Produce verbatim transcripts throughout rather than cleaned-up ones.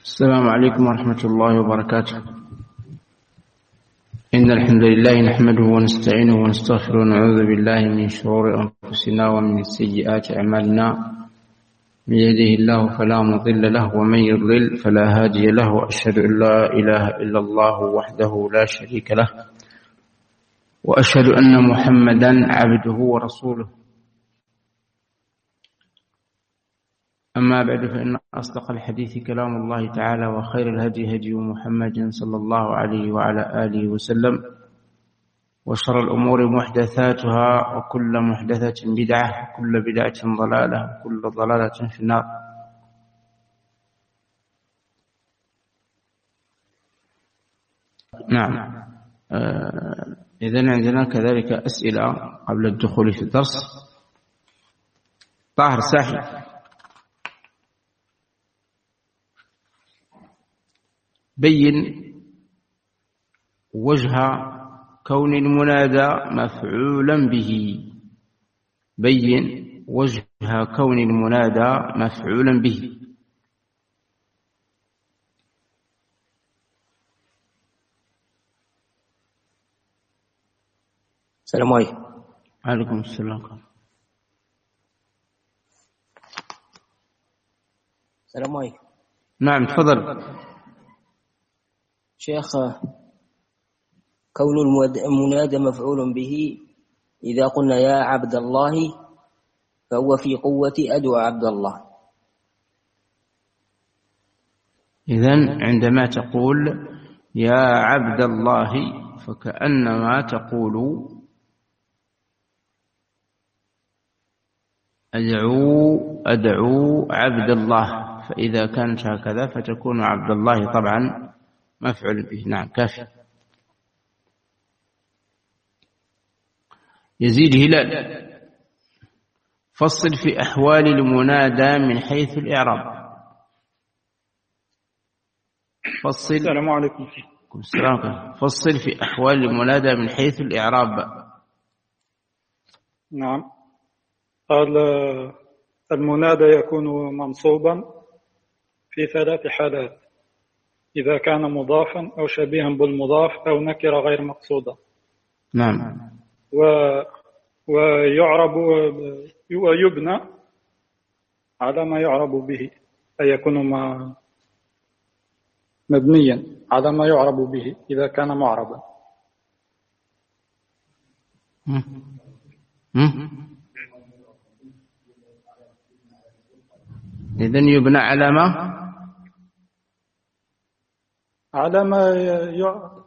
السلام عليكم ورحمة الله وبركاته. إن الحمد لله نحمده ونستعينه ونستغفره ونعوذ بالله من شرور أنفسنا ومن سيئات أعمالنا. من يهده الله فلا مضل له ومن يضلل فلا هادي له، وأشهد أن لا إله إلا الله وحده لا شريك له، وأشهد أن محمدا عبده ورسوله. أما بعد، فإن أصدق الحديث كلام الله تعالى، وخير الهدي هدي محمد صلى الله عليه وعلى آله وسلم، وشر الأمور محدثاتها، وكل محدثة بدعة، وكل بدعة ضلالة، وكل ضلالة في النار. نعم. آه إذن عندنا كذلك أسئلة قبل الدخول في الدرس. طاهر ساحي، بين وجه كون المنادى مفعولا به. بين وجه كون المنادى مفعولا به. السلام عليكم. عليكم السلام. السلام عليكم. نعم تفضل شيخ. كون المنادى مفعول به، إذا قلنا يا عبد الله فهو في قوة أدعو عبد الله. إذن عندما تقول يا عبد الله فكأنما تقول أدعو أدعو عبد الله، فإذا كانت هكذا فتكون عبد الله طبعا مفعول به. نعم كافي. يزيد هلال، فصل في أحوال المنادى من حيث الإعراب. فصل. السلام عليكم. السلام. فصل في أحوال المنادى من حيث الإعراب. نعم. قال المنادى يكون منصوبا في ثلاث حالات: إذا كان مضافا أو شبيها بالمضاف أو نكرة غير مقصودة. نعم. و... ويعرب ويبنى على ما يعرب به، أي يكون ما مبنيا على ما يعرب به إذا كان معربا. إذن يبنى على ما على ما ي...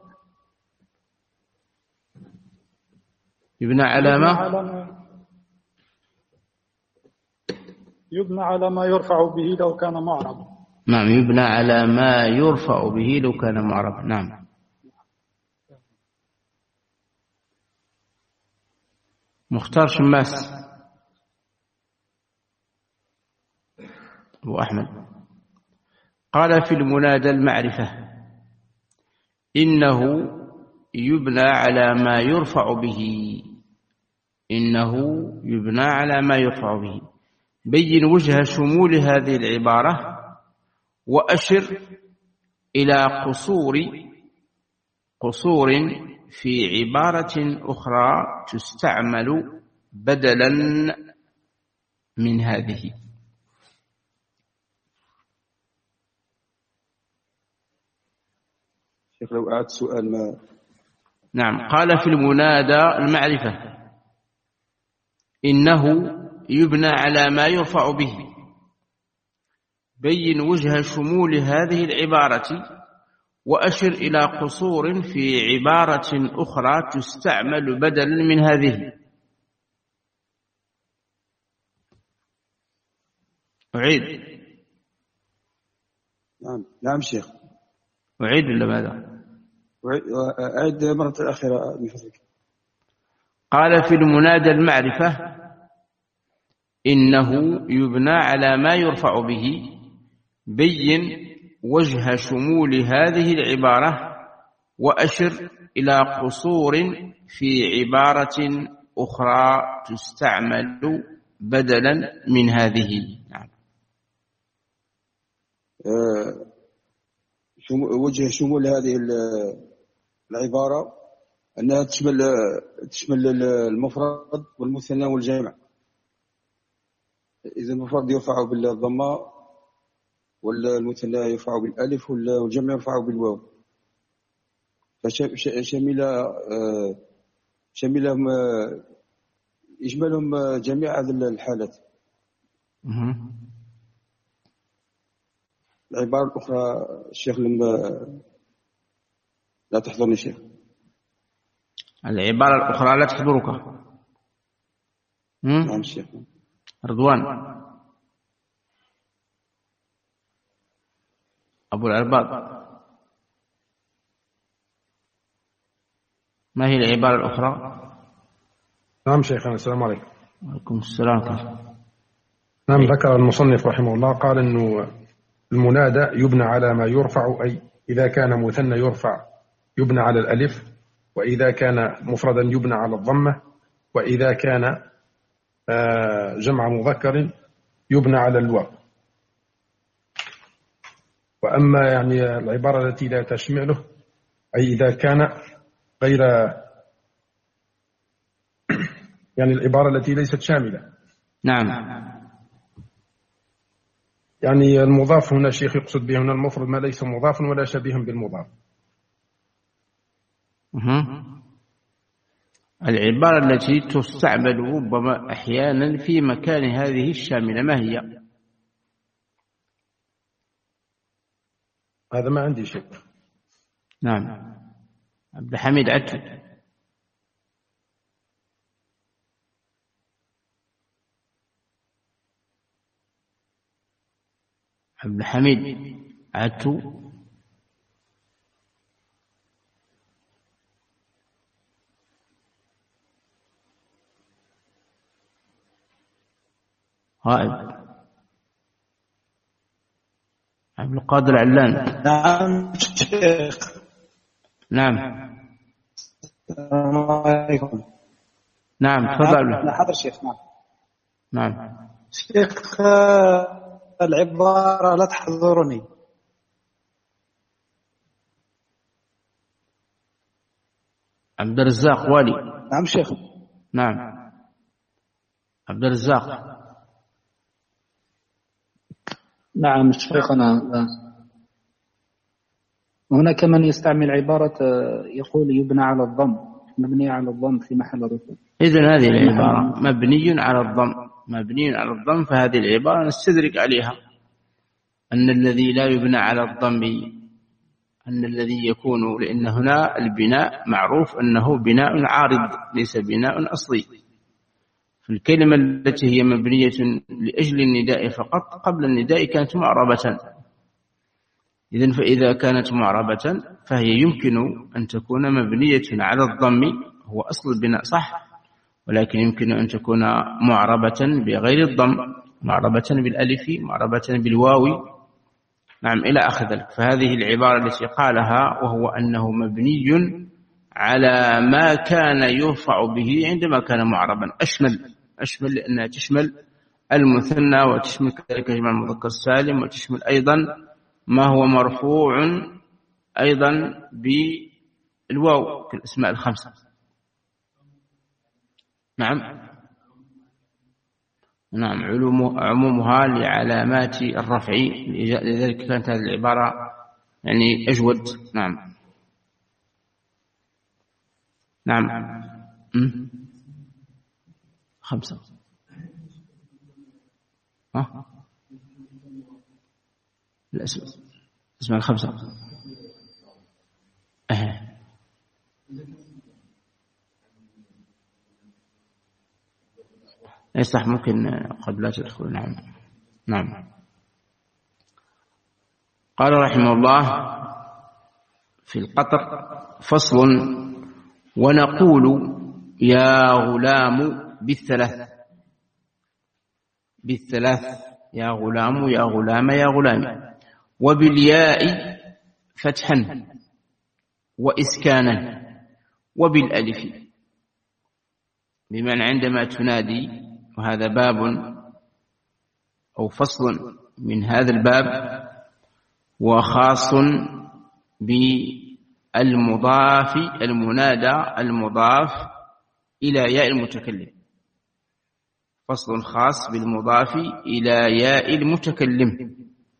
يبنى على ما يبنى على ما يرفع به لو كان معربا. نعم، يبنى على ما يرفع به لو كان معربا. نعم. مختار شماس أبو أحمد قال في المنادى المعرفة إنه يبنى على ما يرفع به. إنه يبنى على ما يرفع به. بين وجه شمول هذه العبارة، وأشر إلى قصور قصور في عبارة أخرى تستعمل بدلا من هذه. شيخ لو أعد سؤال ما. نعم. قال في المنادى المعرفة إنه يبنى على ما يرفع به. بين وجه شمول هذه العبارة، وأشر إلى قصور في عبارة أخرى تستعمل بدلا من هذه. أعيد. نعم نعم شيخ. أعيد ولا ماذا؟ أعيد مرة أخيرة من فضلك. قال في المنادى المعرفة إنه يبنى على ما يرفع به. بين وجه شمول هذه العبارة، وأشر إلى قصور في عبارة أخرى تستعمل بدلا من هذه. نعم. أه وجه شمول هذه العبارة أنها تشمل تشمل المفرد والمثنى والجمع. إذا المفرد يرفع بالضمة والمثنى يرفع بالألف والجمع يرفع بالواو، فشمل شملهم يشملهم جميع هذه الحالات. العبارة الأخرى الشيخ لما لا تحضرني شيخ. العبارة الأخرى لا تحضرك. نعم الشيخ. رضوان أبو العرباط، ما هي العبارة الأخرى؟ نعم شيخنا، السلام عليكم. وعليكم السلام. نعم، ذكر المصنف رحمه الله قال إنه المنادى يبنى على ما يرفع، أي إذا كان مثنى يرفع يبنى على الألف، وإذا كان مفردا يبنى على الضمة، وإذا كان جمع مذكر يبنى على الواو. وأما يعني العبارة التي لا تشمله، أي إذا كان غير يعني العبارة التي ليست شاملة. نعم. يعني المضاف هنا الشيخ يقصد به هنا المفرد ما ليس مضافا ولا شبيها بالمضاف. العبارة التي تستعمل ربما أحيانا في مكان هذه الشاملة ما هي؟ هذا ما عندي شيء. نعم. عبد الحميد عتو. عبد الحميد عتو. غائب. عبد القادر علان. نعم شيخ. نعم. السلام عليكم. نعم تفضل. نعم حاضر شيخ. نعم. نعم شيخ، العبارة لا تحضرني. عبد الرزاق والي. نعم شيخ. نعم عبد الرزاق. نعم شيخنا. هناك من يستعمل عبارة يقول يبنى على الضم، مبني على الضم في محل رفع. إذن هذه العبارة مبني على الضم، مبني على الضم، فهذه العبارة نستدرك عليها أن الذي لا يبنى على الضم أن الذي يكون، لأن هنا البناء معروف أنه بناء عارض ليس بناء أصلي. فالكلمة التي هي مبنية لأجل النداء فقط قبل النداء كانت معربة. إذن فإذا كانت معربة فهي يمكن أن تكون مبنية على الضم، هو أصل البناء صح، ولكن يمكن أن تكون معربة بغير الضم، معربة بالألف، معربة بالواو، نعم إلى آخر ذلك. فهذه العبارة التي قالها وهو أنه مبني على ما كان يرفع به عندما كان معربا أشمل أشمل لأنها تشمل المثنى وتشمل كذلك جمع المذكر السالم وتشمل أيضا ما هو مرفوع أيضا بالواو كالأسماء الخمسة. نعم نعم علوم عمومها لعلامات الرفع، لذلك كانت هذه العبارة يعني أجود. نعم نعم م? خمسة ها الأسماء الأسماء الخمسة أه. يصح ممكن قد لا تدخل. نعم نعم. قال رحمه الله في القطر فصل: ونقول يا غلام بالثلاث، بالثلاث يا غلام يا غلام يا غلام، وبالياء فتحا وإسكانا وبالألف، بمعنى عندما تنادي، وهذا باب أو فصل من هذا الباب وخاص بالمضاف المنادى المضاف إلى ياء المتكلم، فصل خاص بالمضاف إلى ياء المتكلم.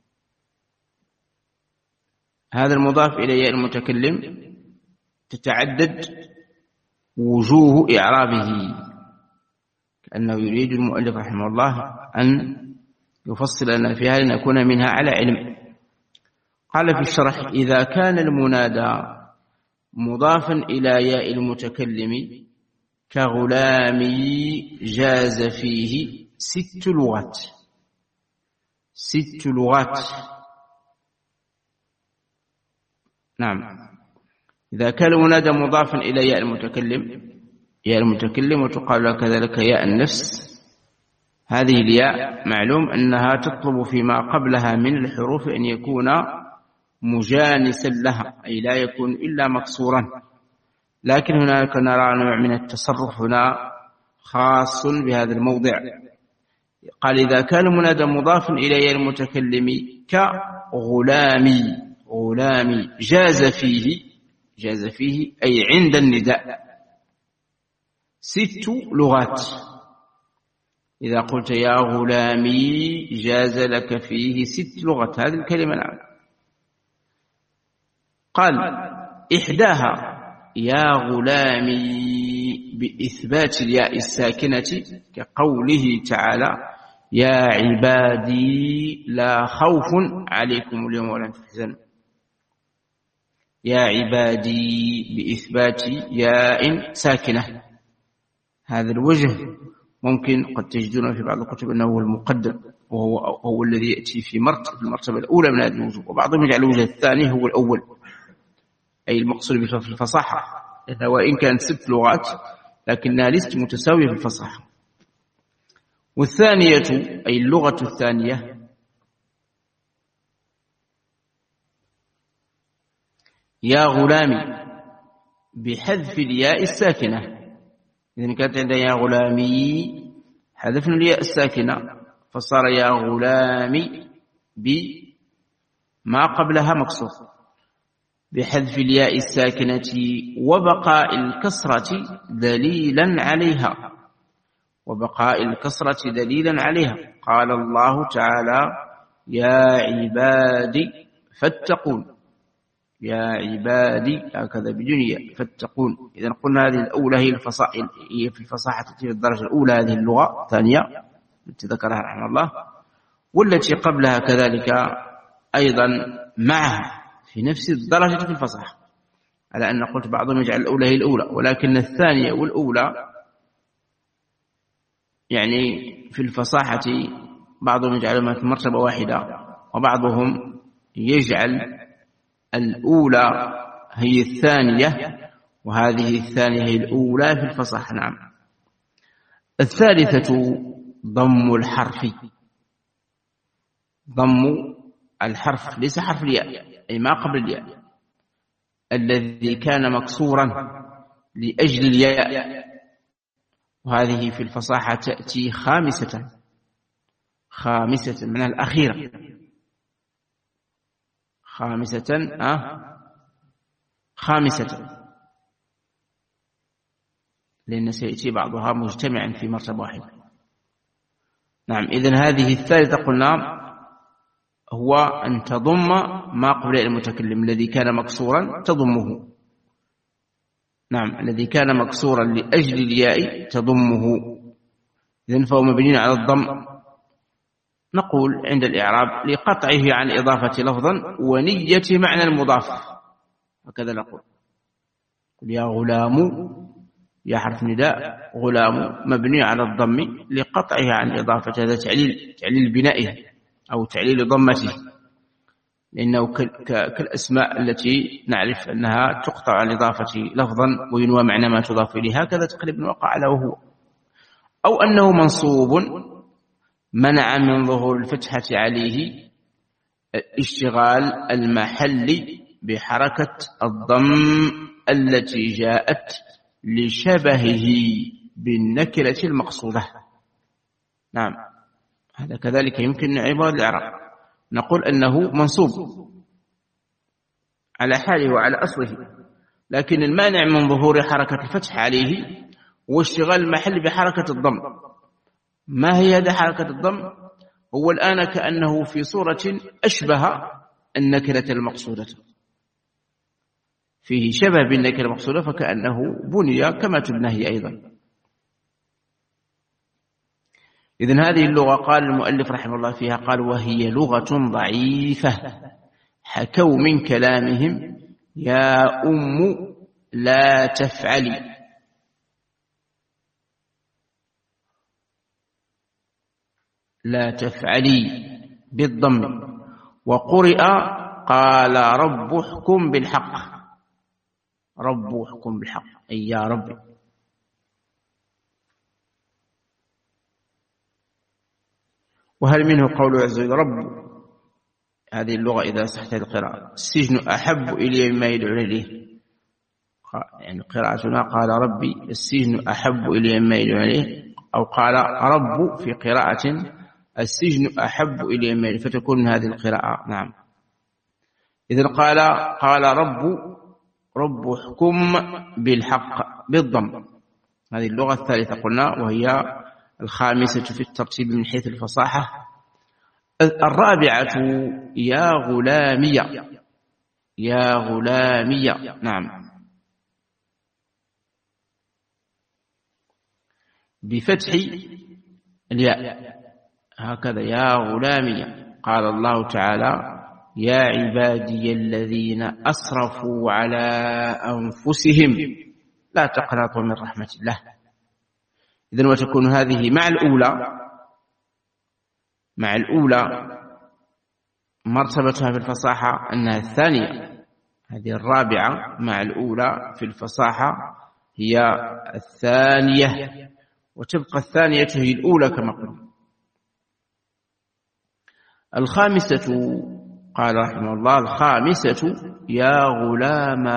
هذا المضاف إلى ياء المتكلم تتعدد وجوه إعرابه، كأنه يريد المؤلف رحمه الله أن يفصل لنا فيها لنكون منها على علم. قال في الشرح: إذا كان المنادى مضافا إلى ياء المتكلم كغلامي جاز فيه ست لغات. ست لغات. نعم، إذا كان المنادى مضافا إلى ياء المتكلم، ياء المتكلم وتقال له كذلك ياء النفس، هذه الياء معلوم أنها تطلب فيما قبلها من الحروف أن يكون مجانسا لها، أي لا يكون إلا مكسورا، لكن هناك نرى نوع من التصرف هنا خاص بهذا الموضع. قال: إذا كان المنادى مضافا إلى ياء المتكلم كغلامي، غلامي جاز فيه، جاز فيه أي عند النداء ست لغات. إذا قلت يا غلامي جاز لك فيه ست لغات، هذه الكلمة. نعم. قال: إحداها يا غلامي بإثبات الياء الساكنة كقوله تعالى: يا عبادي لا خوف عليكم اليوم ولا أنتم تحزنون. يا عبادي بإثبات ياء ساكنة. هذا الوجه ممكن قد تجدون في بعض الكتب أنه هو المقدم، وهو هو الذي يأتي في مرتبة المرتبة الأولى من هذه الوجوه، وبعضهم يجعل الوجه الثاني هو الأول، أي المقصود به في الفصاحة، وإن كانت ست لغات لكنها ليست متساوية في الفصاحة. والثانية أي اللغة الثانية يا غلامي بحذف الياء الساكنة. إذن كانت عندنا يا غلامي حذفنا الياء الساكنة فصار يا غلامي بما قبلها مكسور بحذف الياء الساكنة وبقاء الكسرة دليلا عليها، وبقاء الكسرة دليلا عليها. قال الله تعالى: يا عبادي فاتقون، يا عبادي هكذا بدنيا فاتقون. إذا قلنا هذه الأولى هي الفصاحة، هي في الفصاحة في الدرجة الأولى هذه اللغة الثانية التي ذكرها رحمه الله، والتي قبلها كذلك أيضا معها في نفس الدرجة في الفصاحة، على أن قلت بعضهم يجعل الأولى هي الأولى، ولكن الثانية والأولى يعني في الفصاحة بعضهم يجعلها في مرتبة واحدة، وبعضهم يجعل الأولى هي الثانية وهذه الثانية هي الأولى في الفصاحة. نعم. الثالثة ضم الحرف، ضم الحرف ليس حرف الياء أي ما قبل الياء الذي كان مكسورا لأجل الياء، وهذه في الفصاحة تأتي خامسة، خامسة من الأخيرة، خامسة أه خامسة، لأن سيأتي بعضها مجتمعا في مرتبة واحدة. نعم. إذن هذه الثالثة قلنا هو أن تضم ما قبل المتكلم الذي كان مكسورا تضمه. نعم. الذي كان مكسورا لأجل الياء تضمه، إذن فهو مبني على الضم. نقول عند الإعراب لقطعه عن إضافة لفظا ونية معنى المضاف، هكذا نقول. يا غلام، يا حرف نداء، غلام مبني على الضم لقطعه عن إضافة، هذا تعليل تعليل بنائه أو تعليل ضمته، لأنه كالأسماء التي نعرف أنها تقطع عن إضافة لفظا وينوى معنى ما تضاف إليه، هكذا تقريبا وقع له هو. أو أنه منصوب منع من ظهور الفتحة عليه اشتغال المحل بحركة الضم التي جاءت لشبهه بالنكرة المقصودة. نعم. هذا كذلك يمكن عبارة الإعراب، نقول أنه منصوب على حاله وعلى أصله، لكن المانع من ظهور حركة الفتح عليه هو اشتغال المحل بحركة الضم. ما هي هذه حركة الضم؟ هو الآن كأنه في صورة أشبه النكرة المقصودة، فيه شبه بالنكرة المقصودة، فكأنه بني كما تبنى هي أيضا. إذن هذه اللغة قال المؤلف رحمه الله فيها، قال وهي لغة ضعيفة، حكوا من كلامهم يا أم لا تفعلي، لا تفعلي بالضم. وقرئ قال رب احكم بالحق، رب احكم بالحق أي يا رب. وهل منه قوله عز وجل رب؟ هذه اللغة إذا صحت القراءة، السجن أحب إلي مما يدعون إليه، يعني قراءتنا قال ربي السجن أحب إلي مما يدعون إليه، أو قال رب في قراءة السجن أحب إلي مما يدعون، فتكون هذه القراءة نعم. إذن قال قال رب رب احكم بالحق بالضم. هذه اللغة الثالثة قلنا، وهي الخامسة في الترتيب من حيث الفصاحة. الرابعة يا غلامية، يا غلامية نعم، بفتح الياء هكذا يا غلامية. قال الله تعالى يا عبادي الذين أسرفوا على أنفسهم لا تقنطوا من رحمة الله. إذن وتكون هذه مع الأولى، مع الأولى مرتبتها في الفصاحة أنها الثانية، هذه الرابعة مع الأولى في الفصاحة هي الثانية، وتبقى الثانية هي الأولى كما قلنا. الخامسة قال رحمه الله الخامسة يا غلاما،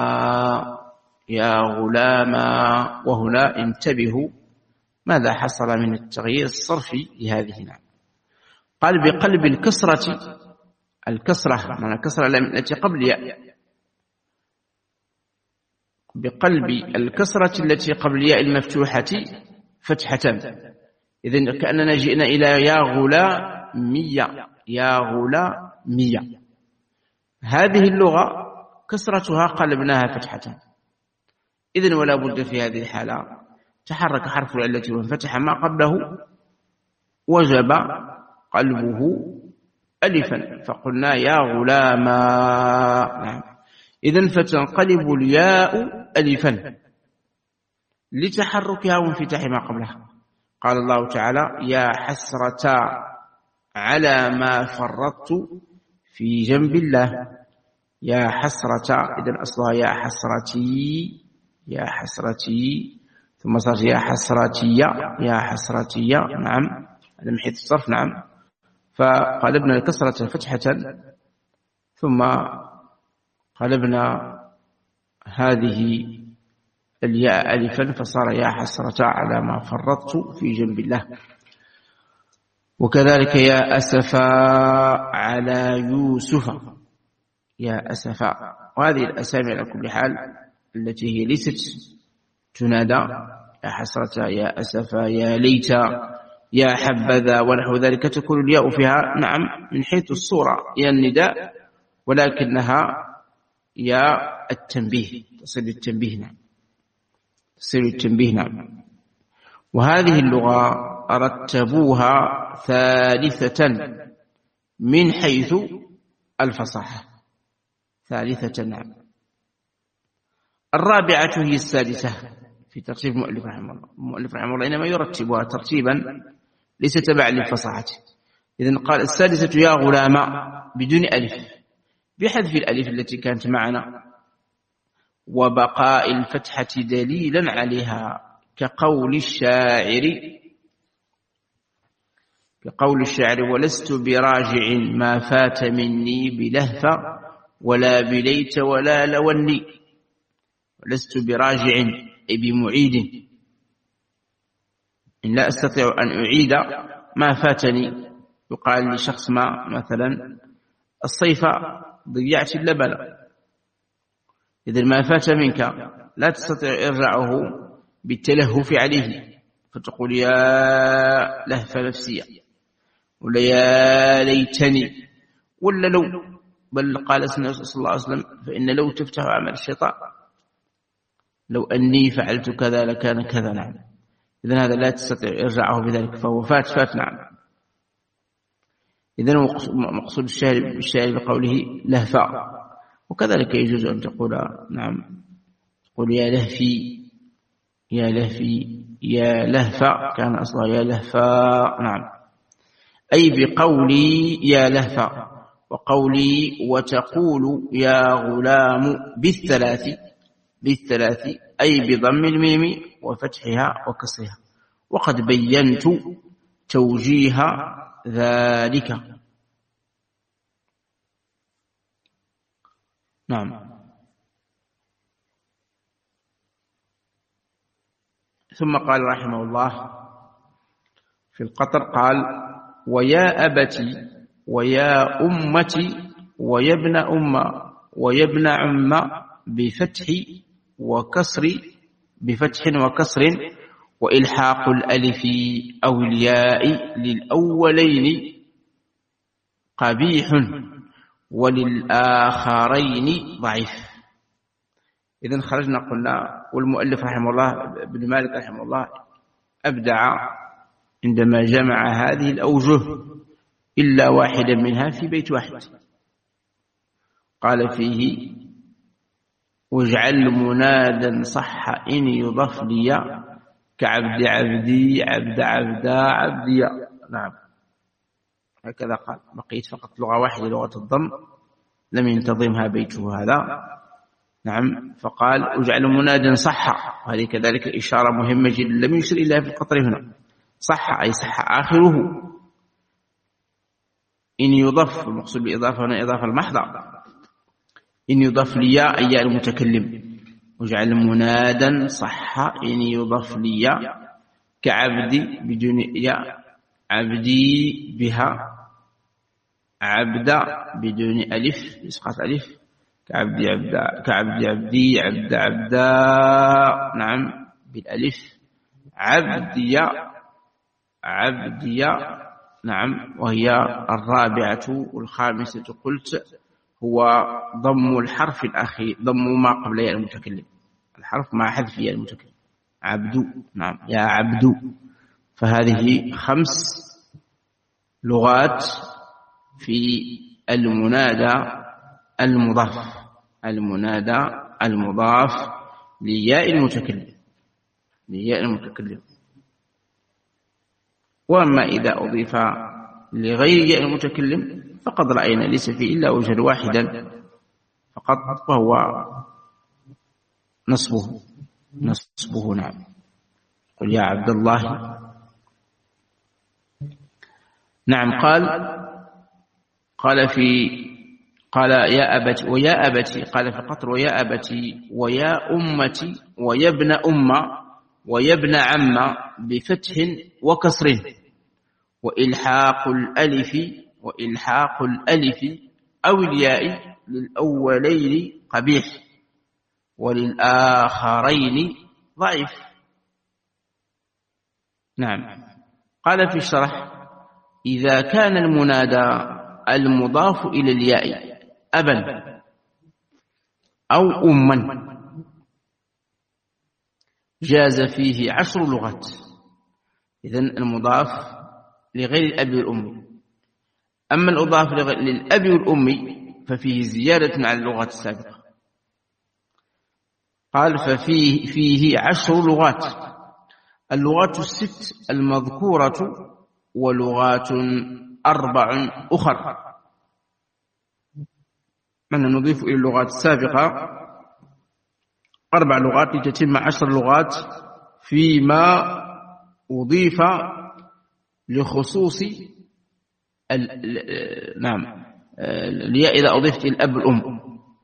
يا غلاما. وهنا انتبهوا ماذا حصل من التغيير الصرفي لهذه نعم. قال بقلب الكسرة، الكسرة معنى الكسرة التي قبل ياء، بقلب الكسرة التي قبل ياء المفتوحة فتحة. إذن كأننا جئنا إلى يا غلامية، يا غلامية. هذه اللغة كسرتها قلبناها فتحة، إذن ولا بد في هذه الحالة تحرك حرف العلة وانفتح ما قبله وجب قلبه ألفا، فقلنا يا غلاما نعم. إذن فتنقلب الياء ألفا لتحركها وانفتاح ما قبلها. قال الله تعالى يا حسرة على ما فرطت في جنب الله، يا حسرة. إذن أصلها يا حسرتي، يا حسرتي، ثم صار يا حسرتي، يا حسرتي نعم، هذا من حيث الصرف نعم. فقلبنا الكسرة فتحة ثم قلبنا هذه الياء ألفا فصار يا حسرة على ما فرطت في جنب الله. وكذلك يا أسفا على يوسف، يا أسفا. وهذه الأسامي على كل حال التي هي ليست تنادى، يا حسرة، يا أسفا، يا ليت، يا حبذا ونحو ذلك، تكون الياء فيها نعم من حيث الصورة يا النداء، ولكنها يا التنبيه، تصل التنبيه نعم، تصل التنبيه نعم. وهذه اللغة رتبوها ثالثة من حيث الفصاحة، ثالثة نعم. الرابعة هي السادسة في ترتيب المؤلف رحمه الله. المؤلف رحمه الله إنما يرتبها ترتيبا ليس تبعا للفصاحة. إذن قال السادسة يا غلاما بدون ألف، بحذف الألف التي كانت معنا وبقاء الفتحة دليلا عليها، كقول الشاعر، كقول الشاعر ولست براجع ما فات مني بلهفة ولا بليت ولا لوني. ولست براجع أي بمعيد، إن لا أستطيع أن أعيد ما فاتني. يقال لشخص ما مثلا الصيف ضيعت اللبن إذا ما فات منك لا تستطيع إرجاعه بالتلهف عليه، فتقول يا لهف نفسي ولا يا ليتني ولا لو، بل قال النبي صلى الله عليه وسلم فإن لو تفتح عمل الشيطان، لو أني فعلت كذا لكان كذا. نعم، إذن هذا لا تستطيع إرجاعه بذلك، فهو فات فات. نعم، إذن مقصود الشاعر بقوله لهفا. وكذلك يجوز أن تقول نعم، تقول يا لهفي يا لهفي يا لهفا، كان أصلا يا لهفا. نعم، أي بقولي يا لهفا، وقولي وتقول يا غلام بالثلاث، بالثلاث أي بضم الميم وفتحها وكسرها، وقد بينت توجيه ذلك. نعم. ثم قال رحمه الله في القطر، قال ويا أبتي ويا أمتي ويا ابن أم ويا ابن عم بفتح وكسر، بفتح وكسر، وإلحاق الألف أو الياء للأولين قبيح وللآخرين ضعيف. إذن خرجنا قلنا، والمؤلف رحمه الله ابن مالك رحمه الله أبدع عندما جمع هذه الأوجه إلا واحدا منها في بيت واحد، قال فيه واجعل منادا صح إن يضاف لي كعبد عبدي عبد عبدا عبدي. نعم، هكذا قال. بقيت فقط لغة واحدة، لغة الضم، لم ينتظمها بيته هذا. نعم، فقال اجعل منادا صح، وهذه كذلك إشارة مهمة جدا لم يشر إلا في القطر هنا. صح أي صح آخره. إن يضاف، المقصود بالإضافة هنا إضافة المحضة، إن يضاف لي أي المتكلم. واجعل منادا صح إن يضاف لي كعبدي بدون ياء، عبدي بها، عبدا بدون ألف، إسقاط ألف، كعبدي عبدا كعبدي عبدي عبد عبدا. نعم، بالألف. عبدي عبدي. نعم، وهي الرابعة. والخامسة قلت هو ضم الحرف الأخير، ضم ما قبل ياء المتكلم، الحرف مع حذف ياء المتكلم. عبد. نعم، يا عبد. فهذه خمس لغات في المنادى المضاف، المنادى المضاف لياء المتكلم، لياء المتكلم. وأما إذا أضيف لغير ياء المتكلم فقد رأينا ليس فيه إلا وجها واحدا فقط، وهو نصبه، نصبه. نعم، قل يا عبد الله. نعم، قال قال في قال يا أبتي ويا أبتي، قال في القطر ويا أبتي ويا أمتي ويا ابن أم ويا ابن عم بفتح وكسر، وإلحاق الألف وإلحاق الألف أو الياء للأولين قبيح وللآخرين ضعيف. نعم، قال في الشرح إذا كان المنادى المضاف إلى الياء أبا أو أما جاز فيه عشر لغات. إذن المضاف لغير الأب والأم. أما الأضاف للأب والأم ففيه زيادة على اللغات السابقة. قال ففيه فيه عشر لغات، اللغات الست المذكورة ولغات أربع أخر. من نضيف إلى اللغات السابقة أربع لغات لتتم عشر لغات فيما أضيف لخصوص ال... نعم الياء إذا أضيفت إلى الأب والأم.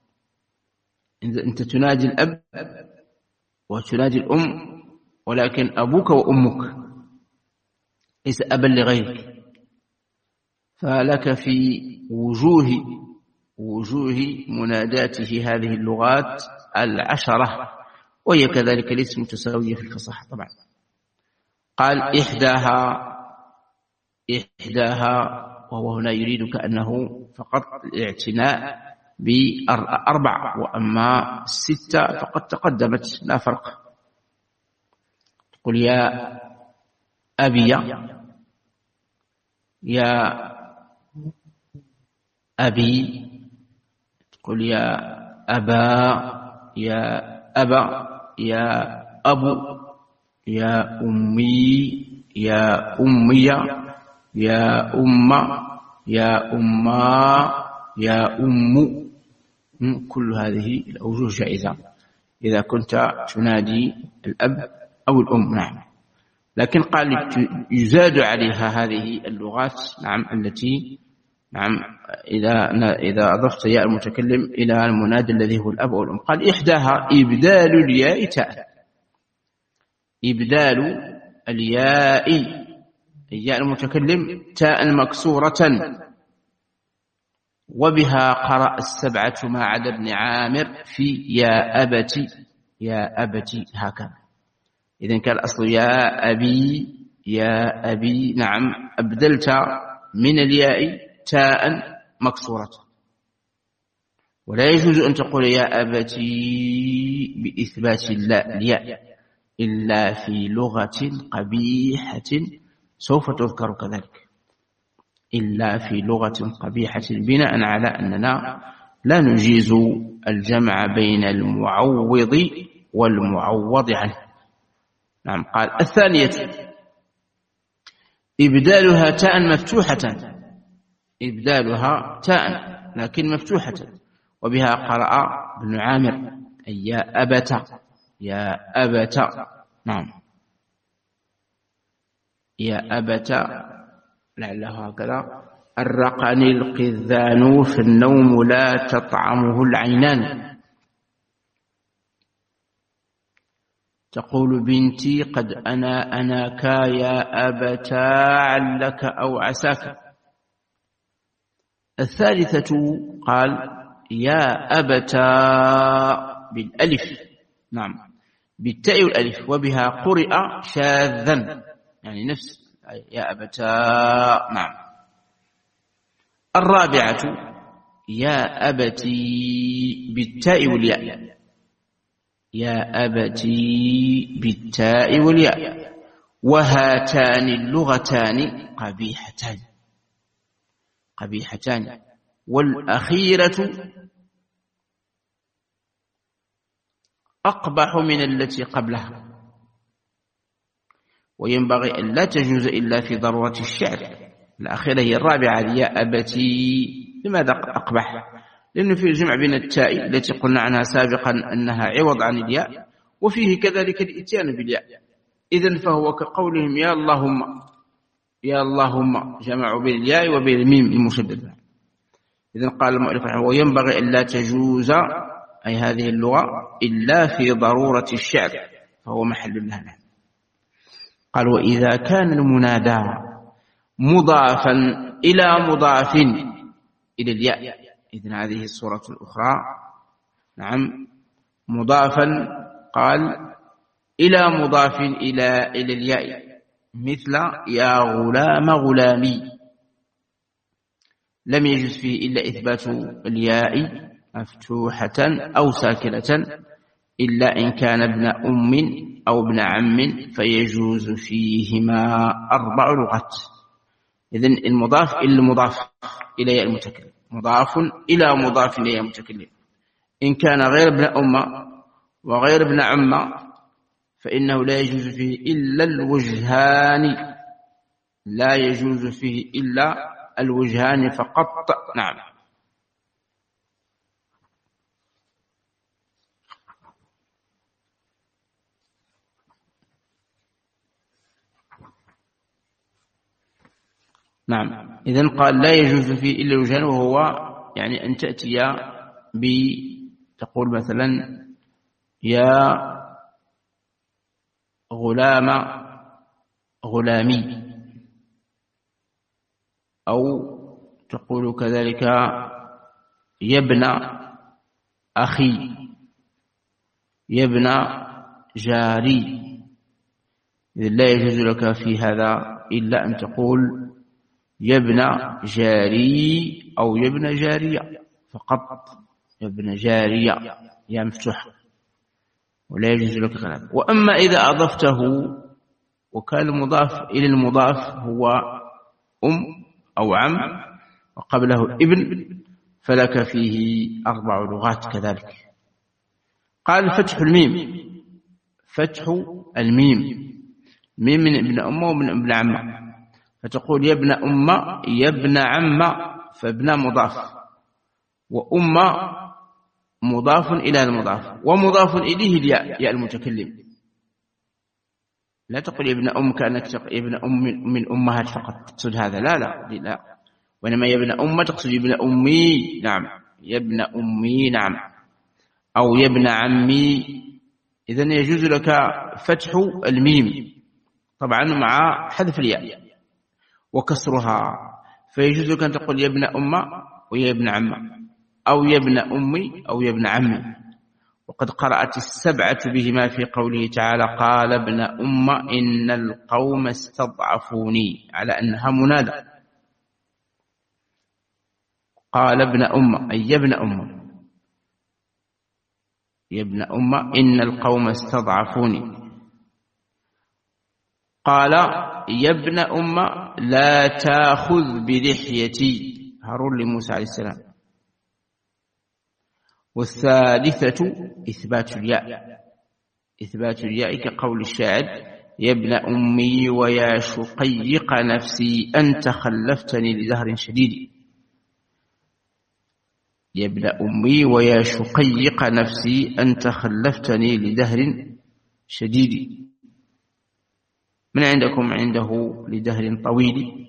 أنت تنادي الأب وتنادي الأم، ولكن أبوك وأمك ليس أبا لغيرك، فلك في وجوه وجوه مناداته هذه اللغات العشرة، وهي كذلك الاسم متساوية في الفصاحة طبعا. قال إحداها إحداها وهو هنا يريد كأنه فقط الاعتناء بأربع، وأما الستة فقد تقدمت لا فرق. تقول يا أبي، يا أبي، تقول يا أبا، يا أبا، يا أبو، يا أمي، يا أمي، يا أم، يا أما، يا أم. كل هذه الأوجه جائزة إذا كنت تنادي الأب أو الأم. نعم. لكن قال يزاد عليها هذه اللغات، نعم، التي نعم إذا إذا أضفت ياء المتكلم إلى المنادى الذي هو الأب أو الأم. قال إحداها إبدال الياء تاء، إبدال الياء ياء المتكلم تاء مكسورة، وبها قرأ السبعة ما عدا ابن عامر في يا أبتي، يا أبتي هكذا. إذن كان الأصل يا أبي، يا أبي. نعم، أبدلت من الياء تاء مكسورة. ولا يجوز أن تقول يا أبتي بإثبات الياء إلا في لغة قبيحة سوف تذكر كذلك، إلا في لغة قبيحة، بناء على أننا لا نجيز الجمع بين المعوض والمعوض عنه. نعم. قال الثانية إبدالها تاء مفتوحة، إبدالها تاء لكن مفتوحة، وبها قرأ ابن عامر أي يا أبت، يا أبت. نعم، يا أبت. لعله هكذا. الرقني القذان في النوم لا تطعمه العينان. تقول بنتي قد أنا أناك يا أبتا علك أو عساك. الثالثة قال يا أبتا بالألف، نعم، بالتاء والألف، وبها قرئ شاذا، يعني نفس يا أبتا. نعم. الرابعة يا أبتي بالتاء والياء، يا أبتي بالتاء والياء. وهاتان اللغتان قبيحتان، قبيحتان. والأخيرة أقبح من التي قبلها، وينبغي أن لا تجوز إلا في ضرورة الشعر. الأخيرة هي الرابعة يا أبتي. لماذا أقبح؟ لأنه في الجمع بين التاء التي قلنا عنها سابقا أنها عوض عن الياء، وفيه كذلك الإتيان بالياء. إذن فهو كقولهم يا اللهم، يا اللهم، جمعوا بين الياء وبين الميم المشددة. إذن قال المؤلف رحمه الله وينبغي أن لا تجوز أي هذه اللغة إلا في ضرورة الشعر، فهو محل لها. قال وإذا كان المنادى مضافا إلى مضاف إلى الياء، إذن هذه الصورة الأخرى. نعم، مضافا قال إلى مضاف إلى إلى الياء، مثل يا غلام غلامي، لم يجوز فيه إلا إثبات الياء مفتوحة أو ساكنة، إلا إن كان ابن أم أو ابن عم فيجوز فيهما أربع لغات. إذن المضاف إلى المضاف إلى ياء المتكلم، مضاف إلى مضاف إلى ياء المتكلم. إن كان غير ابن أم وغير ابن عم فإنه لا يجوز فيه إلا الوجهان، لا يجوز فيه إلا الوجهان فقط. نعم. نعم. إذن قال لا يجوز فيه إلا الوجهان، وهو يعني أن تأتي بتقول مثلا يا غلام غلامي، أو تقول كذلك يا ابن أخي، يا ابن جاري، إذن لا يجوز لك في هذا إلا أن تقول يا ابن جاري أو يا ابن جارية فقط، يا ابن جارية يا مفتوح، ولا يجوز لك هذا. وأما إذا أضفته وكان المضاف إلى المضاف هو أم أو عم وقبله ابن فلك فيه أربع لغات كذلك. قال فتح الميم، فتح الميم، ميم من ابن أمة ومن ابن عمة، فتقول يا ابن أمة يا ابن عمة، فابن مضاف وأمة مضاف إلى المضاف ومضاف إليه الياء، ياء المتكلم. لا تقول يا ابن أم كأنك يا ابن أم من أمهات فقط تقصد هذا، لا لا لا، وإنما يا ابن أمة تقصد يا ابن أمي، نعم يا ابن أمي، نعم، أو يا ابن عمي. إذن يجوز لك فتح الميم طبعا مع حذف الياء وكسرها، فيجوز لك أن تقول يا ابن أمة ويا ابن عمة أو يا ابن أمي أو يا ابن عمي. وقد قرأت السبعة بهما في قوله تعالى قال ابن أمة إن القوم استضعفوني، على أنها منادى. قال ابن أمة أي يا ابن أمة، يا ابن أمة إن القوم استضعفوني. قال يا ابن أمة لا تأخذ بلحيتي، هارون لموسى عليه السلام. والثالثة إثبات الياء، إثبات الياء كقول الشاعر يا ابن أمي ويا شقيق نفسي أنت خلفتني لدهر شديد، يا ابن أمي ويا شقيق نفسي أنت خلفتني لدهر شديد. من عندكم عنده لدهر طويل؟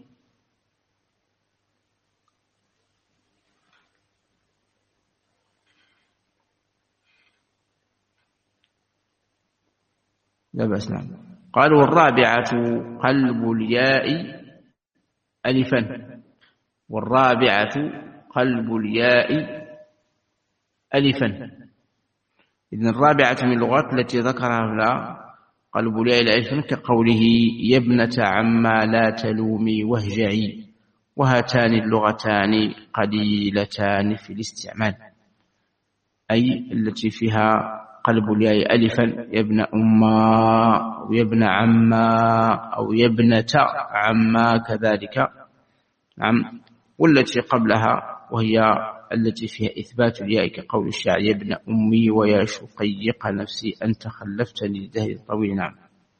لا بأس، نعم. قالوا والرابعة قلب الياء ألفا، والرابعة قلب الياء ألفا. إذن الرابعة من اللغات التي ذكرها لا قلب الياء ألفا كقوله يا ابنة عما لا تلومي واهجعي، وهاتان اللغتان قليلتان في الاستعمال، أي التي فيها قلب الياء ألفا، يا ابن أما أو يا ابن عما أو يا ابنة عما كذلك، نعم. والتي قبلها وهي التي فيها إثبات الياء كقول الشاعر يا ابن أمي ويا شقيق نفسي أنت خلفتني لدهر طويل، نعم.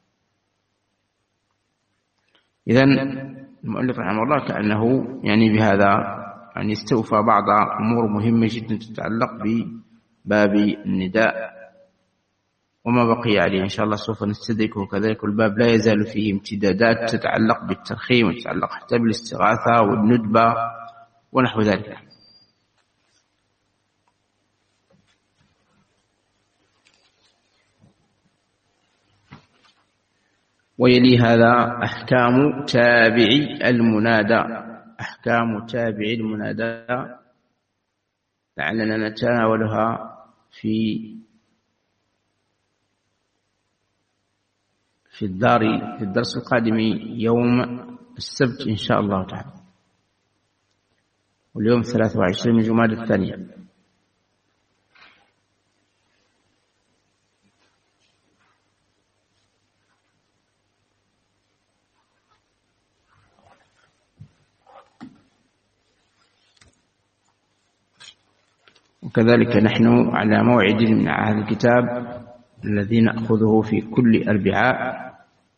إذن المؤلف رحمه الله كأنه يعني بهذا يعني استوفى بعض أمور مهمة جدا تتعلق بباب النداء، وما بقي عليه إن شاء الله سوف نستدركه كذلك. الباب لا يزال فيه امتدادات تتعلق بالترخيم وتتعلق حتى بالاستغاثة والندبة ونحو ذلك. ويلي هذا أحكام تابعي المنادى، أحكام تابعي المنادى لعلنا نتناولها في في الدار في الدرس القادم يوم السبت إن شاء الله تعالى، واليوم ثلاثة وعشرين من جمادى الثانية. وكذلك نحن على موعد من هذا الكتاب الذي نأخذه في كل أربعاء،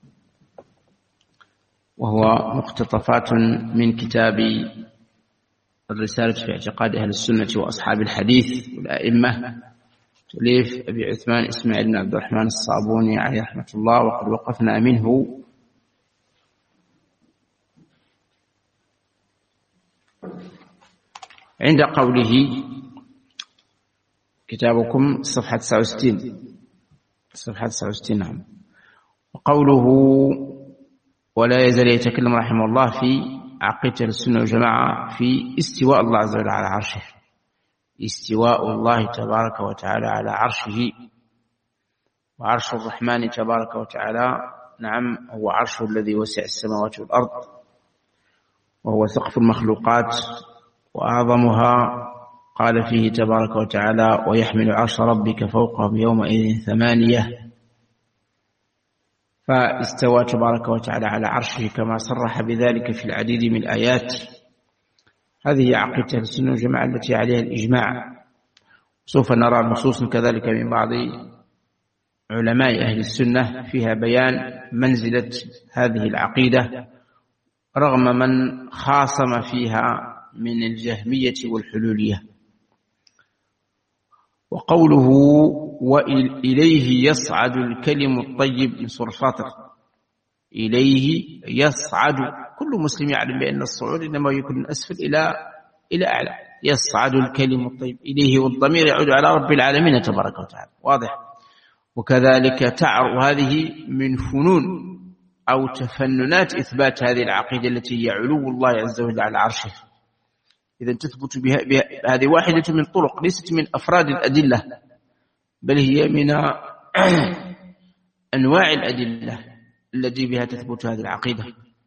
وهو مقتطفات من كتاب الرسالة في اعتقاد أهل السنة وأصحاب الحديث والأئمة، تأليف أبي عثمان إسماعيل بن عبد الرحمن الصابوني عليه رحمة الله. وقد وقفنا منه عند قوله كتابكم صفحة تسعة وستين، صفحة تسعة وستين، نعم. وقوله ولا يزال يتكلم رحمه الله في عقيدة السنة والجماعة في استواء الله عز وجل على عرشه، استواء الله تبارك وتعالى على عرشه. وعرش الرحمن تبارك وتعالى نعم هو عرشه الذي وسع السماوات والأرض، وهو سقف المخلوقات وأعظمها. قال فيه تبارك وتعالى: ويحمل عرش ربك فوقهم يومئذ ثمانية. فاستوى تبارك وتعالى على عرشه كما صرح بذلك في العديد من الآيات. هذه عقيدة السنة والجماعة التي عليها الإجماع. سوف نرى نصوص كذلك من بعض علماء أهل السنة فيها بيان منزلة هذه العقيدة رغم من خاصم فيها من الجهمية والحلولية. وقوله: وإليه يصعد الكلم الطيب من سورة فاطر. إليه يصعد، كل مسلم يعلم بأن الصعود إنما يكون من أسفل إلى إلى أعلى. يصعد الكلم الطيب إليه، والضمير يعود على رب العالمين تبارك وتعالى، واضح. وكذلك تعر، وهذه من فنون أو تفننات إثبات هذه العقيدة التي هي علو الله عز وجل على عرشه. إذا تثبت بها, بها هذه واحدة من طرق، ليست من أفراد الأدلة، بل هي من أنواع الأدلة التي بها تثبت هذه العقيدة.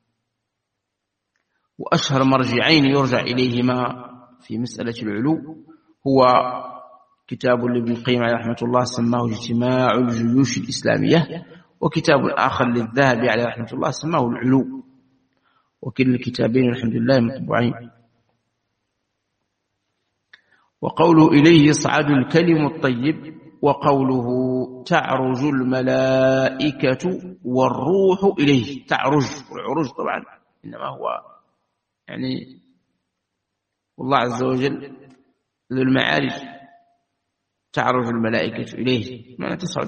وأشهر مرجعين يرجع إليهما في مسألة العلو هو كتاب لابن القيم عليه رحمة الله سماه اجتماع الجيوش الإسلامية، وكتاب آخر للذهبي عليه رحمة الله سماه العلو، وكل الكتابين الحمد لله مطبوعين. وقوله إليه يصعد الكلم الطيب، وقوله تعرج الملائكة والروح إليه. تعرج، والعروج طبعا إنما هو يعني والله عز وجل ذو المعارج. تعرج الملائكة إليه معنى تصعد.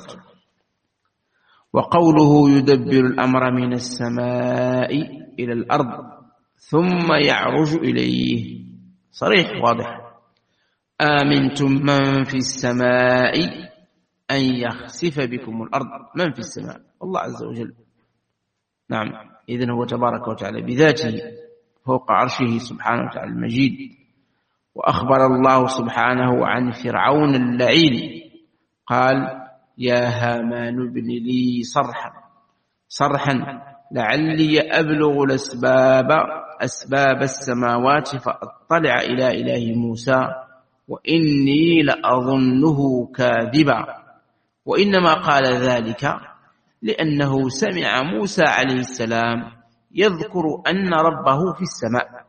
وقوله يدبر الأمر من السماء إلى الأرض ثم يعرج إليه، صريح واضح. آمنتم من في السماء أن يخسف بكم الأرض. من في السماء؟ الله عز وجل. نعم، إذن هو تبارك وتعالى بذاته فوق عرشه سبحانه وتعالى المجيد. وأخبر الله سبحانه عن فرعون اللعين، قال: يا هامان ابن لي صرحا صرحا لعلي أبلغ الأسباب أسباب السماوات فأطلع إلى إله موسى وإني لأظنه كاذبا. وإنما قال ذلك لأنه سمع موسى عليه السلام يذكر أن ربه في السماء.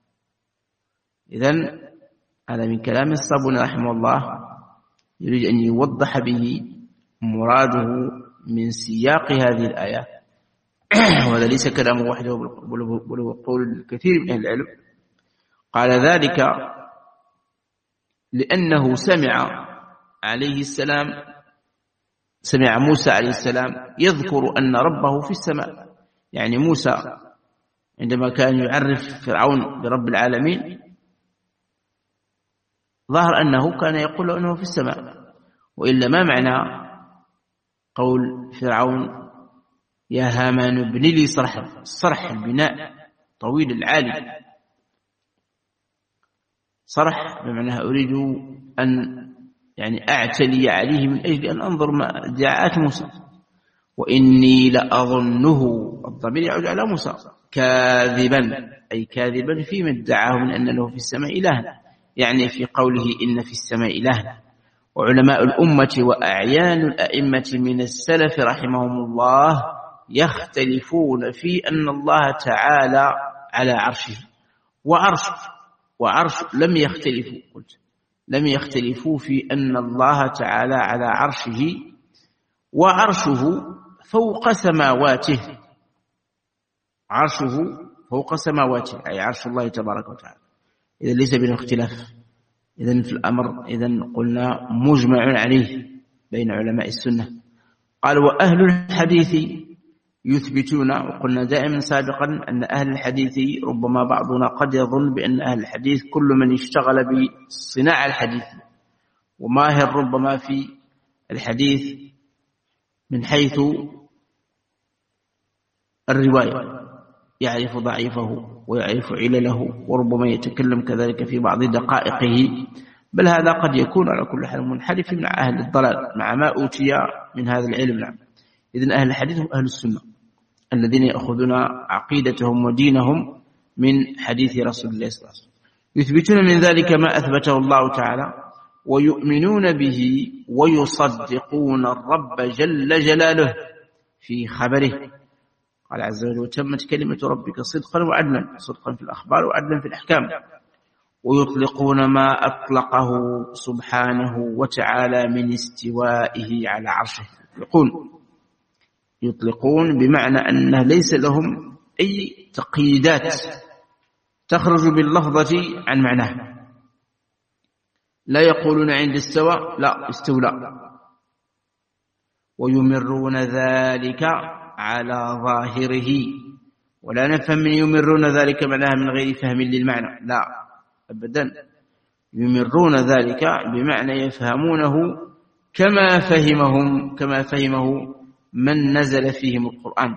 إذن هذا من كلام الصابوني رحمه الله، يريد أن يوضح به مراده من سياق هذه الآيات. وهذا ليس كلامه وحده بل هو قول الكثير من أهل العلم. قال ذلك لأنه سمع عليه السلام سمع موسى عليه السلام يذكر أن ربه في السماء. يعني موسى عندما كان يعرف فرعون برب العالمين ظهر أنه كان يقول أنه في السماء، وإلا ما معنى قول فرعون يا هامان ابن لي صرحا؟ الصرح البناء طويل العالي، صرح بمعنى أريد أن يعني أعتلي عليه من أجل أن أنظر ما ادعاءات موسى. وإني لأظنه، الضمير يعود على موسى، كاذبا أي كاذبا فيما ادعاه من أن له في السماء إلها، يعني في قوله إن في السماء إلها. وعلماء الأمة وأعيان الأئمة من السلف رحمهم الله يختلفون في أن الله تعالى على عرشه. وعرش وعرش لم يختلفوا قلت لم يختلفوا في أن الله تعالى على عرشه، وعرشه فوق سماواته. عرشه فوق سماواته أي عرش الله تبارك وتعالى. إذا ليس بين اختلاف. إذن في الأمر إذن قلنا مجمع عليه بين علماء السنة. قال وأهل الحديث يثبتون، وقلنا دائما سابقا أن أهل الحديث ربما بعضنا قد يظن بأن أهل الحديث كل من اشتغل بصناعة الحديث وماهر ربما في الحديث من حيث الرواية، يعرف ضعيفه ويعرف علله، وربما يتكلم كذلك في بعض دقائقه بل هذا قد يكون على كل حال منحرف مع أهل الضلال مع ما أوتي من هذا العلم. نعم. إذن أهل الحديث هم أهل السنة الذين يأخذون عقيدتهم ودينهم من حديث رسول الله صلى الله عليه وسلم، يثبتون من ذلك ما أثبته الله تعالى ويؤمنون به ويصدقون الرب جل جلاله في خبره. قال عز وجل: وتمت كلمة ربك صدقا وعدلا، صدقا في الأخبار وعدلا في الأحكام. ويطلقون ما أطلقه سبحانه وتعالى من استوائه على عرشه. يطلقون يطلقون بمعنى أنه ليس لهم أي تقييدات تخرج باللفظة عن معناه. لا يقولون عند استوى، لا استولى. ويمرون ذلك على ظاهره، ولا نفهم من يمرون ذلك معناها من غير فهم للمعنى، لا أبدا. يمرون ذلك بمعنى يفهمونه كما فهمهم كما فهمه من نزل فيهم القرآن،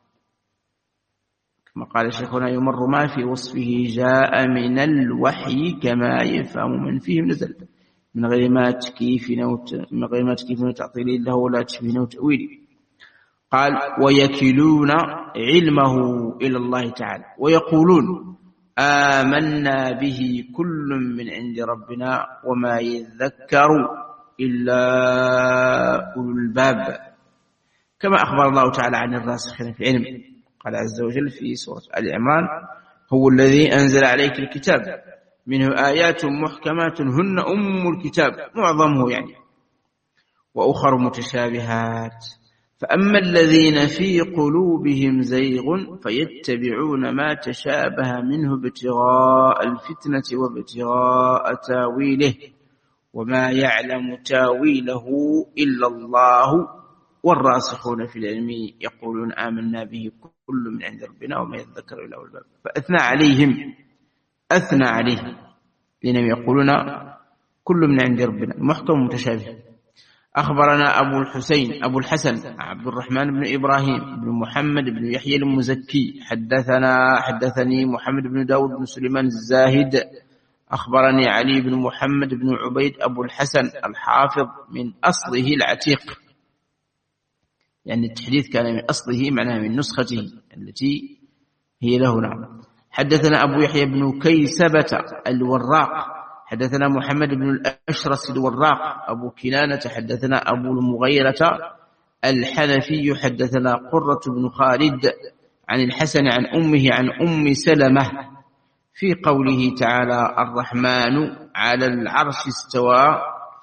كما قال شيخنا: يمر ما في وصفه جاء من الوحي كما يفهم من فيه نزل، من غير ما تكييف من غير ما تكييف وتعطيل له ولا تشبيه وتأويل. قال: ويكلون علمه إلى الله تعالى ويقولون آمنا به كل من عند ربنا وما يذكر إلا أولو الباب، كما أخبر الله تعالى عن الراسخين في العلم. قال عز وجل في سورة آل عمران: هو الذي أنزل عليك الكتاب منه آيات محكمات هن أم الكتاب، معظمه يعني، وأخر متشابهات، فأما الذين في قلوبهم زيغ فيتبعون ما تشابه منه ابتغاء الفتنة وابتغاء تاويله وما يعلم تاويله إلا الله والراسخون في العلم يقولون آمنا به كل من عند ربنا وما يذكر إلا أولو الألباب. فأثنى عليهم أثنى عليهم لأنهم يقولون كل من عند ربنا، محكم متشابه. أخبرنا أبو الحسين أبو الحسن عبد الرحمن بن إبراهيم بن محمد بن يحيى المزكي حدثنا حدثني محمد بن داود بن سليمان الزاهد أخبرني علي بن محمد بن عبيد أبو الحسن الحافظ من أصله العتيق، يعني التحديث كان من أصله معناه من نسخته التي هي له. نعم. حدثنا أبو يحيى بن كيسبة الوراق حدثنا محمد بن الأشرس الوراق أبو كنانة حدثنا أبو المغيرة الحنفي حدثنا قرة بن خالد عن الحسن عن أمه عن أم سلمة في قوله تعالى: الرحمن على العرش استوى.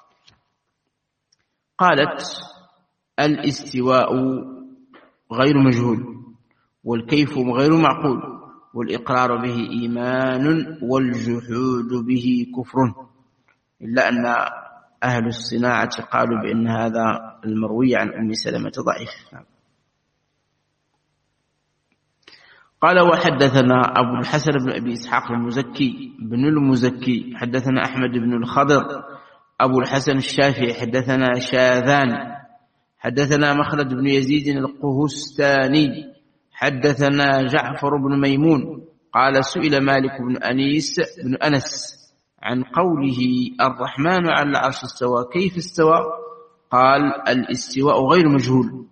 قالت: الاستواء غير مجهول، والكيف غير معقول، والإقرار به إيمان، والجحود به كفر، إلا أن أهل الصناعة قالوا بأن هذا المروي عن أم سلمة ضعيف. قال: وحدثنا أبو الحسن بن أبي إسحاق المزكي بن المزكي حدثنا أحمد بن الخضر أبو الحسن الشافعي حدثنا شاذان حدثنا مخلد بن يزيد القهستاني حدثنا جعفر بن ميمون قال: سئل مالك بن أنيس بن أنس عن قوله الرحمن على العرش استوى كيف استوى؟ قال: الاستواء غير مجهول،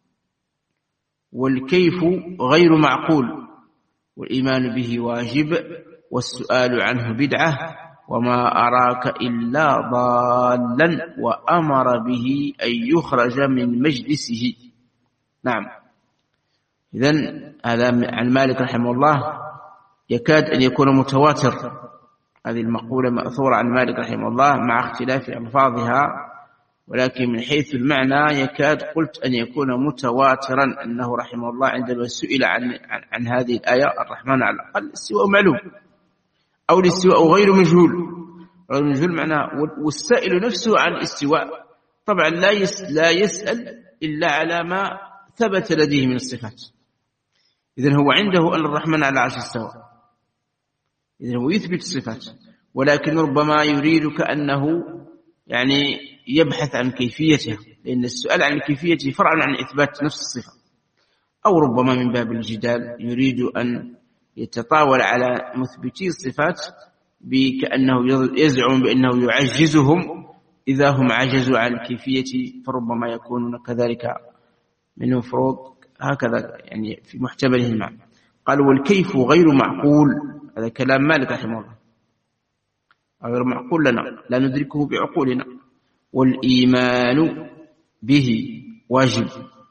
والكيف غير معقول، والإيمان به واجب، والسؤال عنه بدعة، وما أراك إلا ضالا، وأمر به أن يخرج من مجلسه. نعم. إذن هذا عن مالك رحمه الله يكاد أن يكون متواتر. هذه المقولة مأثورة عن مالك رحمه الله مع اختلاف ألفاظها، ولكن من حيث المعنى يكاد قلت أن يكون متواترا، أنه رحمه الله عندما سئل عن, عن, عن هذه الآية الرحمن على الأقل الاستواء معلوم أو الاستواء غير مجهول. غير مجهول معناه والسائل نفسه عن الاستواء طبعا لا لا يسأل إلا على ما ثبت لديه من الصفات. إذن هو عنده أن الرحمن على العرش استوى، إذن هو يثبت الصفات، ولكن ربما يريد كأنه يعني يبحث عن كيفيتها، لأن السؤال عن كيفيته فرع عن إثبات نفس الصفة، أو ربما من باب الجدال يريد أن يتطاول على مثبتي الصفات بكأنه يزعم بأنه يعجزهم إذا هم عجزوا عن الكيفية، فربما يكونون كذلك من المفروض هكذا يعني في محتمله المعنى. قال والكيف غير معقول، هذا كلام مالك رحمه الله، غير معقول لنا لا ندركه بعقولنا. والإيمان به واجب،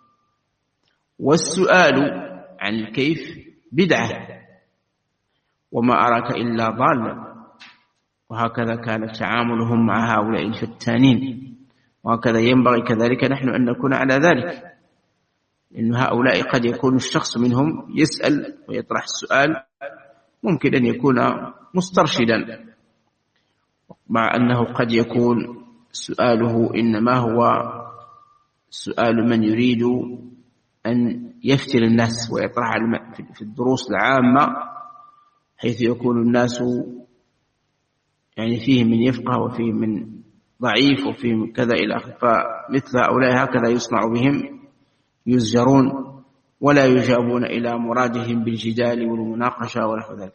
والسؤال عن الكيف بدعة، وما أراك إلا ضالا. وهكذا كان تعاملهم مع هؤلاء الفتانين، وهكذا ينبغي كذلك نحن أن نكون على ذلك، لأن هؤلاء قد يكون الشخص منهم يسأل ويطرح السؤال ممكن أن يكون مسترشدا، مع أنه قد يكون سؤاله إنما هو سؤال من يريد أن يفتن الناس ويطرح في الدروس العامة، حيث يكون الناس يعني فيه من يفقه وفيه من ضعيف وفيه من كذا إلى آخره. فمثل هؤلاء هكذا يصنع بهم، يزجرون ولا يجابون إلى مرادهم بالجدال والمناقشة ونحو ذلك.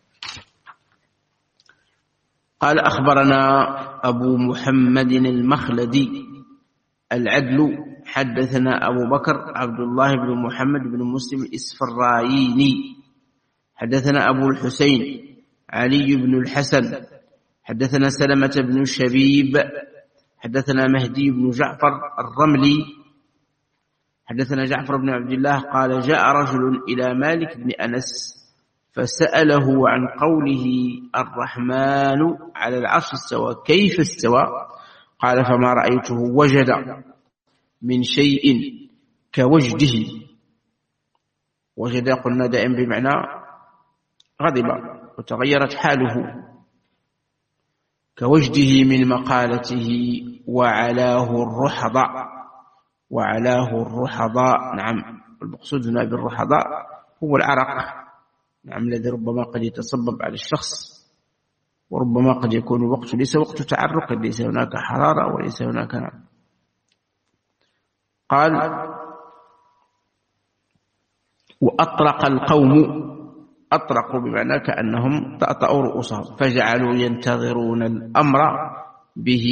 قال أخبرنا أبو محمد المخلدي العدل حدثنا أبو بكر عبد الله بن محمد بن مسلم الإسفرايني حدثنا أبو الحسين علي بن الحسن حدثنا سلمة بن شبيب حدثنا مهدي بن جعفر الرملي حدثنا جعفر بن عبد الله قال جاء رجل إلى مالك بن أنس فسأله عن قوله الرحمن على العرش استوى كيف استوى؟ قال فما رأيته وجد من شيء كوجده. وجد قلنا دائما بمعنى غضب وتغيرت حاله، كوجده من مقالته وعلاه الرحضاء. وعلاه الرحضاء، نعم، المقصود هنا بالرحضاء هو العرق، نعم، الذي ربما قد يتصبب على الشخص، وربما قد يكون الوقت ليس وقت تعرق، ليس هناك حرارة وليس هناك نعم. قال وأطرق القوم، أطرقوا بمعنى كأنهم طأطأوا رؤوسهم، فجعلوا ينتظرون الأمر به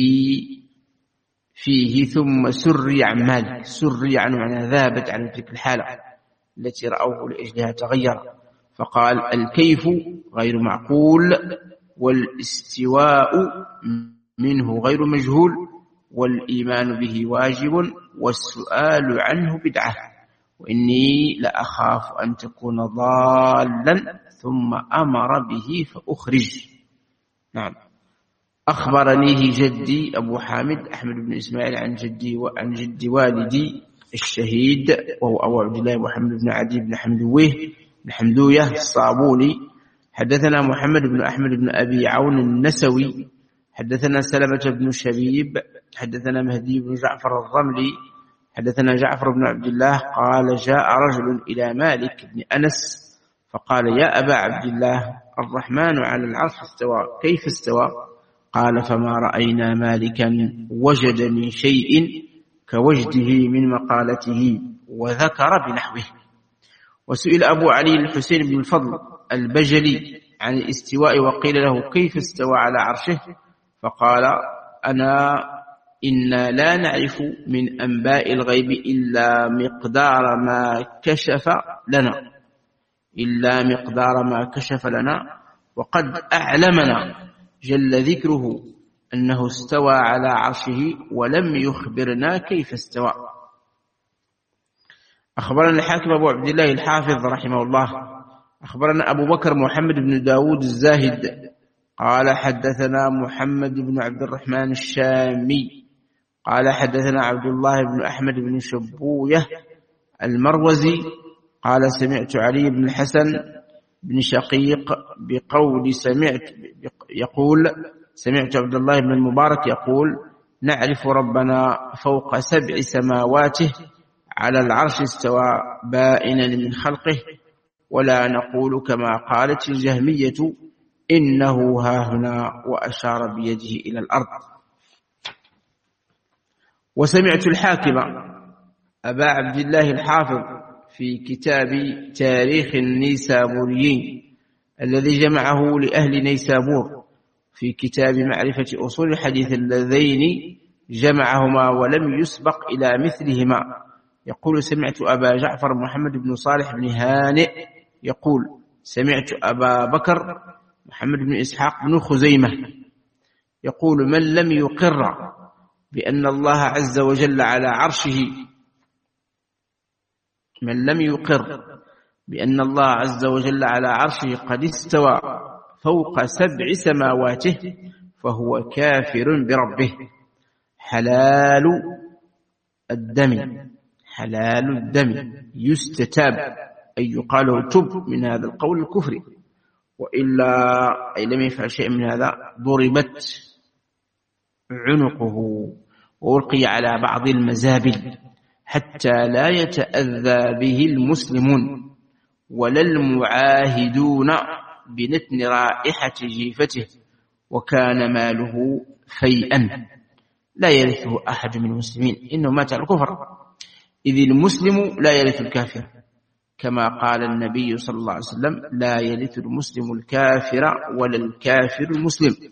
فيه ثم سري عن مالك. سري عن معنى ذابت عن تلك الحالة التي رأوه لأجلها تغير، فقال الكيف غير معقول، والاستواء منه غير مجهول، والإيمان به واجب، والسؤال عنه بدعة، وإني لأخاف أن تكون ضالا ثم أمر به فأخرج. نعم. أخبرنيه جدي أبو حامد أحمد بن إسماعيل عن جدي وعن جدي والدي الشهيد وهو أبو عبد الله محمد بن عدي بن حمدويه بن حمدوية الصابوني. حدثنا محمد بن أحمد بن أبي عون النسوي حدثنا سلمة بن شبيب حدثنا مهدي بن جعفر الرملي حدثنا جعفر بن عبد الله قال جاء رجل إلى مالك بن أنس فقال يا أبا عبد الله الرحمن على العرش استوى كيف استوى؟ قال فما رأينا مالكا وجد من شيء كوجده من مقالته، وذكر بنحوه. وسئل أبو علي الحسين بن الفضل البجلي عن الاستواء وقيل له كيف استوى على عرشه؟ فقال أنا إنا لا نعرف من أنباء الغيب إلا مقدار ما كشف لنا إلا مقدار ما كشف لنا وقد أعلمنا جل ذكره أنه استوى على عرشه ولم يخبرنا كيف استوى. أخبرنا الحاكم أبو عبد الله الحافظ رحمه الله أخبرنا أبو بكر محمد بن داود الزاهد قال حدثنا محمد بن عبد الرحمن الشامي قال حدثنا عبد الله بن أحمد بن شبوية المروزي قال سمعت علي بن الحسن بن شقيق بقول سمعت يقول سمعت عبد الله بن المبارك يقول نعرف ربنا فوق سبع سماواته على العرش استوى بائنا من خلقه ولا نقول كما قالت الجهمية إنه هاهنا وأشار بيده إلى الأرض. وسمعت الحاكم أبا عبد الله الحافظ في كتاب تاريخ النيسابوريين الذي جمعه لأهل نيسابور في كتاب معرفة أصول الحديث اللذين جمعهما ولم يسبق إلى مثلهما. يقول سمعت أبا جعفر محمد بن صالح بن هانئ يقول سمعت أبا بكر محمد بن إسحاق بن خزيمة يقول من لم يقر بأن الله عز وجل على عرشه من لم يقر بأن الله عز وجل على عرشه قد استوى فوق سبع سماواته فهو كافر بربه. حلال الدم حلال الدم يستتاب أي يقال تب من هذا القول الكفري، وإلا أي لم يفعل شيء من هذا ضربت عنقه وألقي على بعض المزابل حتى لا يتأذى به المسلمون ولا المعاهدون بنتن رائحة جيفته، وكان ماله فيئا لا يرثه أحد من المسلمين إنه مات على الكفر، إذ المسلم لا يرث الكافر كما قال النبي صلى الله عليه وسلم لا يرث المسلم الكافر ولا الكافر المسلم.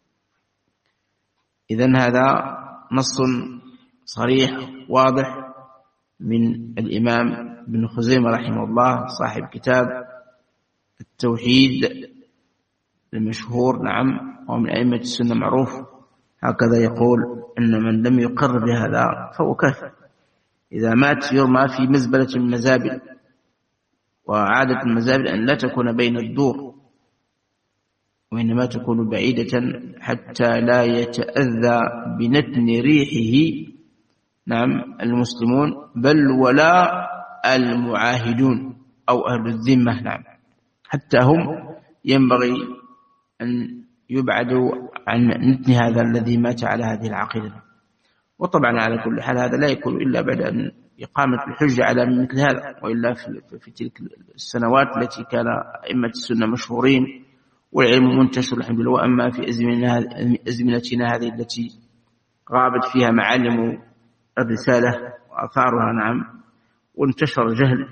إذن هذا نص صريح واضح من الإمام ابن خزيمة رحمه الله صاحب كتاب التوحيد المشهور، نعم، ومن أئمة السنة معروف، هكذا يقول أن من لم يقر بهذا فهو كافر. إذا مات يرمى في مزبلة المزابل، وعادة المزابل أن لا تكون بين الدور وإنما تكون بعيدة حتى لا يتأذى بنتن ريحه، نعم، المسلمون بل ولا المعاهدون أو أهل الذمة، نعم، حتى هم ينبغي أن يبعدوا عن نتن هذا الذي مات على هذه العقيدة. وطبعا على كل حال هذا لا يكون إلا بعد أن إقامة الحجة على مثل هذا، وإلا في تلك السنوات التي كان أئمة السنة مشهورين والعلم منتشر الحمد لله. وأما في أزمنتنا هذه التي غابت فيها معالم الرسالة وأثارها، نعم، وانتشر الجهل،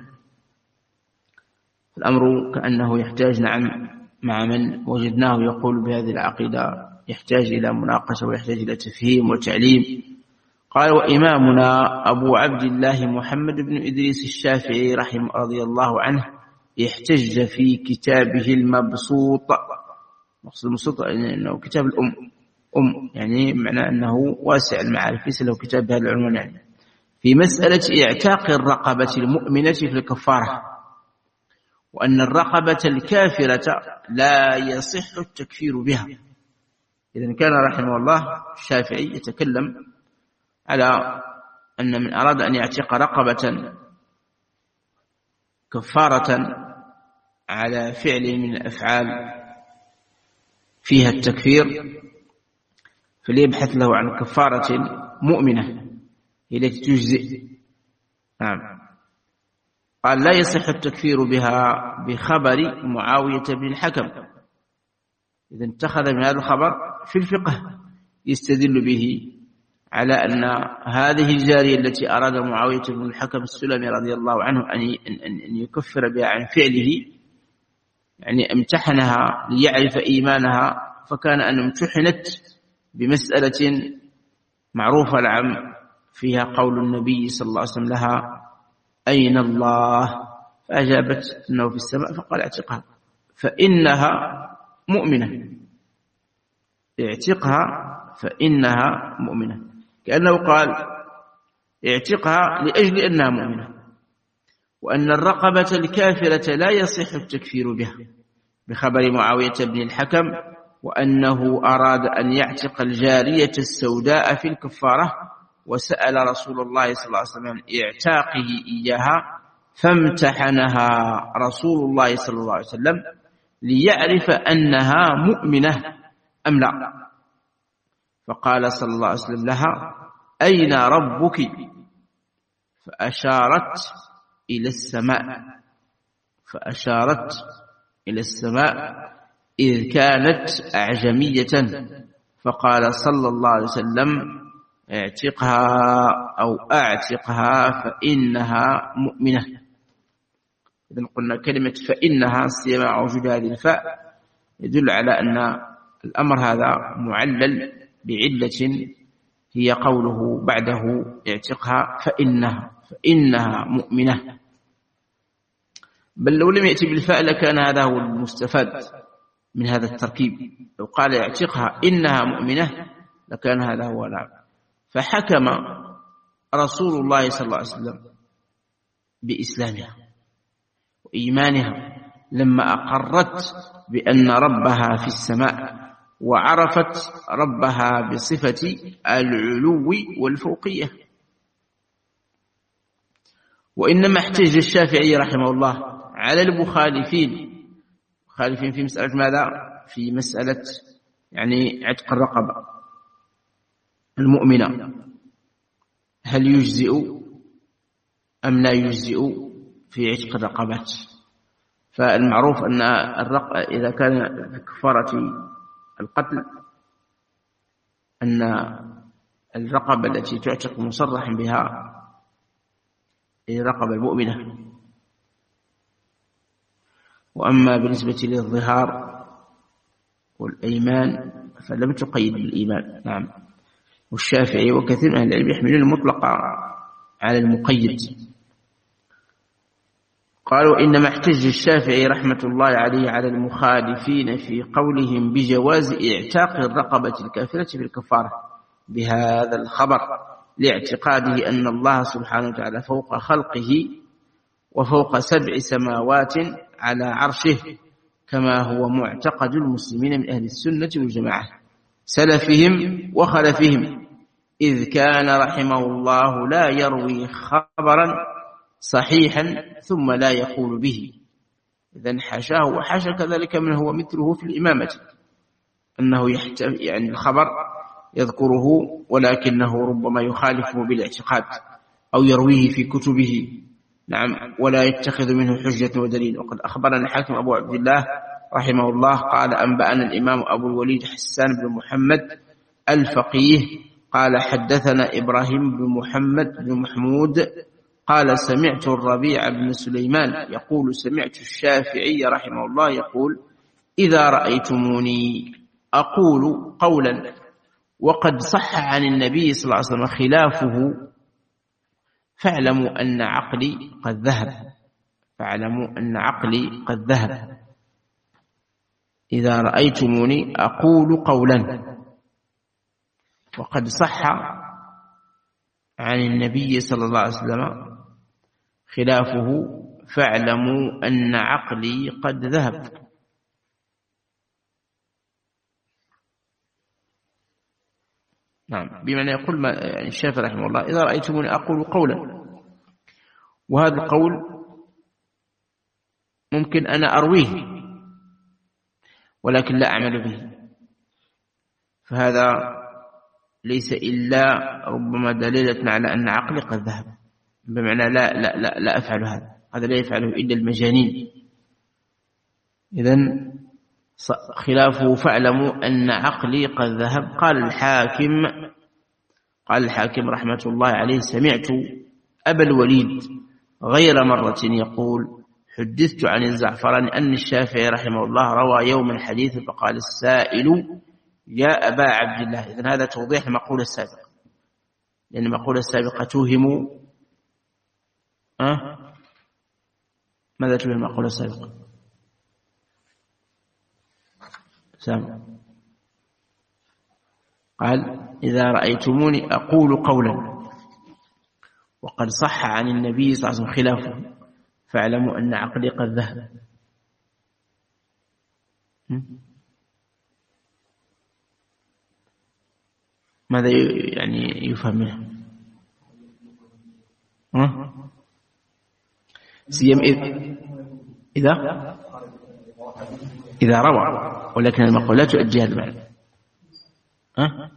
الأمر كأنه يحتاج، نعم، مع من وجدناه يقول بهذه العقيدة يحتاج إلى مناقشة ويحتاج إلى تفهيم وتعليم. قال وإمامنا أبو عبد الله محمد بن إدريس الشافعي رحمه رضي الله عنه احتج في كتابه المبسوط، مقصد المبسوط أنه كتاب الأم أم يعني معنى أنه واسع المعارف ليس له كتاب بهذا العنوان، يعني في مسألة اعتاق الرقبة المؤمنة في الكفارة، وأن الرقبة الكافرة لا يصح التكفير بها. إذن كان رحمه الله الشافعي يتكلم على أن من أراد أن يعتق رقبة كفارة على فعل من الأفعال فيها التكفير فليبحث له عن كفارة مؤمنة التي تجزئ، نعم. قال لا يصح التكفير بها بخبر معاوية بن الحكم. إذا اتخذ من هذا الخبر في الفقه يستدل به على أن هذه الجارية التي أراد معاوية بن الحكم السلمي رضي الله عنه أن يكفر بها عن فعله، يعني امتحنها ليعرف إيمانها، فكان أن امتحنت بمسألة معروفة العام فيها قول النبي صلى الله عليه وسلم لها أين الله؟ فأجابت أنه في السماء، فقال اعتقها فإنها مؤمنة، اعتقها فإنها مؤمنة، كأنه قال اعتقها لأجل أنها مؤمنة، وأن الرقبة الكافرة لا يصح التكفير بها بخبر معاوية بن الحكم، وأنه أراد أن يعتق الجارية السوداء في الكفارة، وسأل رسول الله صلى الله عليه وسلم عن اعتاقه إياها، فامتحنها رسول الله صلى الله عليه وسلم ليعرف أنها مؤمنة أم لا، فقال صلى الله عليه وسلم لها أين ربك؟ فأشارت إلى السماء فأشارت إلى السماء إذ كانت أعجمية، فقال صلى الله عليه وسلم اعتقها أو أعتقها فإنها مؤمنة. إذن قلنا كلمة فإنها سيما وجود هذه الفاء يدل على أن الأمر هذا معلل بعلة هي قوله بعده اعتقها فإنها فإنها مؤمنة، بل لو لم يأتي بالفاء لكان هذا هو المستفاد من هذا التركيب، لو قال اعتقها إنها مؤمنة لكان هذا هو العام. فحكم رسول الله صلى الله عليه وسلم بإسلامها وإيمانها لما أقرت بأن ربها في السماء وعرفت ربها بصفة العلو والفوقية. وإنما احتج الشافعي رحمه الله على المخالفين مخالفين في مسألة ماذا؟ في مسألة يعني عتق الرقبة المؤمنة، هل يجزئ أم لا يجزئ في عتق الرقبات؟ فالمعروف أن الرق... إذا كان في كفارة القتل أن الرقبة التي تعتق مصرح بها هي الرقبة المؤمنة. وأما بالنسبة للظهار والأيمان فلم تقيد بالإيمان. نعم. والشافعي وكثير من أهل العلم يحملون المطلق على المقيد. قالوا إنما احتج الشافعي رحمة الله عليه على المخالفين في قولهم بجواز اعتاق الرقبة الكافرة في الكفارة بهذا الخبر لاعتقاده أن الله سبحانه وتعالى فوق خلقه وفوق سبع سماوات على عرشه، كما هو معتقد المسلمين من أهل السنة والجماعة سلفهم وخلفهم، إذ كان رحمه الله لا يروي خبرا صحيحا ثم لا يقول به. إذن حاشاه وحاشا كذلك من هو مثله في الإمامة، أنه يحتمل يعني الخبر يذكره ولكنه ربما يخالفه بالاعتقاد أو يرويه في كتبه. نعم. ولا يتخذ منه حجة ودليل. وقد أخبرنا الحاكم أبو عبد الله رحمه الله قال أنبأنا الإمام أبو الوليد حسان بن محمد الفقيه قال حدثنا إبراهيم بن محمد بن محمود قال سمعت الربيع بن سليمان يقول سمعت الشافعي رحمه الله يقول إذا رأيتموني أقول قولا وقد صح عن النبي صلى الله عليه وسلم خلافه فاعلموا أن عقلي قد ذهب فاعلموا أن عقلي قد ذهب إذا رأيتموني أقول قولا وقد صح عن النبي صلى الله عليه وسلم خلافه فاعلموا أن عقلي قد ذهب. نعم. بمعنى يقول ما يعني الشافعي رحمه الله إذا رأيتموني أقول قولا، وهذا القول ممكن أنا أرويه ولكن لا أعمل به، فهذا ليس إلا ربما دليلة على أن عقلي قد ذهب، بمعنى لا لا لا, لا أفعل هذا، هذا لا يفعله إلا المجانين. إذن خلافه فاعلموا أن عقلي قد ذهب. قال الحاكم قال الحاكم رحمة الله عليه سمعت أبا الوليد غير مرة يقول حدثت عن الزعفراني أن الشافعي رحمه الله روى يوم الحديث فقال السائل يا أبا عبد الله. إذن هذا توضيح المقولة السابقة، لأن المقولة السابقة توهم أه؟ ماذا توهم المقولة السابقة؟ سامع. قال إذا رأيتموني أقول قولا وقد صح عن النبي صلى الله عليه وسلم خلافه فاعلموا أن عقلي قد ذهب. ماذا يعني يفهم منه؟ ها؟ سيم إذا إذا روى، ولكن المقولة لا تؤدي هذا المعنى. ها؟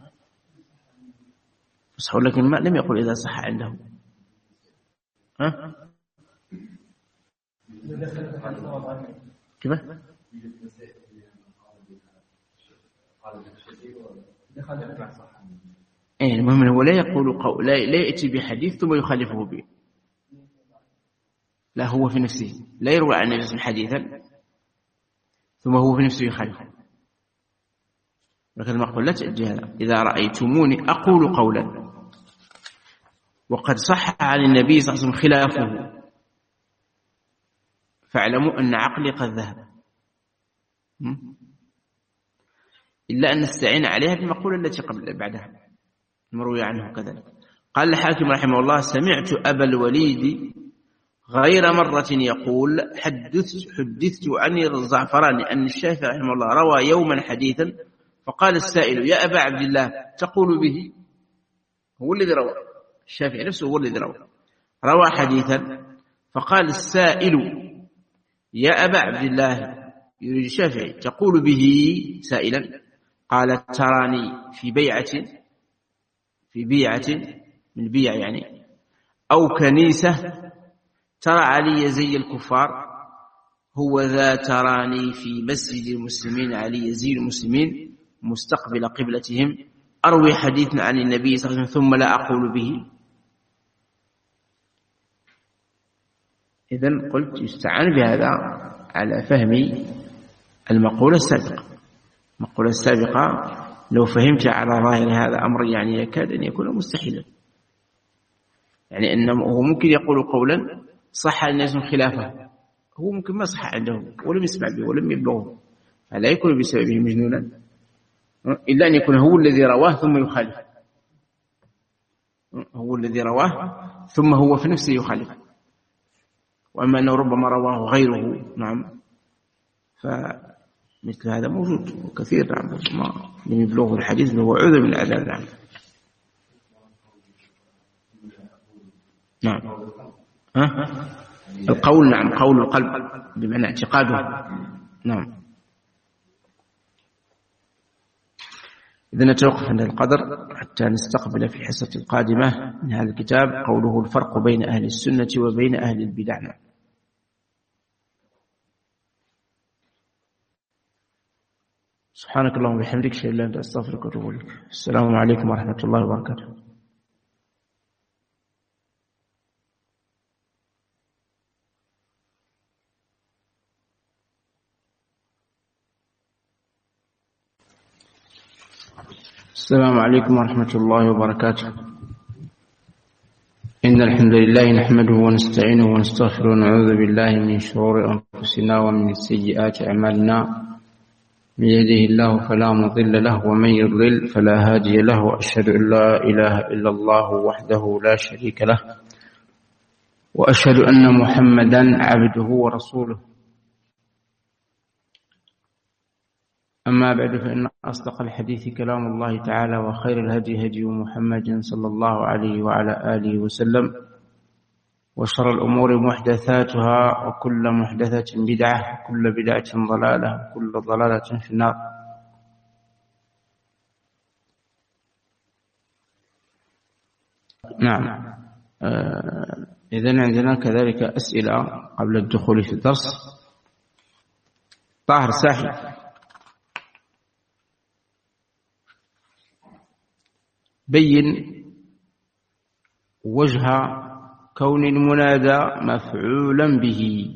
صح، ولكن ما لم يقل إذا صح عنده. ها؟ كيف؟ إيه المهم هو لا يقول قول لا, لا يأتي بحديث ثم يخالفه به، لا هو في نفسه لا يروى عن نفسه حديثا ثم هو في نفسه يخالفه. لكن المقول لا تأتي هذا. إذا رأيتموني أقول قولا وقد صح عن النبي صلى الله عليه وسلم خلافه فاعلموا أن عقلي قد ذهب، إلا أن نستعين عليها بالمقولة التي قبل بعدها المروي عنه كذلك. قال الحاكم رحمه الله: سمعت أبا الوليد غير مرة يقول حدثت, حدثت عن الزعفراني أن الشافعي رحمه الله روى يوما حديثا فقال السائل: يا أبا عبد الله تقول به؟ هو الذي روى، الشافعي نفسه هو الذي روى روى حديثا فقال السائل: يا أبا عبد الله، يريد الشافعي، تقول به سائلا؟ قال: تراني في بيعة، في بيعة من بيع يعني، أو كنيسة ترى علي زي الكفار، هو ذا تراني في مسجد المسلمين علي زي المسلمين مستقبل قبلتهم، أروي حديثا عن النبي صلى الله عليه وسلم ثم لا أقول به. إذن قلت يستعان بهذا على فهم المقولة السابقة. المقولة السابقة لو فهمت على ظاهر هذا أمر يعني يكاد أن يكون مستحيلا، يعني أنه هو ممكن يقول قولا صح الناس خلافه، هو ممكن ما صح عنده ولم يسمع به ولم يبلغه، فلا يكون بسببه مجنونا، إلا أن يكون هو الذي رواه ثم يخالف، هو الذي رواه ثم هو في نفسه يخالف. وأما أنه ربما رواه غيره نعم فمثل هذا موجود وكثير نعم، ما لم يبلغه الحديث وهو عذر من العذاب نعم. نعم ها؟ القول نعم، قول القلب بمعنى اعتقاده نعم. إذا نتوقف عند القدر حتى نستقبل في الحصة القادمة من هذا الكتاب قوله: الفرق بين أهل السنة وبين أهل البدع. سبحانك اللهم وبحمدك أشهد أن لا إله إلا أنت أستغفرك وأتوب إليك. السلام عليكم ورحمة الله وبركاته. السلام عليكم ورحمة الله وبركاته. إن الحمد لله نحمده ونستعينه ونستغفره ونعوذ بالله من شرور أنفسنا ومن سيئات أعمالنا، من يهده الله فلا مضل له ومن يضلل فلا هادي له، وأشهد أن لا إله إلا الله وحده لا شريك له، وأشهد أن محمدا عبده ورسوله. أما بعد، فإن أصدق الحديث كلام الله تعالى، وخير الهدي هدي محمد صلى الله عليه وعلى آله وسلم، وشر الأمور محدثاتها، وكل محدثة بدعة، وكل بدعة ضلالة، وكل ضلالة في النار. نعم آه إذن عندنا كذلك أسئلة قبل الدخول في الدرس. طاهر ساحي، بين وجه كون المنادى مفعولا به.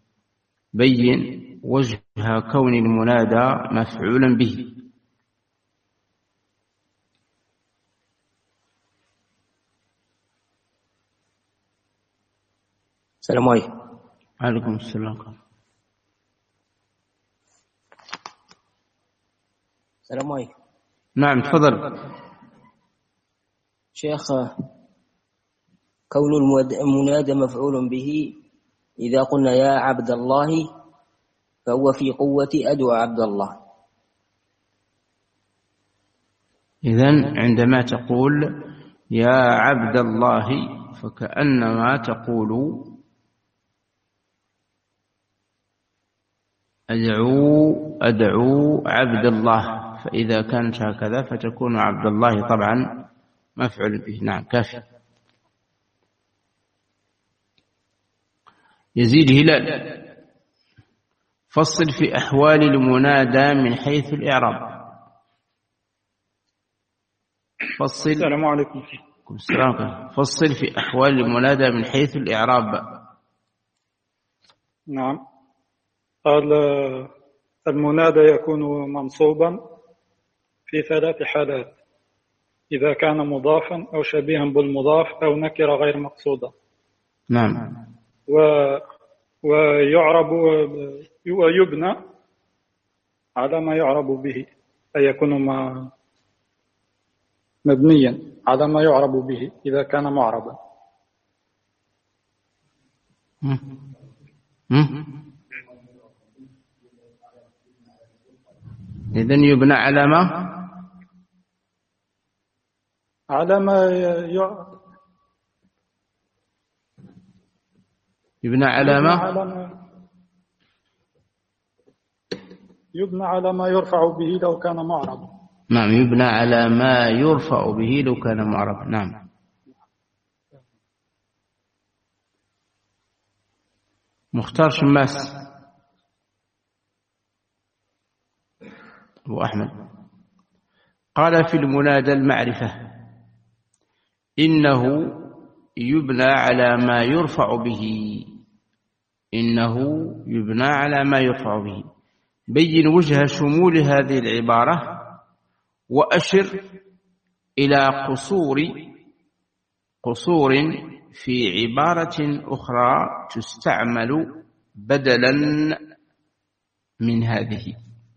بين وجه كون المنادى مفعولا به. السلام عليكم. عليكم السلام. السلام عليكم. نعم تفضل شيخ. كون المنادى مفعول به إذا قلنا يا عبد الله فهو في قوة أدعو عبد الله. إذن عندما تقول يا عبد الله فكأنما تقول أدعو أدعو عبد الله، فإذا كانت هكذا فتكون عبد الله طبعا مفعول به. نعم كافي. يزيد هلال، فصل في أحوال المنادى من حيث الإعراب. فصل. السلام عليكم. السلام. فصل في أحوال المنادى من حيث الإعراب. نعم. قال المنادى يكون منصوبا في ثلاث حالات: إذا كان مضافا أو شبيها بالمضاف أو نكرة غير مقصودة. نعم. و... ويعرب ويبنى على ما يعرب به، أي يكون ما مبنيا على ما يعرب به إذا كان معربا. إذن يبنى على ما على ما ي... يبنى على ما يبنى على ما يرفع به لو كان معربا. نعم، يبنى على ما يرفع به لو كان معربا. نعم. مختار شماس أبو أحمد قال في المنادى المعرفة: إنه يبنى على ما يرفع به. إنه يبنى على ما يرفع به. بين وجه شمول هذه العبارة وأشر إلى قصور قصور في عبارة أخرى تستعمل بدلا من هذه.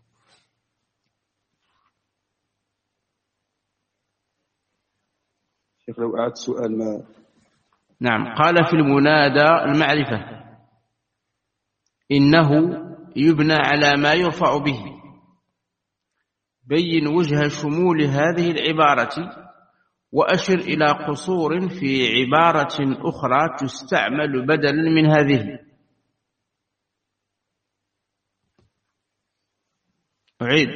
شيخ لو أعاد سؤال ما. نعم. قال في المنادى المعرفة: إنه يبنى على ما يرفع به. بين وجه شمول هذه العبارة وأشر إلى قصور في عبارة أخرى تستعمل بدلا من هذه. أعيد.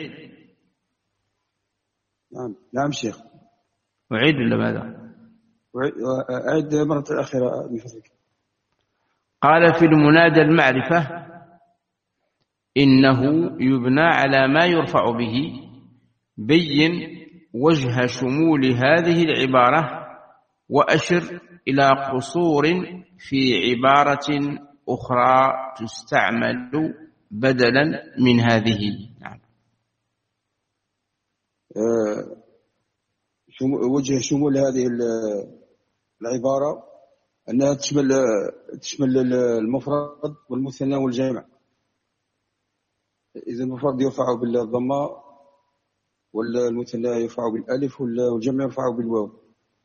نعم نعم شيخ. أعيد ولا ماذا؟ أعيد مرة أخيرة من فضلك. قال في المنادى المعرفة: إنه يبنى على ما يرفع به. بين وجه شمول هذه العبارة وأشر إلى قصور في عبارة أخرى تستعمل بدلا من هذه. نعم. أه وجه شمول هذه العبارة أنها تشمل تشمل المفرد والمثنى والجمع. إذا المفرد يرفع بالضمة والمثنى يرفع بالألف والجمع يرفع بالواو،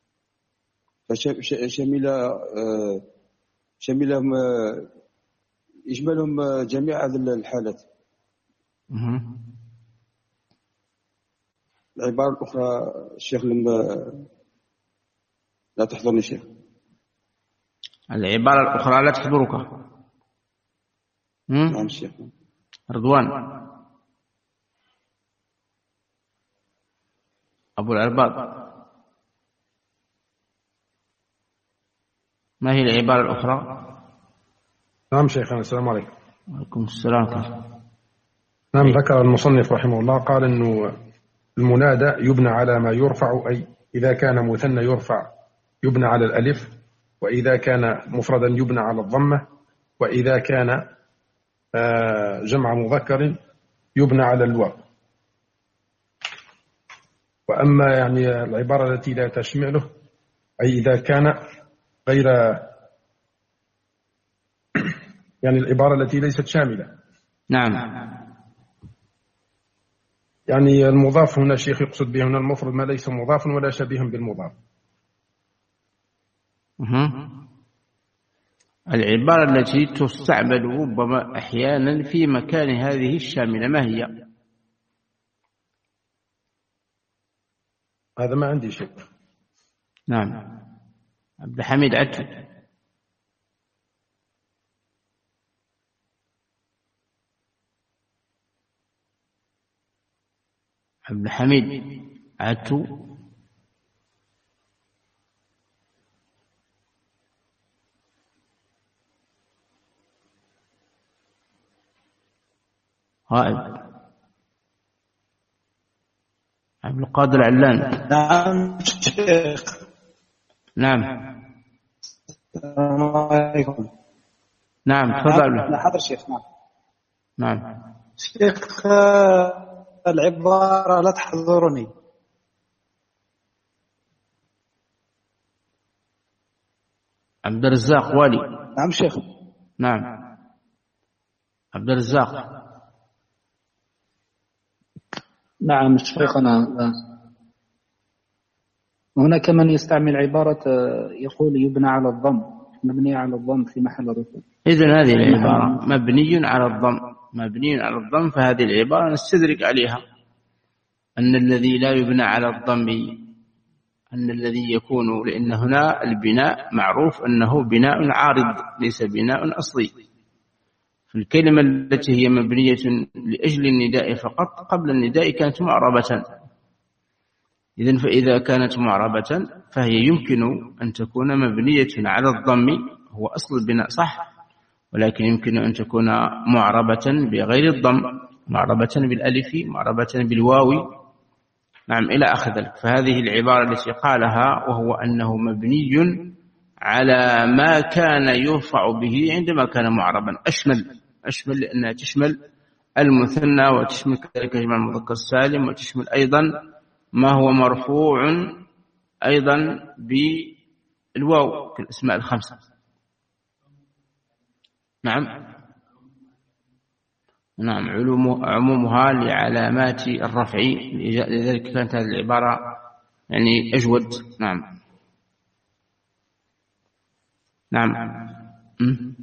فشمل شملهم يشملهم جميع هذه الحالات. العبارة الأخرى الشيخ لما لا تحضرني شيخ. العبارة الأخرى لا تحضرك. نعم شيخ. رضوان أبو الأرباب، ما هي العبارة الأخرى؟ نعم شيخنا. السلام عليكم. وعليكم السلام. نعم. ذكر المصنف رحمه الله قال أنه المنادى يبنى على ما يرفع، أي إذا كان مثنى يرفع يبنى على الألف، وإذا كان مفردا يبنى على الضمة، وإذا كان جمع مذكر يبنى على الواو. وأما يعني العبارة التي لا تشمله، أي إذا كان غير يعني العبارة التي ليست شاملة. نعم. يعني المضاف هنا الشيخ يقصد به هنا المفرد ما ليس مضافا ولا شبيها بالمضاف. العبارة التي تستعمل ربما أحيانا في مكان هذه الشاملة ما هي؟ هذا ما عندي شيء. نعم. عبد الحميد عتو. عبد الحميد عتو. غائب. عبد القادر علان. نعم شيخ. نعم. السلام عليكم. نعم تفضل. أنا حاضر شيخ. نعم. نعم. شيخ العبارة لا تحضرني. عبد الرزاق والي. نعم شيخ. نعم عبد الرزاق. نعم شيخنا. هناك من يستعمل عبارة يقول يبنى على الضم، مبني على الضم في محل رفع. إذن هذه العبارة مبني على الضم، مبني على الضم، فهذه العبارة نستدرك عليها أن الذي لا يبنى على الضم أن الذي يكون، لأن هنا البناء معروف أنه بناء عارض ليس بناء أصلي. الكلمة التي هي مبنية لأجل النداء فقط قبل النداء كانت معربة. إذن فإذا كانت معربة فهي يمكن أن تكون مبنية على الضم، هو أصل البناء صح، ولكن يمكن أن تكون معربة بغير الضم، معربة بالألف، معربة بالواو، نعم إلى آخر ذلك. فهذه العبارة التي قالها وهو أنه مبني على ما كان يرفع به عندما كان معربا أشمل، أشمل لأنها تشمل المثنى وتشمل كذلك جمع المذكر السالم، وتشمل أيضا ما هو مرفوع أيضا بالواو كالأسماء الخمسة. نعم نعم عمومها لعلامات الرفع، لذلك كانت هذه العبارة يعني أجود. نعم نعم م?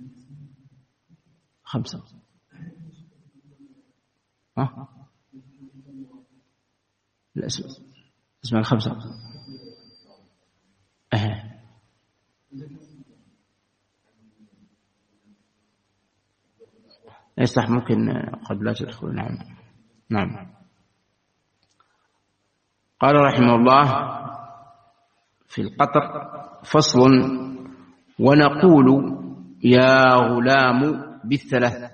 خمسة ها الأسماء الخمسة أه. يصح ممكن قد لا تدخل. نعم نعم. قال رحمه الله في القطر فصل: ونقول يا غلام بالثلاث،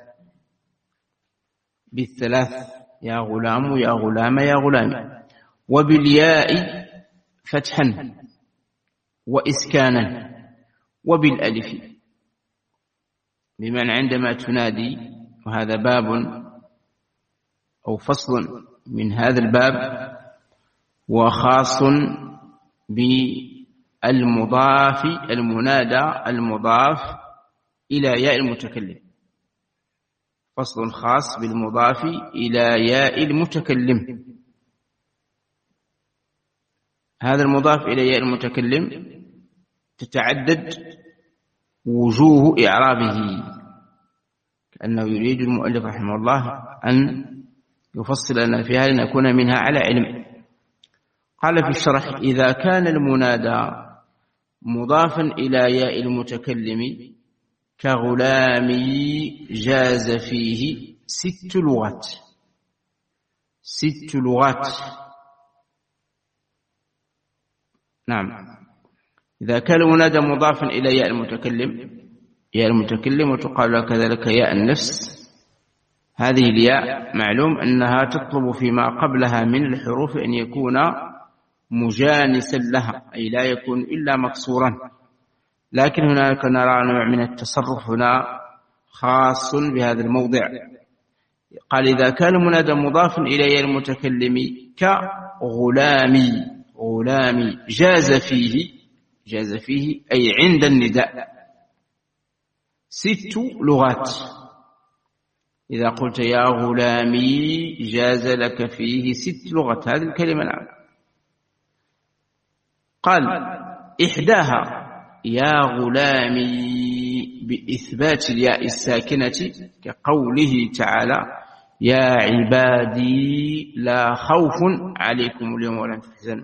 بالثلاث يا غلام يا غلام يا غلام، وبالياء فتحا وإسكانا، وبالألف، بمعنى عندما تنادي، وهذا باب أو فصل من هذا الباب وخاص بالمضاف، المنادى المضاف إلى ياء المتكلم، فصل خاص بالمضاف إلى ياء المتكلم. هذا المضاف إلى ياء المتكلم تتعدد وجوه إعرابه، كأنه يريد المؤلف رحمه الله أن يفصل لنا فيها لنكون منها على علم. قال في الشرح: إذا كان المنادى مضافا إلى ياء المتكلم كغلامي جاز فيه ست لغات، ست لغات. نعم، إذا كان المنادى مضافا إلى ياء المتكلم، ياء المتكلم وتقال كذلك ياء النفس، هذه الياء معلوم أنها تطلب فيما قبلها من الحروف أن يكون مجانسا لها، أي لا يكون إلا مكسورا، لكن هناك نرى نوع من التصرف هنا خاص بهذا الموضع. قال: إذا كان المنادى مضافا إلى ياء المتكلم كغلامي، غلامي جاز فيه، جاز فيه أي عند النداء ست لغات. إذا قلت يا غلامي جاز لك فيه ست لغات، هذه الكلمة. نعم. قال: إحداها يا غلامي بإثبات الياء الساكنة كقوله تعالى: يا عبادي لا خوف عليكم اليوم ولا أنتم تحزنون.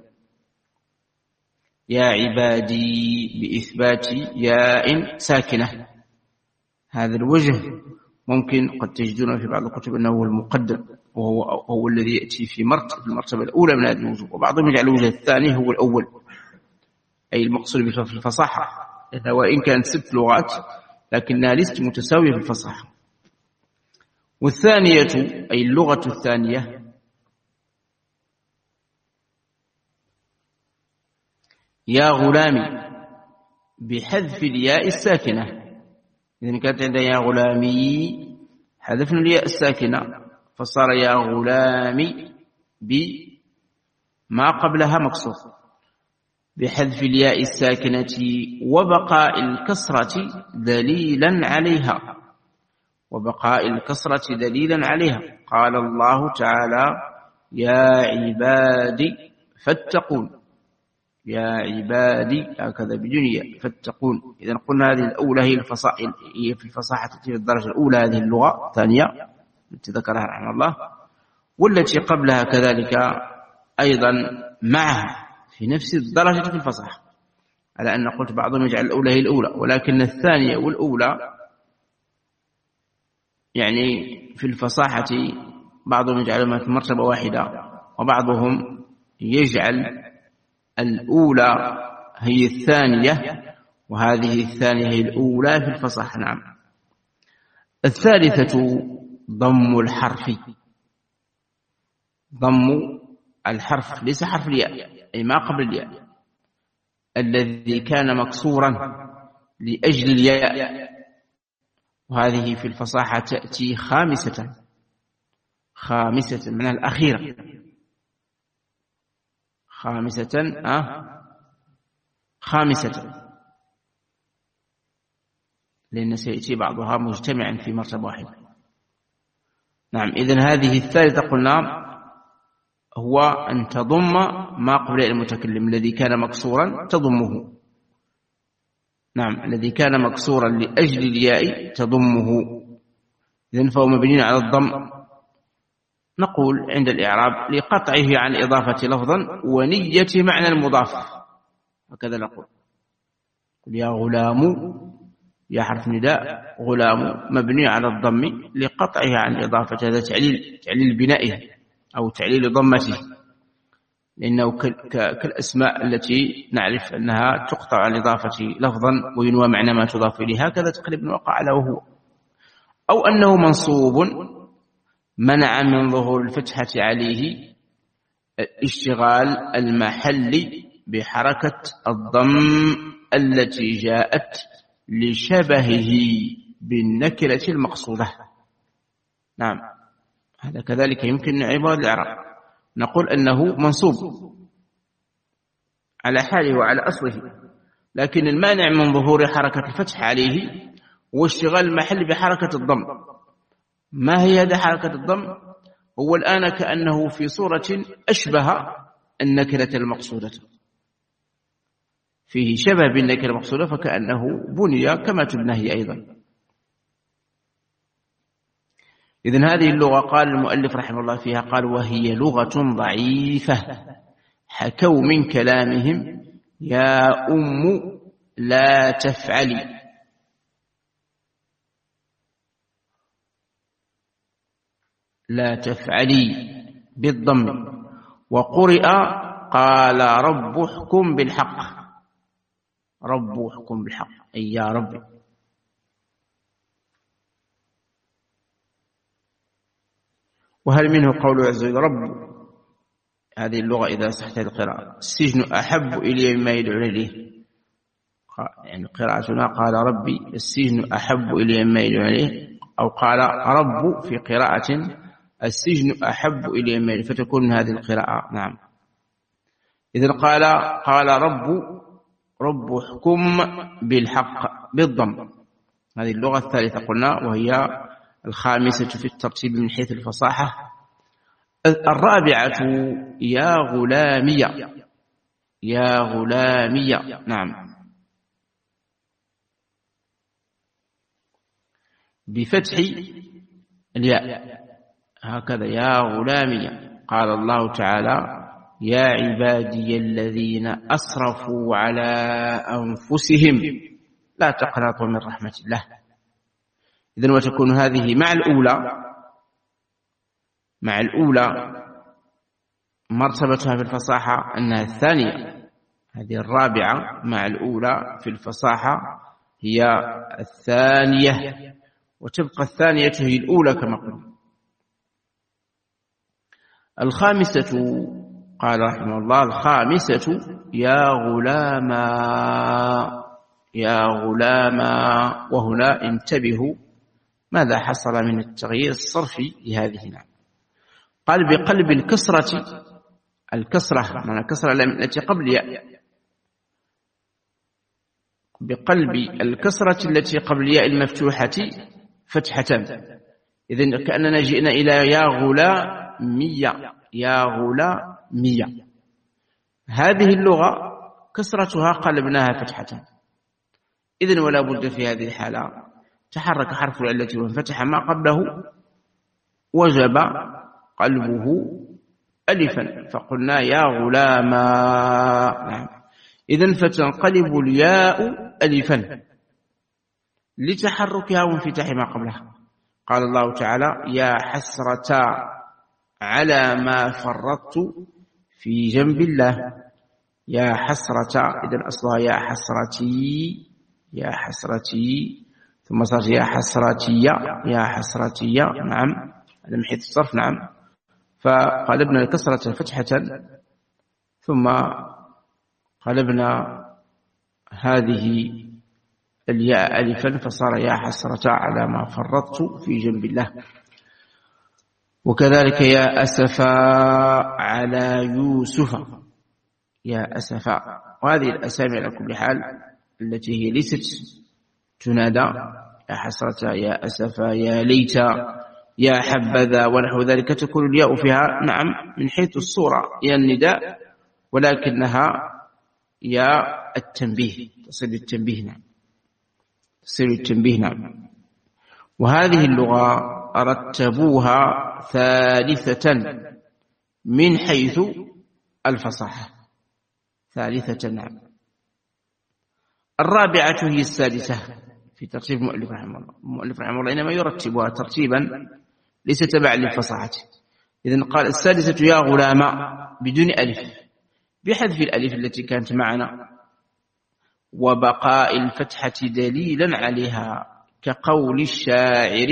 يا عبادي بإثبات ياء ساكنة، هذا الوجه ممكن قد تجدون في بعض الكتب أنه هو المقدم، وهو هو الذي يأتي في مرتبة المرتبة الأولى من هذه الوجوه، وبعضهم يجعل الوجه الثاني هو الأول، أي المقصود في الفصاحة، وإن كانت ست لغات لكنها ليست متساوية في الفصاحة. والثانية أي اللغة الثانية يا غلامي بحذف الياء الساكنة. إذن كانت عندنا يا غلامي حذفنا الياء الساكنة فصار يا غلامي بما قبلها مكسور بحذف الياء الساكنة وبقاء الكسرة دليلا عليها وبقاء الكسرة دليلا عليها. قال الله تعالى: يا عبادي فاتقون، يا عبادي هكذا بدنيا فاتقون. إذا قلنا هذه الأولى هي الفصاحة، هي في الفصاحة في الدرجة الأولى هذه اللغة الثانية التي ذكرها رحمه الله، والتي قبلها كذلك أيضا معها في نفس الدرجة في الفصاحة، على أن قلت بعضهم يجعل الأولى هي الأولى، ولكن الثانية والأولى يعني في الفصاحة بعضهم يجعلها في مرتبة واحدة، وبعضهم يجعل الأولى هي الثانية وهذه الثانية هي الأولى في الفصاحة. نعم. الثالثة ضم الحرف، ضم الحرف ليس حرف الياء أي ما قبل الياء الذي كان مكسورا لأجل الياء، وهذه في الفصاحة تأتي خامسة، خامسة من الأخيرة، خامسة أه خامسة، لأن سيأتي بعضها مجتمعا في مرتبة واحدة. نعم. إذن هذه الثالثة قلنا هو أن تضم ما قبل المتكلم الذي كان مكسورا تضمه. نعم. الذي كان مكسورا لأجل الياء تضمه، إذن فهو مبني على الضم. نقول عند الإعراب لقطعه عن إضافة لفظا ونية معنى المضاف، هكذا نقول. يا غلام، يا حرف نداء، غلام مبني على الضم لقطعه عن إضافة، هذا تعليل تعليل بنائه أو تعليل ضمته، لأنه كالأسماء التي نعرف أنها تقطع عن إضافة لفظا وينوى معنى ما تضاف إليه، هكذا تقريبا وقع له وهو. أو أنه منصوب منع من ظهور الفتحة عليه اشتغال المحل بحركة الضم التي جاءت لشبهه بالنكرة المقصودة. نعم. هذا كذلك يمكن عبارة الإعراب، نقول أنه منصوب على حاله وعلى أصله، لكن المانع من ظهور حركة الفتح عليه هو اشتغال المحل بحركة الضم. ما هي هذه حركة الضم؟ هو الآن كأنه في صورة أشبه النكرة المقصودة، فيه شبه بالنكرة المقصودة، فكأنه بني كما تبنى هي أيضا. إذن هذه اللغة قال المؤلف رحمه الله فيها، قال: وهي لغة ضعيفة حكوا من كلامهم يا أم لا تفعلي. لا تفعلي بالضم. وقرئ قال رب احكم بالحق، رب احكم بالحق أي يا ربي. وهل منه قول عز وجل رب؟ هذه اللغة إذا صحت القراءة. السجن أحب إلي مما يدعون إليه، يعني قراءتنا قال ربي، السجن أحب إلي مما يدعون إليه، أو قال رب في قراءة السجن أحب إلي مما يدعون، فتكون من هذه القراءة. نعم. إذن قال قال رب رب احكم بالحق بالضم. هذه اللغة الثالثة قلنا، وهي الخامسة في الترتيب من حيث الفصاحة. الرابعة يا غلامية، يا غلامية. نعم. بفتح الياء هكذا يا غلامية. قال الله تعالى: يا عبادي الذين أسرفوا على أنفسهم لا تقنطوا من رحمة الله. إذن وتكون هذه مع الأولى، مع الأولى مرتبتها في الفصاحة أنها الثانية، هذه الرابعة مع الأولى في الفصاحة هي الثانية، وتبقى الثانية هي الأولى كما قلنا. الخامسة قال رحمه الله: الخامسة يا غلاما، يا غلاما. وهنا انتبهوا ماذا حصل من التغيير الصرفي لهذه. نعم. قال بقلب الكسرة، الكسرة معنى الكسرة التي قبل ياء، بقلب الكسرة التي قبل ياء المفتوحة فتحتان. إذن كأننا جئنا إلى يا غلامية، يا غلامية. هذه اللغة كسرتها قلبناها فتحتان. إذن ولا بد في هذه الحالة تحرك حرف العلة وانفتح ما قبله وجب قلبه ألفا، فقلنا يا غلاما. نعم. إذن فتنقلب الياء ألفا لتحركها وانفتاح ما قبلها. قال الله تعالى يا حسرة على ما فرطت في جنب الله، يا حسرة. إذن أصلها يا حسرتي، يا حسرتي، ثم صار يا حسرتي، يا حسرتي. نعم، هذا من حيث الصرف. نعم، فقلبنا الكسرة فتحة ثم قلبنا هذه الياء ألفا فصار يا حسرة على ما فرطت في جنب الله. وكذلك يا أسفا على يوسف، يا أسفا. وهذه الأسامي على كل حال التي هي ليست تنادى، يا حسرة، يا أسفا، يا ليت، يا حبذا ونحو ذلك، تكون الياء فيها نعم من حيث الصورة يا النداء، ولكنها يا التنبيه، تصل التنبيه. نعم، تصل التنبيه. نعم. وهذه اللغة رتبوها ثالثة من حيث الفصاحة، ثالثة. نعم. الرابعة هي السادسة في ترتيب المؤلف رحمه الله. المؤلف رحمه الله إنما يرتبها ترتيبا ليس تبعا للفصاحة. إذن قال السادسة يا غلام بدون ألف، بحذف الألف التي كانت معنا وبقاء الفتحة دليلا عليها، كقول الشاعر،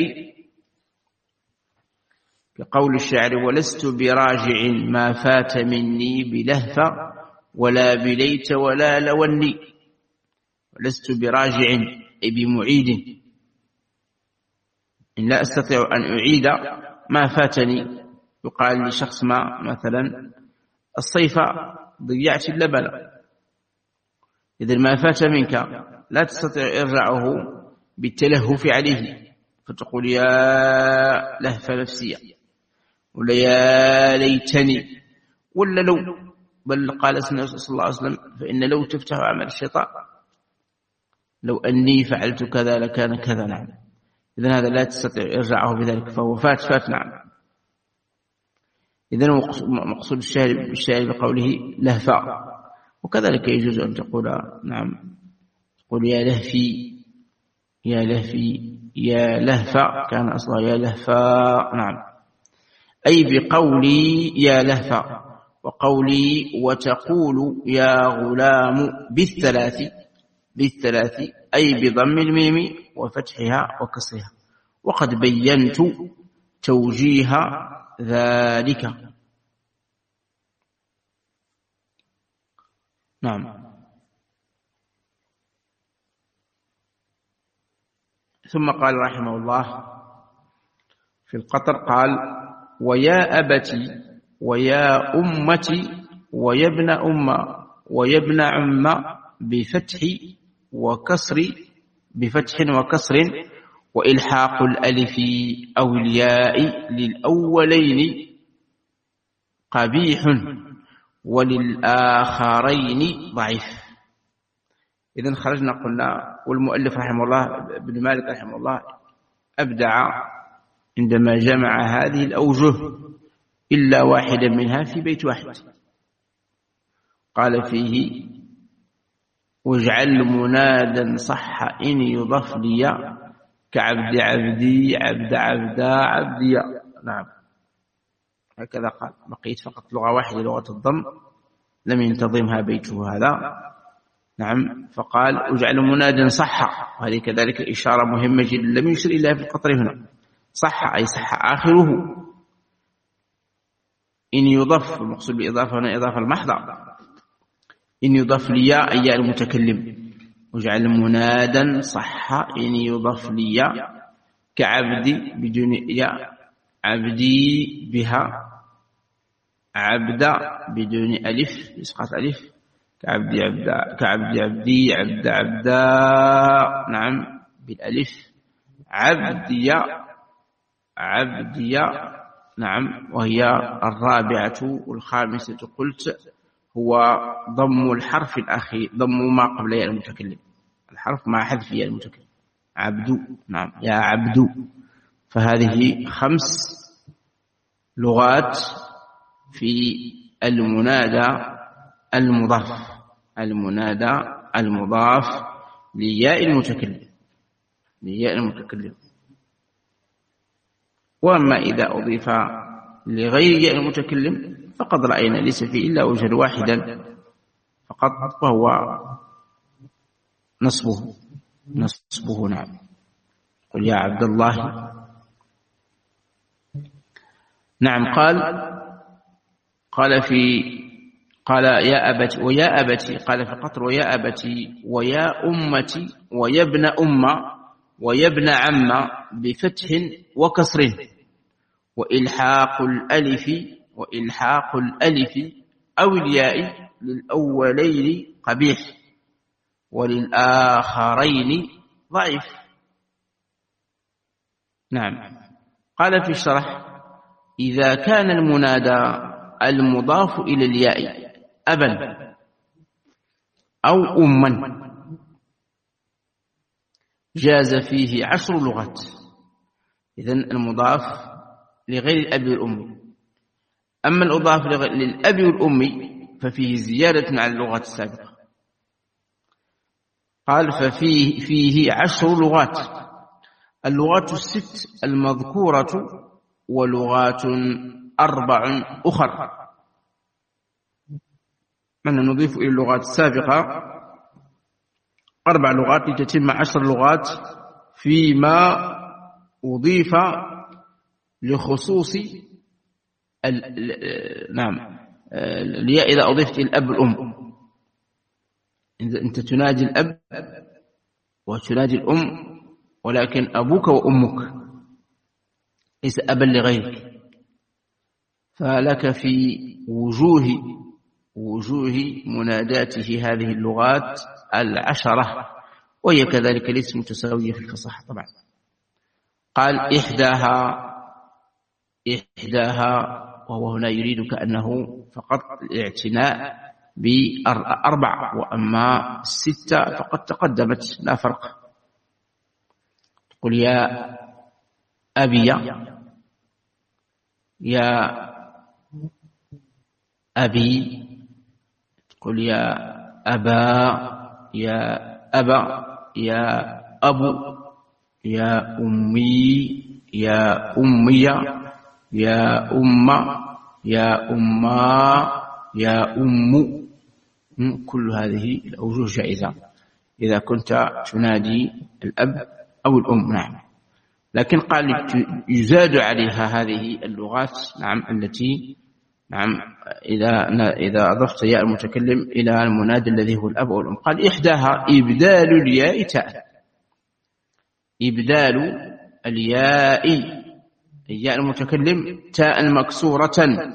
كقول الشاعر ولست براجع ما فات مني بلهفة ولا بليت ولا لوني. ولست براجع أي بمعيد، إن لا أستطيع أن أعيد ما فاتني. يقال لشخص ما مثلا الصيف ضيعت اللبن، إذن ما فات منك لا تستطيع إرجاعه بالتلهف عليه، فتقول يا لهف نفسي، ولا يا ليتني، ولا لو. بل قال صلى الله عليه وسلم فإن لو تفتح عمل الشيطان، لو أني فعلت كذا لكان كذا. نعم. إذن هذا لا تستطيع إرجاعه بذلك، فهو فات فات. نعم. إذن مقصود الشاعر بقوله لهفا. وكذلك يجوز أن تقول نعم، تقول يا لهفي، يا لهفي، يا لهفا، كان أصلا يا لهفا. نعم، أي بقولي يا لهفا، وقولي وتقول يا غلام بالثلاث، بالثلاث أي بضم الميم وفتحها وكسرها. وقد بينت توجيه ذلك. نعم. ثم قال رحمه الله في القطر قال ويا أبتي ويا أمتي ويا ابن أم ويا ابن عم بفتح وكسر، بفتح وكسر، وإلحاق الألف أو الياء للأولين قبيح وللآخرين ضعيف. إذن خرجنا قلنا، والمؤلف رحمه الله ابن مالك رحمه الله أبدع عندما جمع هذه الأوجه إلا واحدا منها في بيت واحد. قال فيه واجعل منادا صح إن يضاف لي كعبد عبدي عبد عبدا عبدي. نعم، هكذا قال. بقيت فقط لغة واحدة، لغة الضم، لم ينتظمها بيته هذا. نعم، فقال اجعل منادا صح، وهذه كذلك إشارة مهمة جدا لم يشر إلا في القطر هنا. صح أي صح آخره. إن يضاف، المقصود بإضافة هنا إضافة المحضة، إن يضاف لي أي المتكلم. واجعل منادا صح إن يضاف لي كعبدي بدون ياء، عبدي بها عبد بدون ألف، إسقاط ألف، كعبد عبد كعبد عبدي عبد عبدا، نعم بالألف. عبدي عبدي، نعم، وهي الرابعة. والخامسة قلت هو ضم الحرف الأخير، ضم ما قبل ياء المتكلم، الحرف مع حذف ياء المتكلم. عبد، نعم، يا عبد. فهذه خمس لغات في المنادى المضاف، المنادى المضاف لياء المتكلم، لياء المتكلم. وأما إذا أضيف لغير ياء المتكلم فقد رأينا ليس فيه إلا وجها واحدا فقط، وهو نصبه، نصبه، نعم. قل يا عبد الله. نعم. قال قال في قال يا أبتي ويا أبتي، قال في قطر ويا أبتي ويا أمتي ويا ابن أمة ويا ابن عم بفتح وكسر، وإلحاق الألف وإلحاق الألف أو الياء للأولين قبيح وللآخرين ضعيف. نعم. قال في الشرح إذا كان المنادى المضاف إلى الياء أبا أو أما جاز فيه عشر لغات. إذن المضاف لغير الأب والأم. أما الأضاف للأب والأم ففيه زيادة على اللغات السابقة. قال ففيه فيه عشر لغات، اللغات الست المذكورة ولغات أربع أخر. من نضيف إلى اللغات السابقة أربع لغات لتتم عشر لغات فيما أضيف لخصوص ال ال نعم الياء إذا أضفت الأب والأم. أنت تنادي الأب وتنادي الأم، ولكن أبوك وأمك ليس أبا لغيرك، فلك في وجوه وجوه مناداته هذه اللغات العشرة، وهي كذلك ليست متساوية في الفصاحة طبعا. قال إحداها إحداها وهو هنا يريد كأنه فقط الاعتناء بأربع، وأما الستة فقد تقدمت لا فرق. قل يا أبي يا أبي، قل يا أبا يا أبا يا أبو يا أمي يا أمي يا أم يا أما يا أم. كل هذه الأوجه جائزة إذا كنت تنادي الأب أو الأم. نعم. لكن قال يزاد عليها هذه اللغات، نعم، التي نعم إذا إذا أضفت ياء المتكلم إلى المنادي الذي هو الأب أو الأم. قال إحداها إبدال الياء تاء، إبدال الياء الياء المتكلم تاء مكسورة،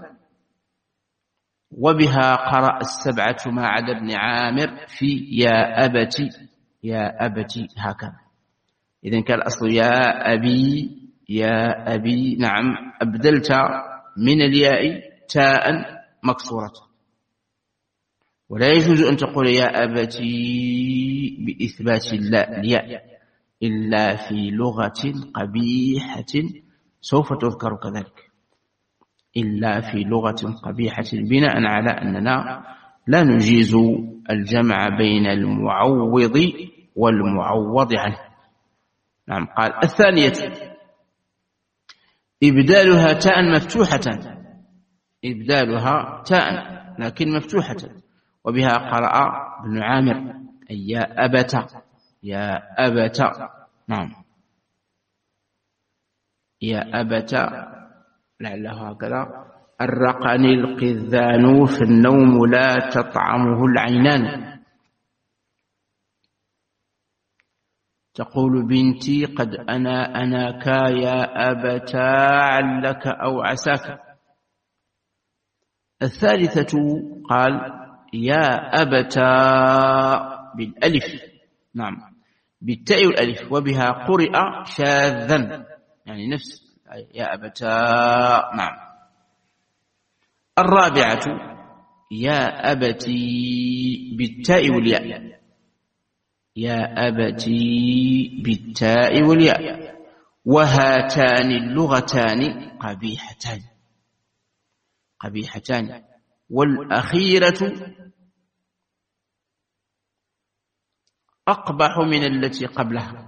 وبها قرأ السبعة ما عدا ابن عامر في يا أبتي يا أبتي هكذا. إذن كان الأصل يا أبي يا أبي، نعم، أبدلت من الياء تاء مكسورة. ولا يجوز أن تقول يا أبتي بإثبات الياء إلا في لغة قبيحة سوف تذكر كذلك، إلا في لغة قبيحة، بناء على أننا لا نجيز الجمع بين المعوض والمعوض عنه. نعم. قال الثانية إبدالها تاء مفتوحة، إبدالها تاء لكن مفتوحة، وبها قرأ ابن عامر أي يا أبت يا أبت. نعم، يا أبت، لعله هكذا. الرقني القذان في النوم لا تطعمه العينان. تقول بنتي قد أنا أناك يا أبتا علك أو عساك. الثالثة قال يا أبتا بالألف، نعم بالتاء والألف، وبها قرئ شاذا، يعني نفس يا أبتا، نعم. الرابعة يا أبتي بالتاء والياء، يا أبتي بالتاء والياء، وهاتان اللغتان قبيحتان، قبيحتان، والأخيرة أقبح من التي قبلها،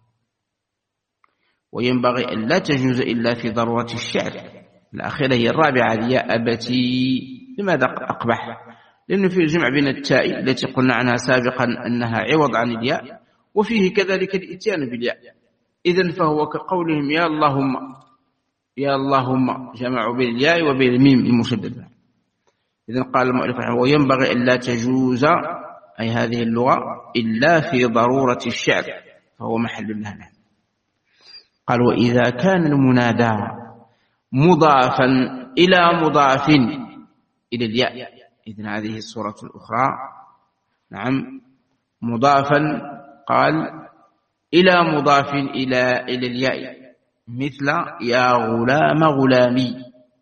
وينبغي أن لا تجوز إلا في ضرورة الشعر. الأخيرة هي الرابعة يا أبتي. لماذا أقبح؟ لأنه فيه جمع بين التاء التي قلنا عنها سابقا أنها عوض عن الياء، وفيه كذلك الإتيان بالياء، إذن فهو كقولهم يا اللهم، يا اللهم جمعوا بين الياء وبين الميم المشددة. إذن قال المؤلف رحمه الله وينبغي أن لا تجوز أي هذه اللغة إلا في ضرورة الشعر، فهو محل لها. قال وإذا كان المنادى مضافا إلى مضاف إلى الياء، إذن هذه الصورة الأخرى، نعم، مضافا قال إلى مضاف إلى إلى الياء، مثل يا غلام غلامي،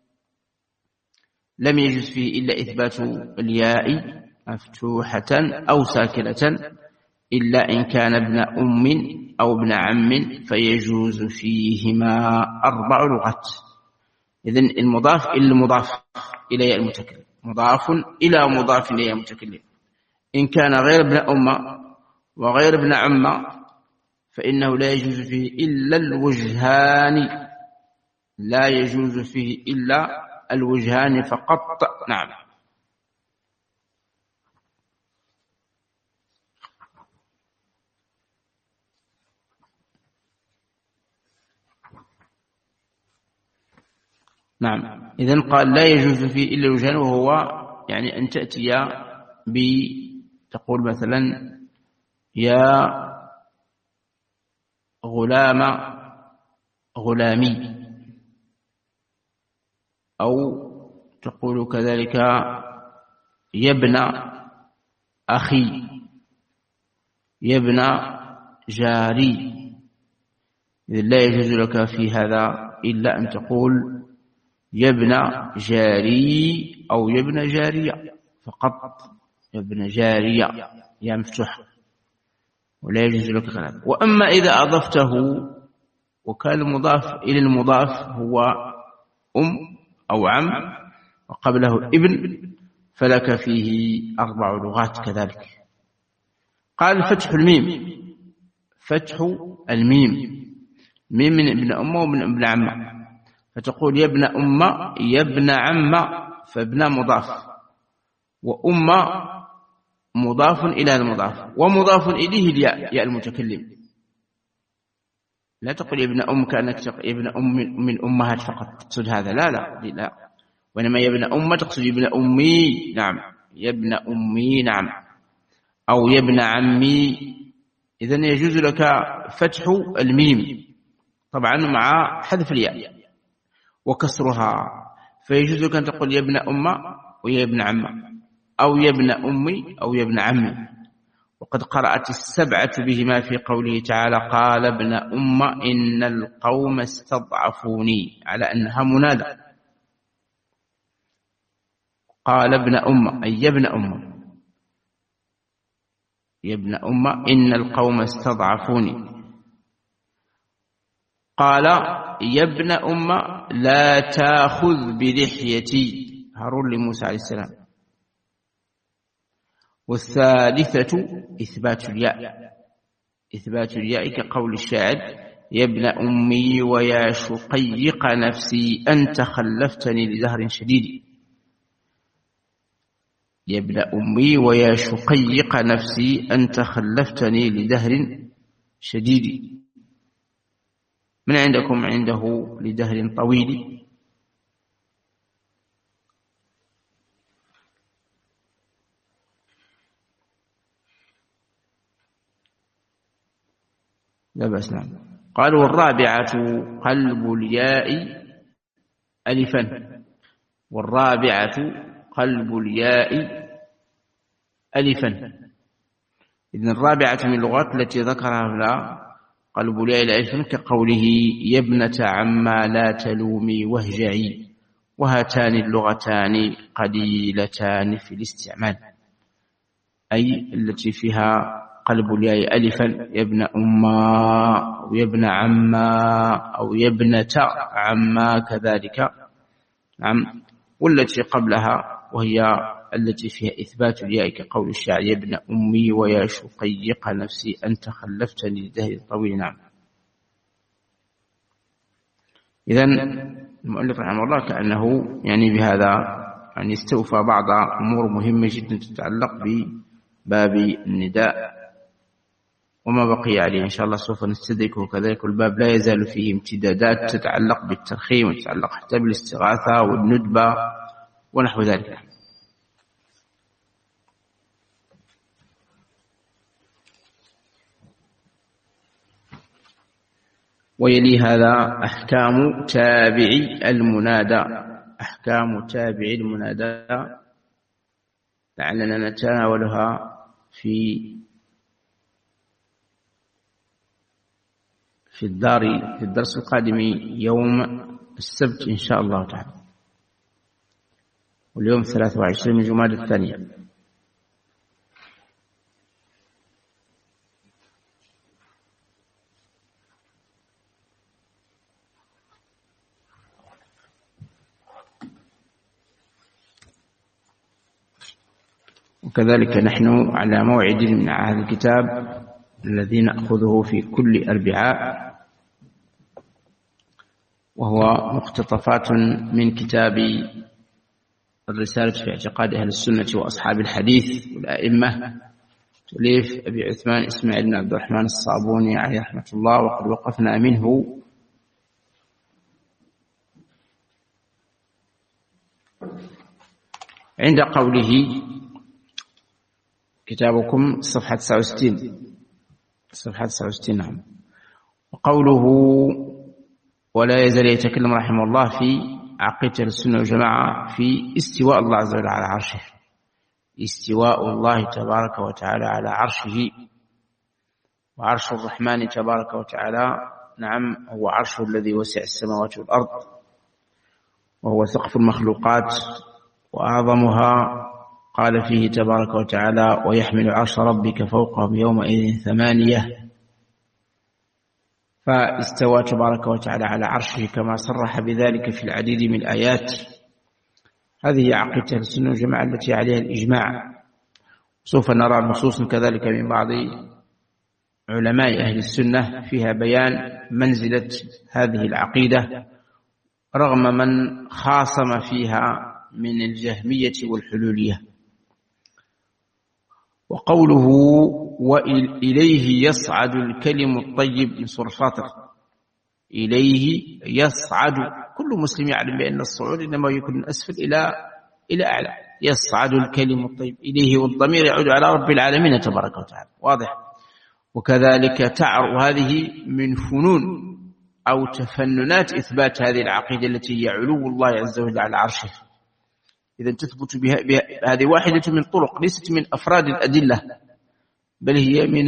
لم يجوز فيه إلا إثبات الياء مفتوحة أو ساكنة، إلا إن كان ابن أم أو ابن عم فيجوز فيهما أربع لغات. إذن المضاف إلى المضاف إلى ياء المتكلم، مضاف إلى مضاف إلى ياء المتكلم، إن كان غير ابن أم وغير ابن عم فإنه لا يجوز فيه إلا الوجهان، لا يجوز فيه إلا الوجهان فقط، نعم. نعم، إذن قال لا يجوز فيه إلا الوجهان، وهو يعني أن تأتي بتقول مثلا يا غلام غلامي، أو تقول كذلك يا ابن أخي، يا ابن جاري. إذن لا يجوز لك في هذا إلا أن تقول يا ابن جاري أو يا ابن جارية فقط، يا ابن جارية يا مفتوح، ولا يجوز لك كلام. وأما إذا أضفته وكان المضاف إلى المضاف هو أم أو عم وقبله ابن فلك فيه أربع لغات كذلك. قال فتح الميم، فتح الميم، ميم من ابن أم ومن ابن عم، فتقول يا ابن أم يا ابن عم، فابن مضاف، وأم مضاف إلى المضاف، ومضاف إليه الياء، ياء المتكلم. لا تقول يا ابن أم كأنك تقول يا ابن أم من أمهات فقط، تقصد هذا، لا لا لا، وإنما يا ابن أم تقصد يا ابن أمي، نعم، يا ابن أمي، نعم، أو يا ابن عمي. إذن يجوز لك فتح الميم طبعا مع حذف الياء وكسرها، فيجوز لك أن تقول يا ابن أم ويا ابن عم، أو يا ابن أمي أو يا ابن عمي. وقد قرأت السبعة بهما في قوله تعالى قال ابن أم إن القوم استضعفوني، على أنها منادى، قال ابن أم أي يا ابن أم، يا ابن أم إن القوم استضعفوني. قال يا ابن أم لا تأخذ بلحيتي، هارون لموسى عليه السلام. والثالثة إثبات الياء، إثبات الياء كقول الشاعر يا ابن أمي ويا شقيق نفسي أنت خلفتني لدهر شديد، يا ابن أمي ويا شقيق نفسي أنت خلفتني لدهر شديد. من عندكم عنده لدهر طويل؟ لا بأس، نعم. قالوا والرابعة قلب الياء ألفا، والرابعة قلب الياء ألفا. إذن الرابعة من اللغات التي ذكرها هنا قلب الياء ألفا كقوله يا ابنة عما لا تلومي واهجعي، وهاتان اللغتان قليلتان في الاستعمال، أي التي فيها قلب الياء ألفا، يا ابن أما أو يا ابن عما أو يا ابنة عما كذلك. نعم. والتي قبلها وهي التي فيها إثبات الياء كقول الشاعر يا ابن أمي ويا شقيق نفسي أنت خلفتني للدهر الطويل. نعم. إذن المؤلف رحمه الله كأنه يعني بهذا يعني استوفى بعض أمور مهمة جدا تتعلق بباب النداء، وما بقي عليه إن شاء الله سوف نستدركه كذلك. الباب لا يزال فيه امتدادات تتعلق بالترخيم وتتعلق حتى بالاستغاثة والندبة ونحو ذلك. ويلي هذا أحكام تابعي المنادى، أحكام تابعي المنادى لعلنا نتناولها في في الدار في الدرس القادم يوم السبت إن شاء الله تعالى، واليوم ثلاثة وعشرين من جمادى الثانية. وكذلك نحن على موعد من هذا الكتاب الذي نأخذه في كل أربعاء، وهو مقتطفات من كتاب الرسالة في اعتقاد أهل السنة وأصحاب الحديث والأئمة تأليف أبي عثمان إسماعيل بن عبد الرحمن الصابوني عليه رحمة الله. وقد وقفنا منه عند قوله كتابكم صفحة تسعة وستين صفحة تسعة وستين. نعم. وقوله ولا يزال يتكلم رحمه الله في عقيدة السنة والجماعة في استواء الله عز وجل على عرشه، استواء الله تبارك وتعالى على عرشه. وعرش الرحمن تبارك وتعالى نعم هو عرشه الذي وسع السماوات والأرض، وهو سقف المخلوقات وأعظمها. قال فيه تبارك وتعالى ويحمل عرش ربك فوقهم يومئذ ثمانية. فاستوى تبارك وتعالى على عرشه كما صرح بذلك في العديد من الآيات. هذه عقيدة السنة والجماعة التي عليها الإجماع. سوف نرى نصوصا كذلك من بعض علماء أهل السنة فيها بيان منزلة هذه العقيدة رغم من خاصم فيها من الجهمية والحلولية. وقوله وإليه يصعد الكلم الطيب من سورة فاطر، إليه يصعد، كل مسلم يعلم بأن الصعود إنما يكون من أسفل إلى إلى أعلى. يصعد الكلم الطيب إليه، والضمير يعود على رب العالمين تبارك وتعالى. واضح. وكذلك تعر، هذه من فنون أو تفننات إثبات هذه العقيدة التي هي علو الله عز وجل على عرشه. إذا تثبت بها, بها هذه واحدة من طرق، ليست من أفراد الأدلة، بل هي من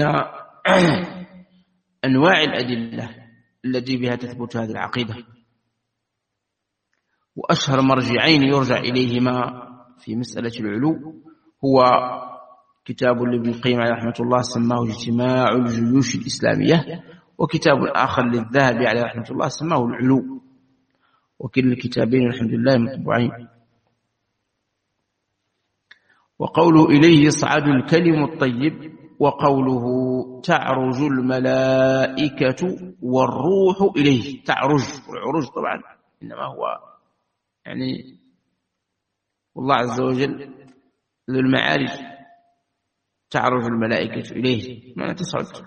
أنواع الأدلة التي بها تثبت هذه العقيدة. وأشهر مرجعين يرجع إليهما في مسألة العلو هو كتاب لابن القيم عليه رحمة الله سماه اجتماع الجيوش الإسلامية، وكتاب آخر للذهبي عليه رحمة الله سماه العلو، وكل الكتابين الحمد لله مطبوعين. وقوله إليه يصعد الكلم الطيب، وقوله تعرج الملائكة والروح إليه. تعرج، والعروج طبعا إنما هو يعني والله عز وجل ذو المعارج. تعرج الملائكة إليه معنى تصعد.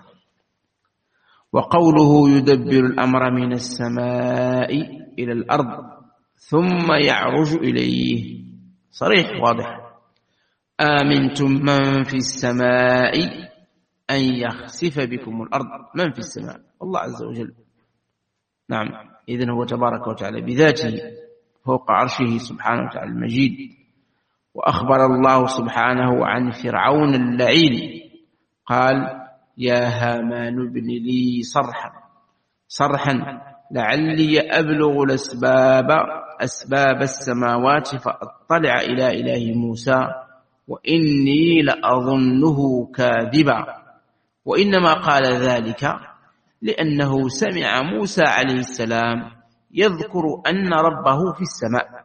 وقوله يدبر الأمر من السماء إلى الأرض ثم يعرج إليه، صريح واضح. آمنتم من في السماء أن يخسف بكم الأرض. من في السماء؟ الله عز وجل. نعم. إذن هو تبارك وتعالى بذاته فوق عرشه سبحانه وتعالى المجيد، وأخبر الله سبحانه عن فرعون اللعين قال يا هامان ابن لي صرحا صرحا لعلي أبلغ الأسباب أسباب السماوات فأطلع إلى إله موسى وإني لأظنه كاذبا. وإنما قال ذلك لأنه سمع موسى عليه السلام يذكر أن ربه في السماء.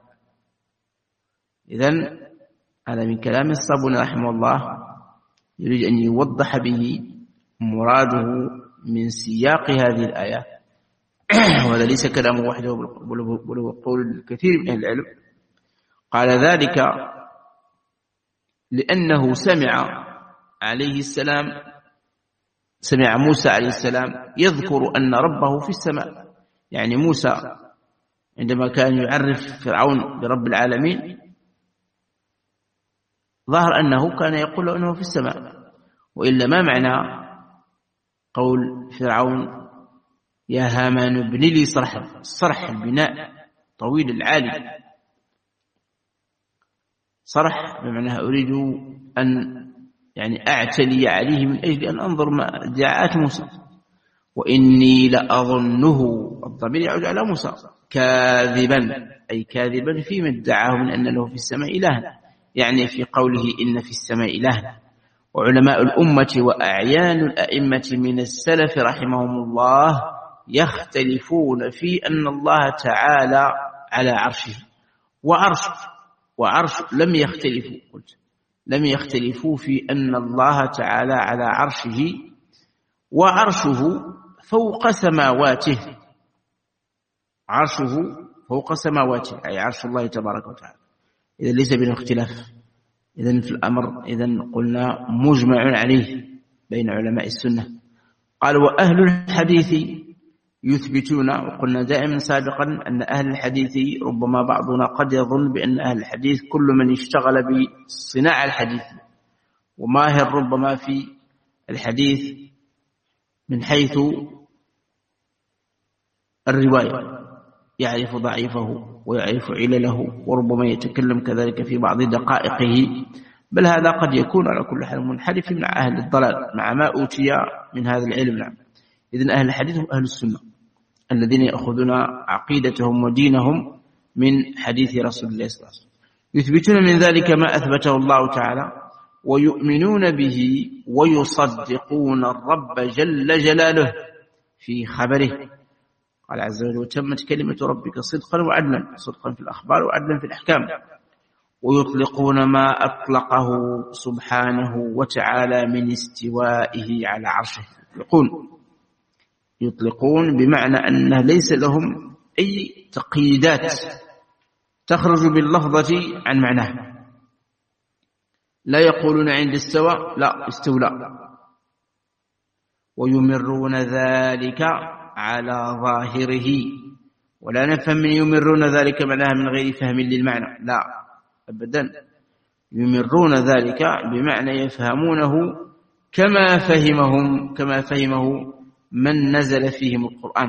إذن هذا من كلام الصابوني رحمه الله يريد أن يوضح به مراده من سياق هذه الآية، وهذا ليس كلامه وحده بل هو قول الكثير من أهل العلم. قال ذلك لأنه سمع عليه السلام سمع موسى عليه السلام يذكر أن ربه في السماء، يعني موسى عندما كان يعرف فرعون برب العالمين ظهر أنه كان يقول أنه في السماء، وإلا ما معنى قول فرعون يا هامان ابن لي صرحا؟ الصرح البناء طويل العالي، صرح بمعنى أريد أن يعني أعتلي عليه من أجل أن أنظر ما ادعاءات موسى. وإني لأظنه الضمير يعود على موسى كاذبا، أي كاذبا فيما ادعاه من أن له في السماء إلها، يعني في قوله إن في السماء إلها. وعلماء الأمة وأعيان الأئمة من السلف رحمهم الله يختلفون في أن الله تعالى على عرشه، وعرش وعرش لم يختلفوا قلت لم يختلفوا في أن الله تعالى على عرشه، وعرشه فوق سماواته، عرشه فوق سماواته أي عرش الله تبارك وتعالى. إذا ليس بين اختلاف، إذن في الأمر إذن قلنا مجمع عليه بين علماء السنة. قال وأهل الحديث يثبتون، وقلنا دائما سابقا أن أهل الحديث ربما بعضنا قد يظن بأن أهل الحديث كل من اشتغل بصناعة الحديث وماهر ربما في الحديث من حيث الرواية، يعرف ضعيفه ويعرف علله وربما يتكلم كذلك في بعض دقائقه، بل هذا قد يكون على كل حال منحرف مع أهل الضلال مع ما أوتي من هذا العلم. نعم. إذن أهل الحديث هم أهل السنة الذين يأخذون عقيدتهم ودينهم من حديث رسول الله صلى الله عليه وسلم، يثبتون من ذلك ما أثبته الله تعالى ويؤمنون به ويصدقون الرب جل جلاله في خبره. قال عز وجل وتمت كلمة ربك صدقا وعدلا، صدقا في الأخبار وعدلا في الأحكام. ويطلقون ما أطلقه سبحانه وتعالى من استوائه على عرشه، يطلقون يطلقون بمعنى أنه ليس لهم أي تقييدات تخرج باللفظة عن معناه، لا يقولون عند استوى، لا استولى. ويمرون ذلك على ظاهره، ولا نفهم من يمرون ذلك معناها من غير فهم للمعنى، لا أبدا، يمرون ذلك بمعنى يفهمونه كما فهمهم كما فهمه من نزل فيهم القرآن،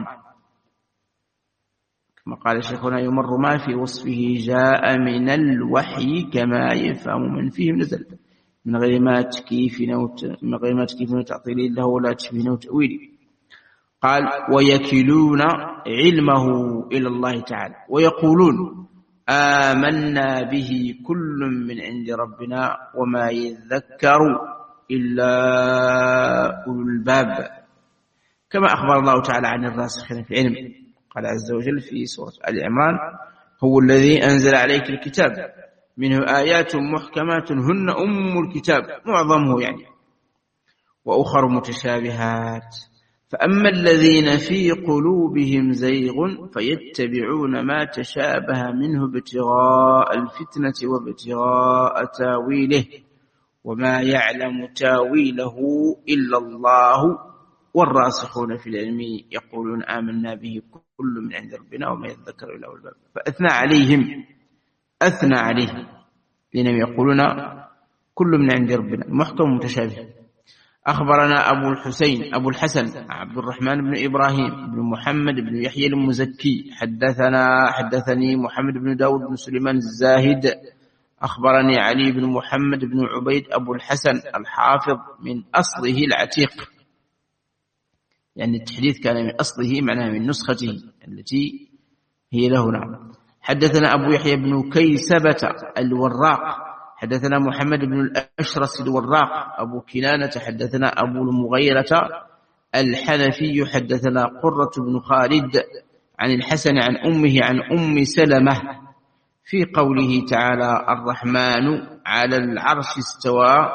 كما قال شيخنا يمر ما في وصفه جاء من الوحي كما يفهم من فيه نزل، من غير ما تكييف من غير ما تكييف وتعطيل له ولا تشبيه وتأويل. قال ويكلون علمه إلى الله تعالى ويقولون آمنا به كل من عند ربنا وما يذكر إلا أولو الباب، كما أخبر الله تعالى عن الراسخين في العلم. قال عز وجل في سورة آل عمران هو الذي أنزل عليك الكتاب منه آيات محكمات هن أم الكتاب، معظمه يعني، وأخر متشابهات، فأما الذين في قلوبهم زيغ فيتبعون ما تشابه منه ابتغاء الفتنة وابتغاء تاويله وما يعلم تاويله إلا الله والراسخون في العلم يقولون آمنا به كل من عند ربنا وما يذكر إلا أولو الباب. فأثنى عليهم أثنى عليهم لأنهم يقولون كل من عند ربنا، محكم متشابه. أخبرنا أبو الحسين أبو الحسن عبد الرحمن بن إبراهيم بن محمد بن يحيى المزكي حدثنا حدثني محمد بن داود بن سليمان الزاهد أخبرني علي بن محمد بن عبيد أبو الحسن الحافظ من أصله العتيق، يعني التحديث كان من أصله معناه من نسخته التي هي له. نعم. حدثنا أبو يحيى بن كيسبة الوراق حدثنا محمد بن الأشرس الوراق أبو كنانة حدثنا أبو المغيرة الحنفي حدثنا قرة بن خالد عن الحسن عن أمه عن أم سلمة في قوله تعالى الرحمن على العرش استوى،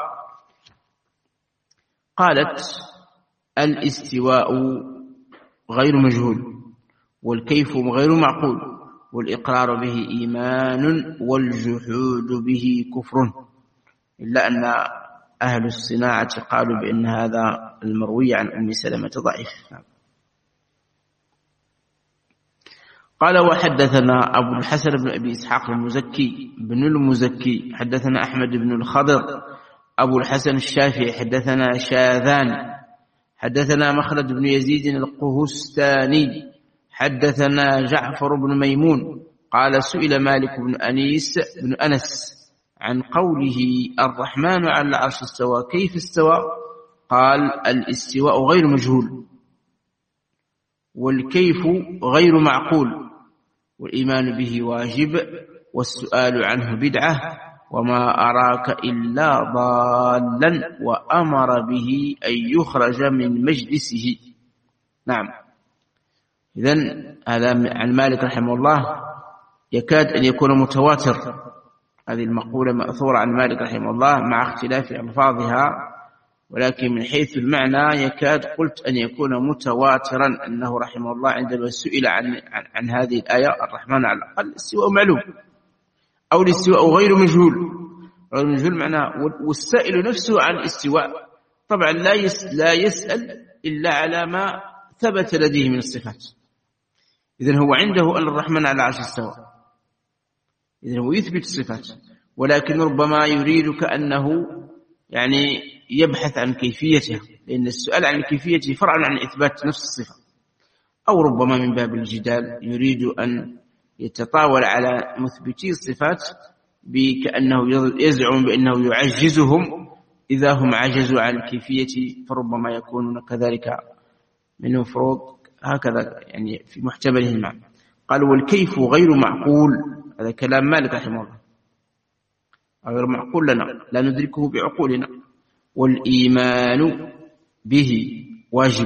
قالت الاستواء غير مجهول والكيف غير معقول والإقرار به إيمان والجحود به كفر، إلا أن أهل الصناعة قالوا بأن هذا المروي عن أم سلمة ضعيف. قال وحدثنا أبو الحسن بن أبي إسحاق المزكي بن المزكي حدثنا أحمد بن الخضر أبو الحسن الشافعي حدثنا شاذان حدثنا مخلد بن يزيد القهستاني حدثنا جعفر بن ميمون قال سئل مالك بن أنيس بن أنس عن قوله الرحمن على العرش استوى كيف استوى؟ قال الاستواء غير مجهول والكيف غير معقول والإيمان به واجب والسؤال عنه بدعة وما أراك إلا ضالا وأمر به أن يخرج من مجلسه. نعم. إذن هذا عن مالك رحمه الله يكاد أن يكون متواتر، هذه المقولة مأثورة عن مالك رحمه الله مع اختلاف ألفاظها، ولكن من حيث المعنى يكاد قلت أن يكون متواترا أنه رحمه الله عندما سئل عن, عن, عن هذه الآية الرحمن على الأقل الاستواء معلوم أو الاستواء غير مجهول. غير مجهول معناه والسائل نفسه عن الاستواء طبعا لا لا يسأل إلا على ما ثبت لديه من الصفات. إذن هو عنده أن الرحمن على العرش استوى، إذن هو يثبت الصفات، ولكن ربما يريد كأنه يعني يبحث عن كيفيتها، لأن السؤال عن كيفيته فرع عن إثبات نفس الصفة، أو ربما من باب الجدال يريد أن يتطاول على مثبتي الصفات بكأنه يزعم بأنه يعجزهم إذا هم عجزوا عن الكيفية، فربما يكونون كذلك من مفروض هكذا يعني في محتمله المعنى. قال والكيف غير معقول، هذا كلام مالك رحمه الله، غير معقول لنا لا ندركه بعقولنا، والإيمان به واجب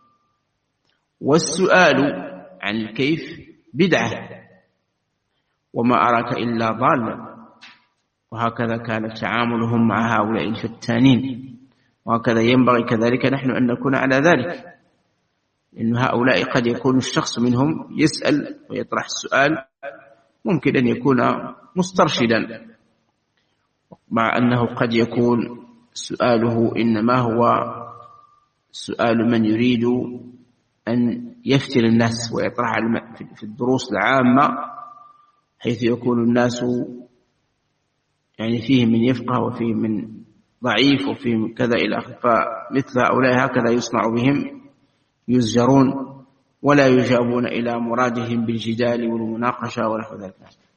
والسؤال عن الكيف بدعة وما أراك إلا ضالا. وهكذا كان تعاملهم مع هؤلاء الفتانين، وهكذا ينبغي كذلك نحن أن نكون على ذلك، لأن هؤلاء قد يكون الشخص منهم يسأل ويطرح السؤال ممكن أن يكون مسترشدا، مع أنه قد يكون سؤاله إنما هو سؤال من يريد أن يفتن الناس ويطرح في الدروس العامة حيث يكون الناس يعني فيه من يفقه وفيه من ضعيف وفيه من كذا إلى آخره، فمثل هؤلاء هكذا يصنع بهم، يزجرون ولا يجابون إلى مرادهم بالجدال والمناقشة ونحو ذلك.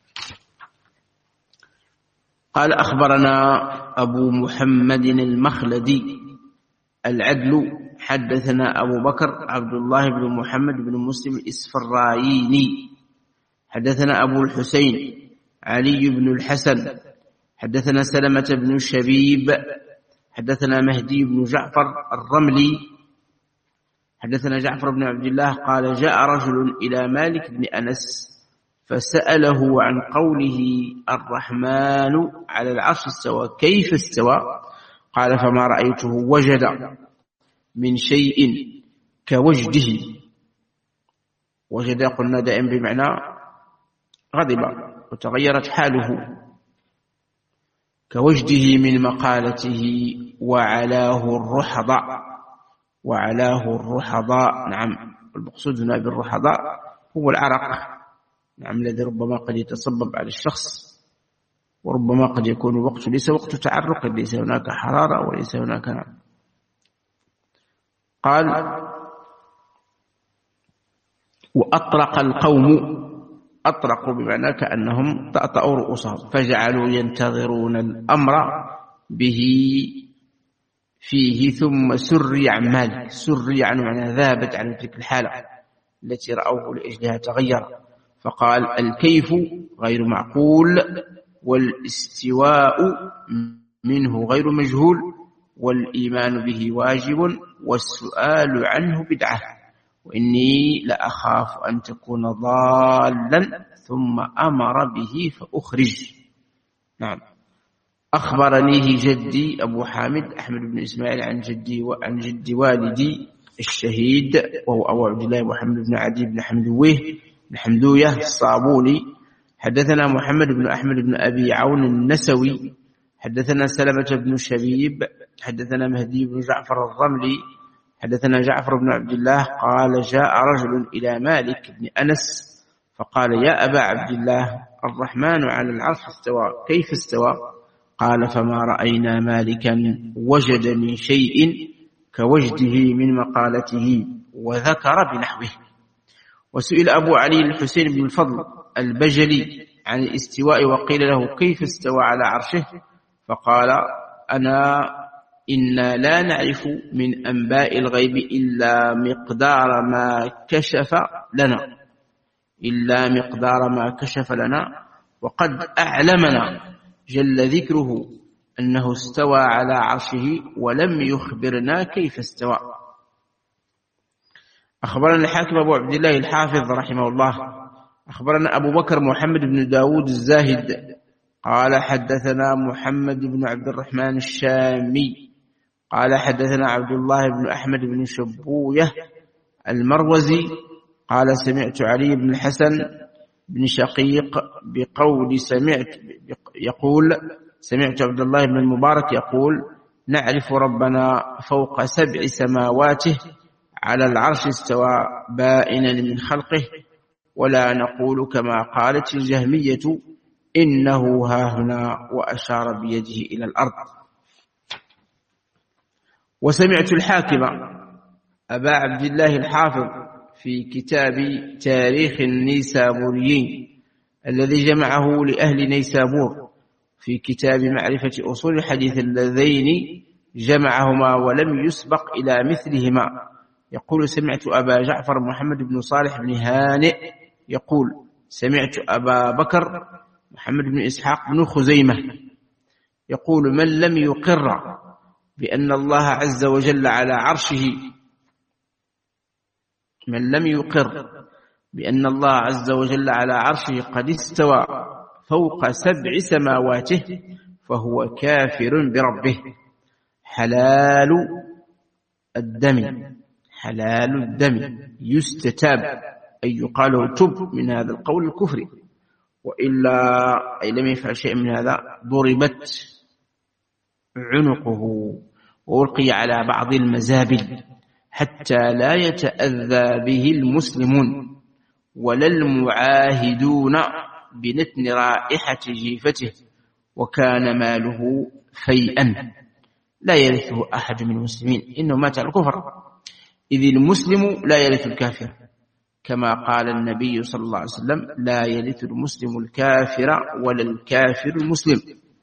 قال أخبرنا أبو محمد المخلدي العدل حدثنا أبو بكر عبد الله بن محمد بن مسلم الإسفرايني حدثنا أبو الحسين علي بن الحسن حدثنا سلمة بن شبيب حدثنا مهدي بن جعفر الرملي حدثنا جعفر بن عبد الله قال جاء رجل إلى مالك بن أنس فسأله عن قوله الرحمن على العرش استوى كيف استوى؟ قال فما رأيته وجد من شيء كوجده. وجد قلنا دائما بمعنى غضب وتغيرت حاله، كوجده من مقالته وعلاه الرحضاء. وعلاه الرحضاء نعم، المقصود هنا بالرحضاء هو العرق، نعم، الذي ربما قد يتصبب على الشخص، وربما قد يكون الوقت ليس وقت تعرق، ليس هناك حرارة وليس هناك نعم. قال وأطرق القوم أطرقوا بمعنى كأنهم طأطأوا رؤوسهم، فجعلوا ينتظرون الأمر به فيه، ثم سري عن مالك. سري عنه معنى ذابت عن تلك الحالة التي رأوه لأجلها تغير، فقال الكيف غير معقول، والاستواء منه غير مجهول، والإيمان به واجب، والسؤال عنه بدعة، وإني لأخاف أن تكون ضالا ثم أمر به فأخرج. نعم. أخبرنيه جدي أبو حامد أحمد بن إسماعيل عن جدي وعن جدي والدي الشهيد وهو أبو عبد الله محمد بن عدي بن حمدويه بن حمدوية الصابوني. حدثنا محمد بن أحمد بن أبي عون النسوي حدثنا سلمة بن شبيب حدثنا مهدي بن جعفر الرملي حدثنا جعفر بن عبد الله قال جاء رجل إلى مالك بن أنس فقال يا أبا عبد الله الرحمن على العرش استوى، كيف استوى؟ قال فما رأينا مالكا وجد من شيء كوجده من مقالته، وذكر بنحوه. وسئل أبو علي الحسين بن الفضل البجلي عن الاستواء وقيل له كيف استوى على عرشه؟ فقال أنا إنا لا نعرف من أنباء الغيب إلا مقدار ما كشف لنا إلا مقدار ما كشف لنا وقد أعلمنا جل ذكره أنه استوى على عرشه ولم يخبرنا كيف استوى. أخبرنا الحاكم أبو عبد الله الحافظ رحمه الله أخبرنا أبو بكر محمد بن داود الزاهد قال حدثنا محمد بن عبد الرحمن الشامي قال حدثنا عبد الله بن أحمد بن شبوية المروزي قال سمعت علي بن الحسن بن شقيق بقول سمعت يقول سمعت عبد الله بن المبارك يقول نعرف ربنا فوق سبع سماواته على العرش استوى بائنا من خلقه، ولا نقول كما قالت الجهمية إنه هاهنا وأشار بيده إلى الأرض. وسمعت الحاكم أبا عبد الله الحافظ في كتاب تاريخ النيسابوريين الذي جمعه لأهل نيسابور في كتاب معرفة أصول الحديث اللذين جمعهما ولم يسبق إلى مثلهما يقول سمعت أبا جعفر محمد بن صالح بن هانئ يقول سمعت أبا بكر محمد بن إسحاق بن خزيمة يقول من لم يقر بأن الله عز وجل على عرشه من لم يقر بأن الله عز وجل على عرشه قد استوى فوق سبع سماواته فهو كافر بربه. حلال الدم حلال الدم يستتاب أي يقال تب من هذا القول الكفري، وإلا أي لم يفعل شيء من هذا ضربت عنقه وألقي على بعض المزابل حتى لا يتأذى به المسلمون ولا المعاهدون بنتن رائحة جيفته، وكان ماله فيئا لا يرثه أحد من المسلمين إنه مات على الكفر، إذ المسلم لا يرث الكافر كما قال النبي صلى الله عليه وسلم لا يرث المسلم الكافر ولا الكافر المسلم.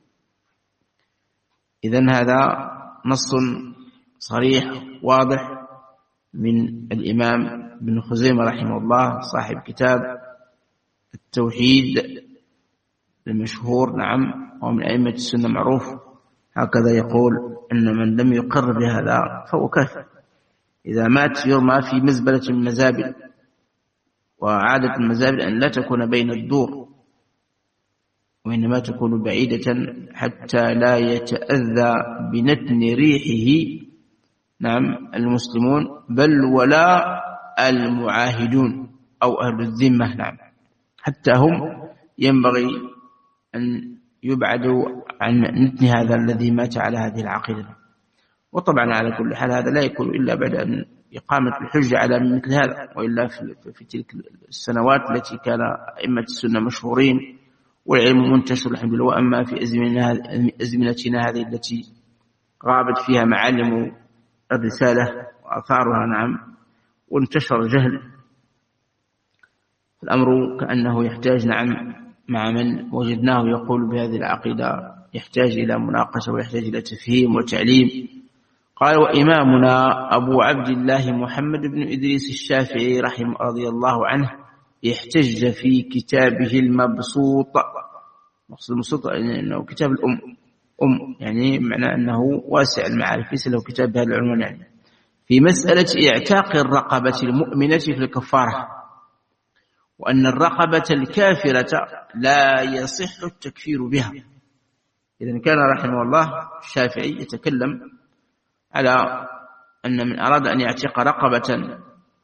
إذن هذا نص صريح واضح من الإمام ابن خزيمة رحمه الله صاحب كتاب التوحيد المشهور، نعم، ومن أئمة السنة معروف، هكذا يقول أن من لم يقر بهذا فهو كافر. إذا مات يرمى في مزبلة المزابل، وعادة المزابل أن لا تكون بين الدور وإنما تكون بعيدة حتى لا يتأذى بنتن ريحه، نعم، المسلمون بل ولا المعاهدون أو أهل الذمة، نعم، حتى هم ينبغي أن يبعدوا عن نتن هذا الذي مات على هذه العقيدة. وطبعا على كل حال هذا لا يكون إلا بعد أن إقامة الحجة على مثل هذا، وإلا في تلك السنوات التي كان أئمة السنة مشهورين والعلم منتشر الحمد لله. وأما في أزمنتنا هذه التي غابت فيها معالم الرسالة وأثارها، نعم، وانتشر الجهل، الأمر كأنه يحتاج نعم مع من وجدناه يقول بهذه العقيدة يحتاج إلى مناقشة ويحتاج إلى تفهيم وتعليم. قال وإمامنا أبو عبد الله محمد بن إدريس الشافعي رحمه رضي الله عنه احتج في كتابه المبسوط، مقصود المبسوط أنه كتاب الأم أم يعني معنى أنه واسع المعارف ليس له كتاب بهذا العنوان، يعني في مسألة اعتاق الرقبة المؤمنة في الكفارة، وأن الرقبة الكافرة لا يصح التكفير بها. إذن كان رحمه الله الشافعي يتكلم على أن من أراد أن يعتق رقبة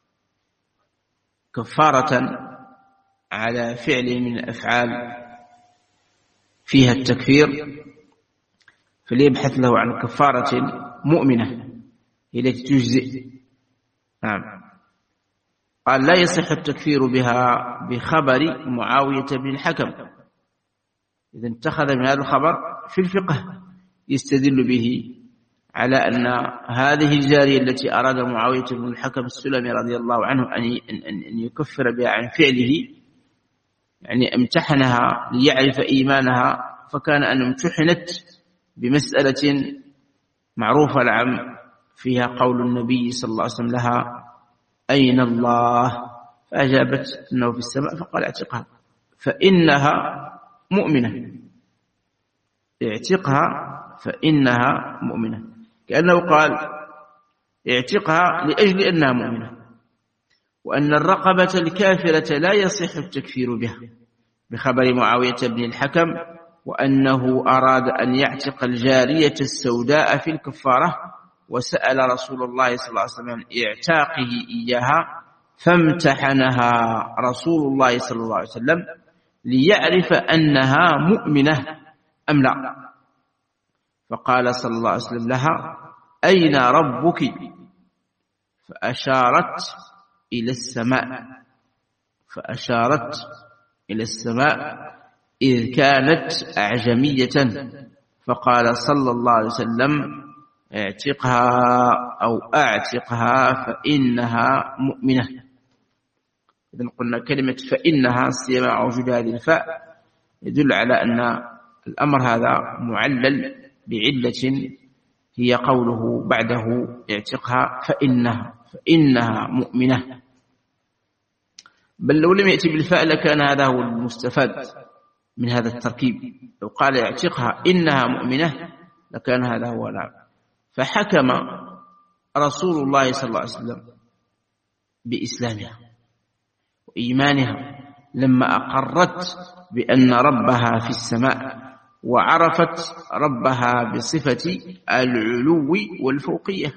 كفارة على فعل من الأفعال فيها التكفير فليبحث له عن كفارة مؤمنة التي تجزئ. نعم. قال لا يصح التكفير بها بخبر معاوية بن الحكم. إذا اتخذ من هذا الخبر في الفقه يستدل به على أن هذه الجارية التي أراد معاوية بن الحكم السلمي رضي الله عنه أن يكفر بها عن فعله، يعني امتحنها ليعرف إيمانها، فكان أن امتحنت بمسألة معروفة العام فيها قول النبي صلى الله عليه وسلم لها أين الله؟ فأجابت أنه في السماء، فقال اعتقها فإنها مؤمنة، اعتقها فإنها مؤمنة، كأنه قال اعتقها لأجل أنها مؤمنة. وأن الرقبة الكافرة لا يصح التكفير بها بخبر معاوية بن الحكم، وأنه أراد أن يعتق الجارية السوداء في الكفارة، وسأل رسول الله صلى الله عليه وسلم عن اعتاقه إياها، فامتحنها رسول الله صلى الله عليه وسلم ليعرف أنها مؤمنة أم لا، فقال صلى الله عليه وسلم لها أين ربك؟ فأشارت إلى السماء فأشارت إلى السماء إذ كانت أعجمية، فقال صلى الله عليه وسلم اعتقها أو أعتقها فإنها مؤمنة. إذن قلنا كلمة فإنها سيما وجود هذه الفاء يدل على أن الأمر هذا معلل بعلة هي قوله بعده اعتقها فإنها فإنها مؤمنة، بل لو لم يأتي بالفاء لكان هذا هو المستفاد من هذا التركيب، لو قال اعتقها إنها مؤمنة لكان هذا هو العام. فحكم رسول الله صلى الله عليه وسلم بإسلامها وإيمانها لما أقرت بأن ربها في السماء، وعرفت ربها بصفة العلو والفوقية.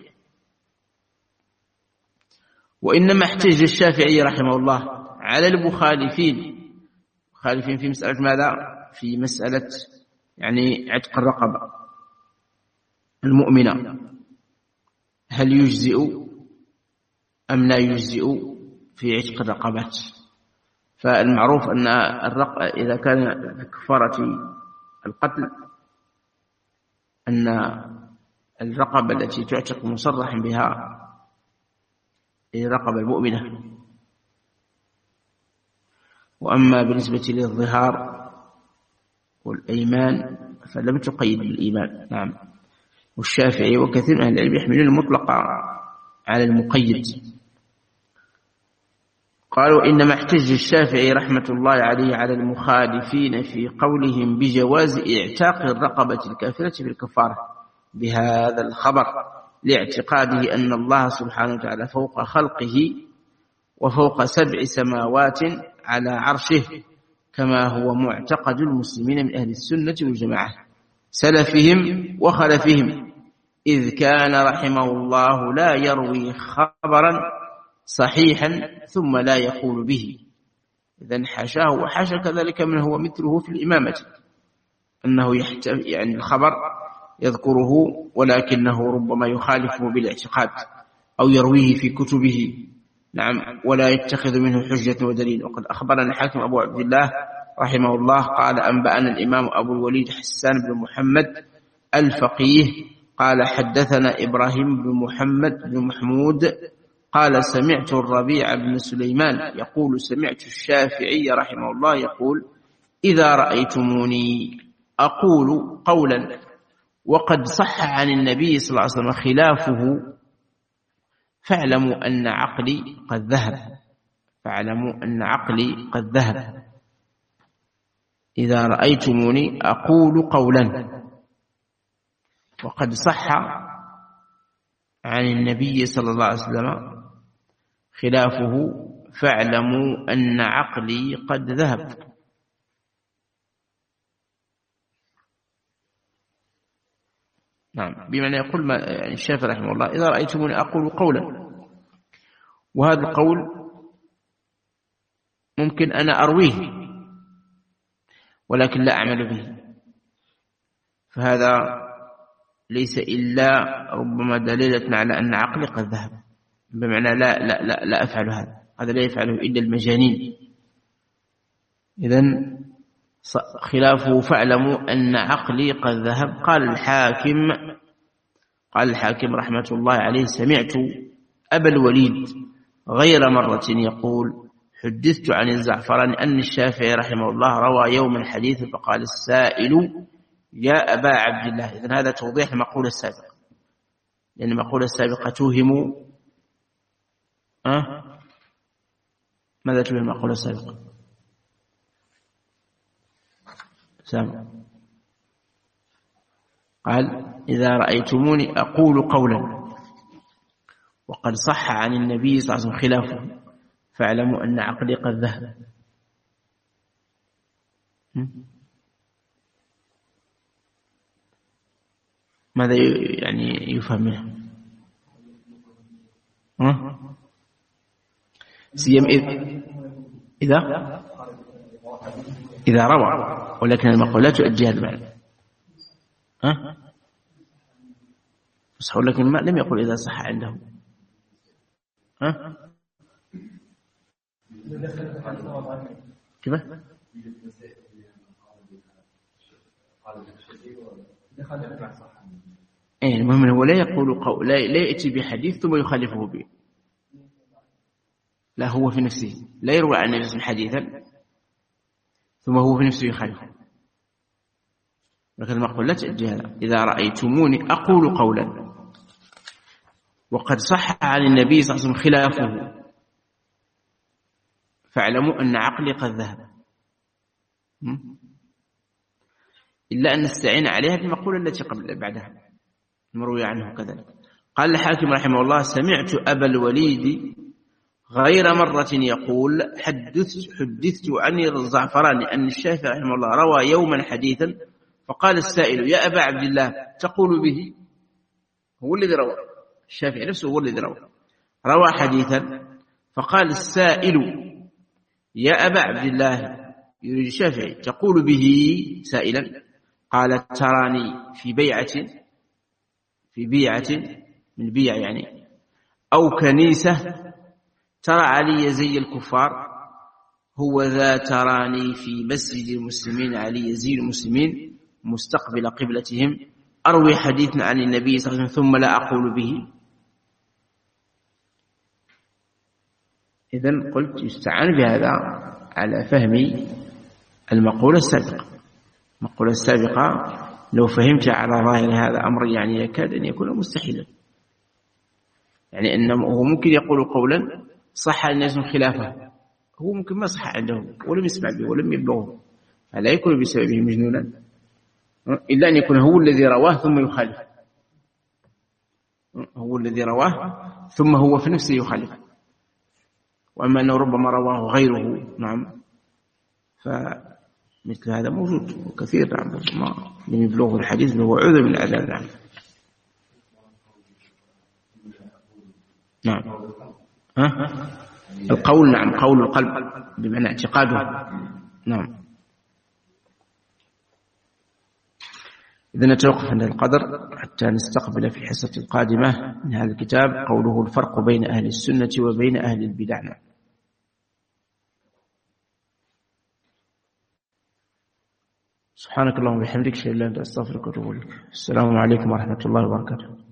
وإنما احتج الشافعي رحمه الله على المخالفين مخالفين في مسألة ماذا؟ في مسألة يعني عتق الرقبة المؤمنة، هل يجزئ أم لا يجزئ في عتق الرقبات؟ فالمعروف أن الرق إذا كان كفارة القتل أن الرقبة التي تعتق مصرح بها هي الرقبة المؤمنة. وأما بالنسبة للظهار والأيمان فلم تقيد بالإيمان. نعم. والشافعي وكثير من العلم يحملون المطلق على المقيد. قالوا إنما احتج الشافعي رحمة الله عليه على المخالفين في قولهم بجواز اعتاق الرقبة الكافرة في الكفارة بهذا الخبر، لاعتقاده أن الله سبحانه وتعالى فوق خلقه وفوق سبع سماوات على عرشه، كما هو معتقد المسلمين من أهل السنة والجماعة سلفهم وخلفهم، إذ كان رحمه الله لا يروي خبرا صحيحا ثم لا يقول به. إذن حاشاه وحاشا كذلك من هو مثله في الإمامة، أنه يحتوي يعني الخبر يذكره ولكنه ربما يخالفه بالاعتقاد أو يرويه في كتبه. نعم. ولا يتخذ منه حجة ودليل. وقد أخبرنا الحاكم أبو عبد الله رحمه الله قال أنبأنا الإمام أبو الوليد حسان بن محمد الفقيه قال حدثنا إبراهيم بن محمد بن محمود قال سمعت الربيع بن سليمان يقول سمعت الشافعي رحمه الله يقول إذا رأيتموني أقول قولا وقد صح عن النبي صلى الله عليه وسلم خلافه فاعلموا أن عقلي قد ذهب فاعلموا أن عقلي قد ذهب. إذا رأيتموني أقول قولا وقد صح عن النبي صلى الله عليه وسلم خلافه فاعلموا أن عقلي قد ذهب. نعم، بمعنى يقول ما يعني الشافعي رحمه الله إذا رأيتموني أقول قولا، وهذا القول ممكن أنا أرويه ولكن لا أعمل به، فهذا ليس إلا ربما دليلة على أن عقلي قد ذهب، بمعنى لا لا لا, لا أفعل هذا، هذا لا يفعله إلا المجانين. إذن خلافه فاعلموا أن عقلي قد ذهب. قال الحاكم قال الحاكم رحمة الله عليه سمعت أبا الوليد غير مرة يقول حدثت عن الزعفراني أن الشافعي رحمه الله روى يوما حديث فقال السائل يا أبا عبد الله. إذن هذا توضيح المقولة السابقة، لأن المقولة السابقة توهم أه؟ ماذا توهم المقولة السابقة؟ سامع. قال إذا رأيتموني أقول قولا وقد صح عن النبي صلى الله عليه وسلم خلافه فاعلموا أن عقلي قد ذهب. ماذا يعني يفهم منه؟ ها؟ سيم إذا إذا روى، ولكن المقولة لا تؤدي هذا المعنى. ها؟ بس ولكن ما لم يقل إذا صح عنده. ها؟ كيف؟ إيه المهم هو لا يقول قول لا, لا يأتي بحديث ثم يخالفه به، لا هو في نفسه لا يروى عن النبي حديثا ثم هو في نفسه يخالفه. لكن المقول لا تأتي هذا. إذا رأيتموني أقول قولا وقد صح عن النبي صلى الله عليه وسلم خلافه فاعلموا أن عقلي قد ذهب، إلا أن نستعين عليها بالمقولة التي قبل بعدها المروي عنه كذلك. قال الحاكم رحمه الله سمعت أبا الوليد غير مرة يقول حدثت, حدثت عن الزعفراني أن الشافعي رحمه الله روى يوما حديثا فقال السائل يا أبا عبد الله تقول به. هو الذي روى، الشافعي نفسه هو الذي روى روى حديثا فقال السائل يا أبا عبد الله يريد الشافعي تقول به سائلا. قال تراني في بيعة في بيعة من بيع يعني أو كنيسة ترى علي زي الكفار هو ذا تراني في مسجد المسلمين علي زي المسلمين مستقبل قبلتهم أروي حديثا عن النبي صلى الله عليه وسلم ثم لا أقول به. إذن قلت يستعان بهذا على فهم المقولة السابقة. المقولة السابقة لو فهمت على ظاهر هذا أمر يعني يكاد أن يكون مستحيلا، يعني أنه هو ممكن يقول قولا صح الناس خلافه، هو ممكن ما صح عنده ولم يسمع به ولم يبلغه، فلا يكون بسببه مجنونا إلا أن يكون هو الذي رواه ثم يخالف، هو الذي رواه ثم هو في نفسه يخالف. وأما أنه ربما رواه غيره نعم فمثل هذا موجود وكثير نعم ربما لم يبلغه الحديث وهو عذر من العذاب. نعم نعم ها؟ القول نعم قول القلب بمعنى اعتقاده. نعم. إذا نتوقف عند القدر حتى نستقبل في الحصة القادمة من هذا الكتاب قوله الفرق بين أهل السنة وبين أهل البدع. نعم. سبحانك اللهم وبحمدك أشهد أن لا إله إلا أنت أستغفرك وأتوب إليك. السلام عليكم ورحمة الله وبركاته.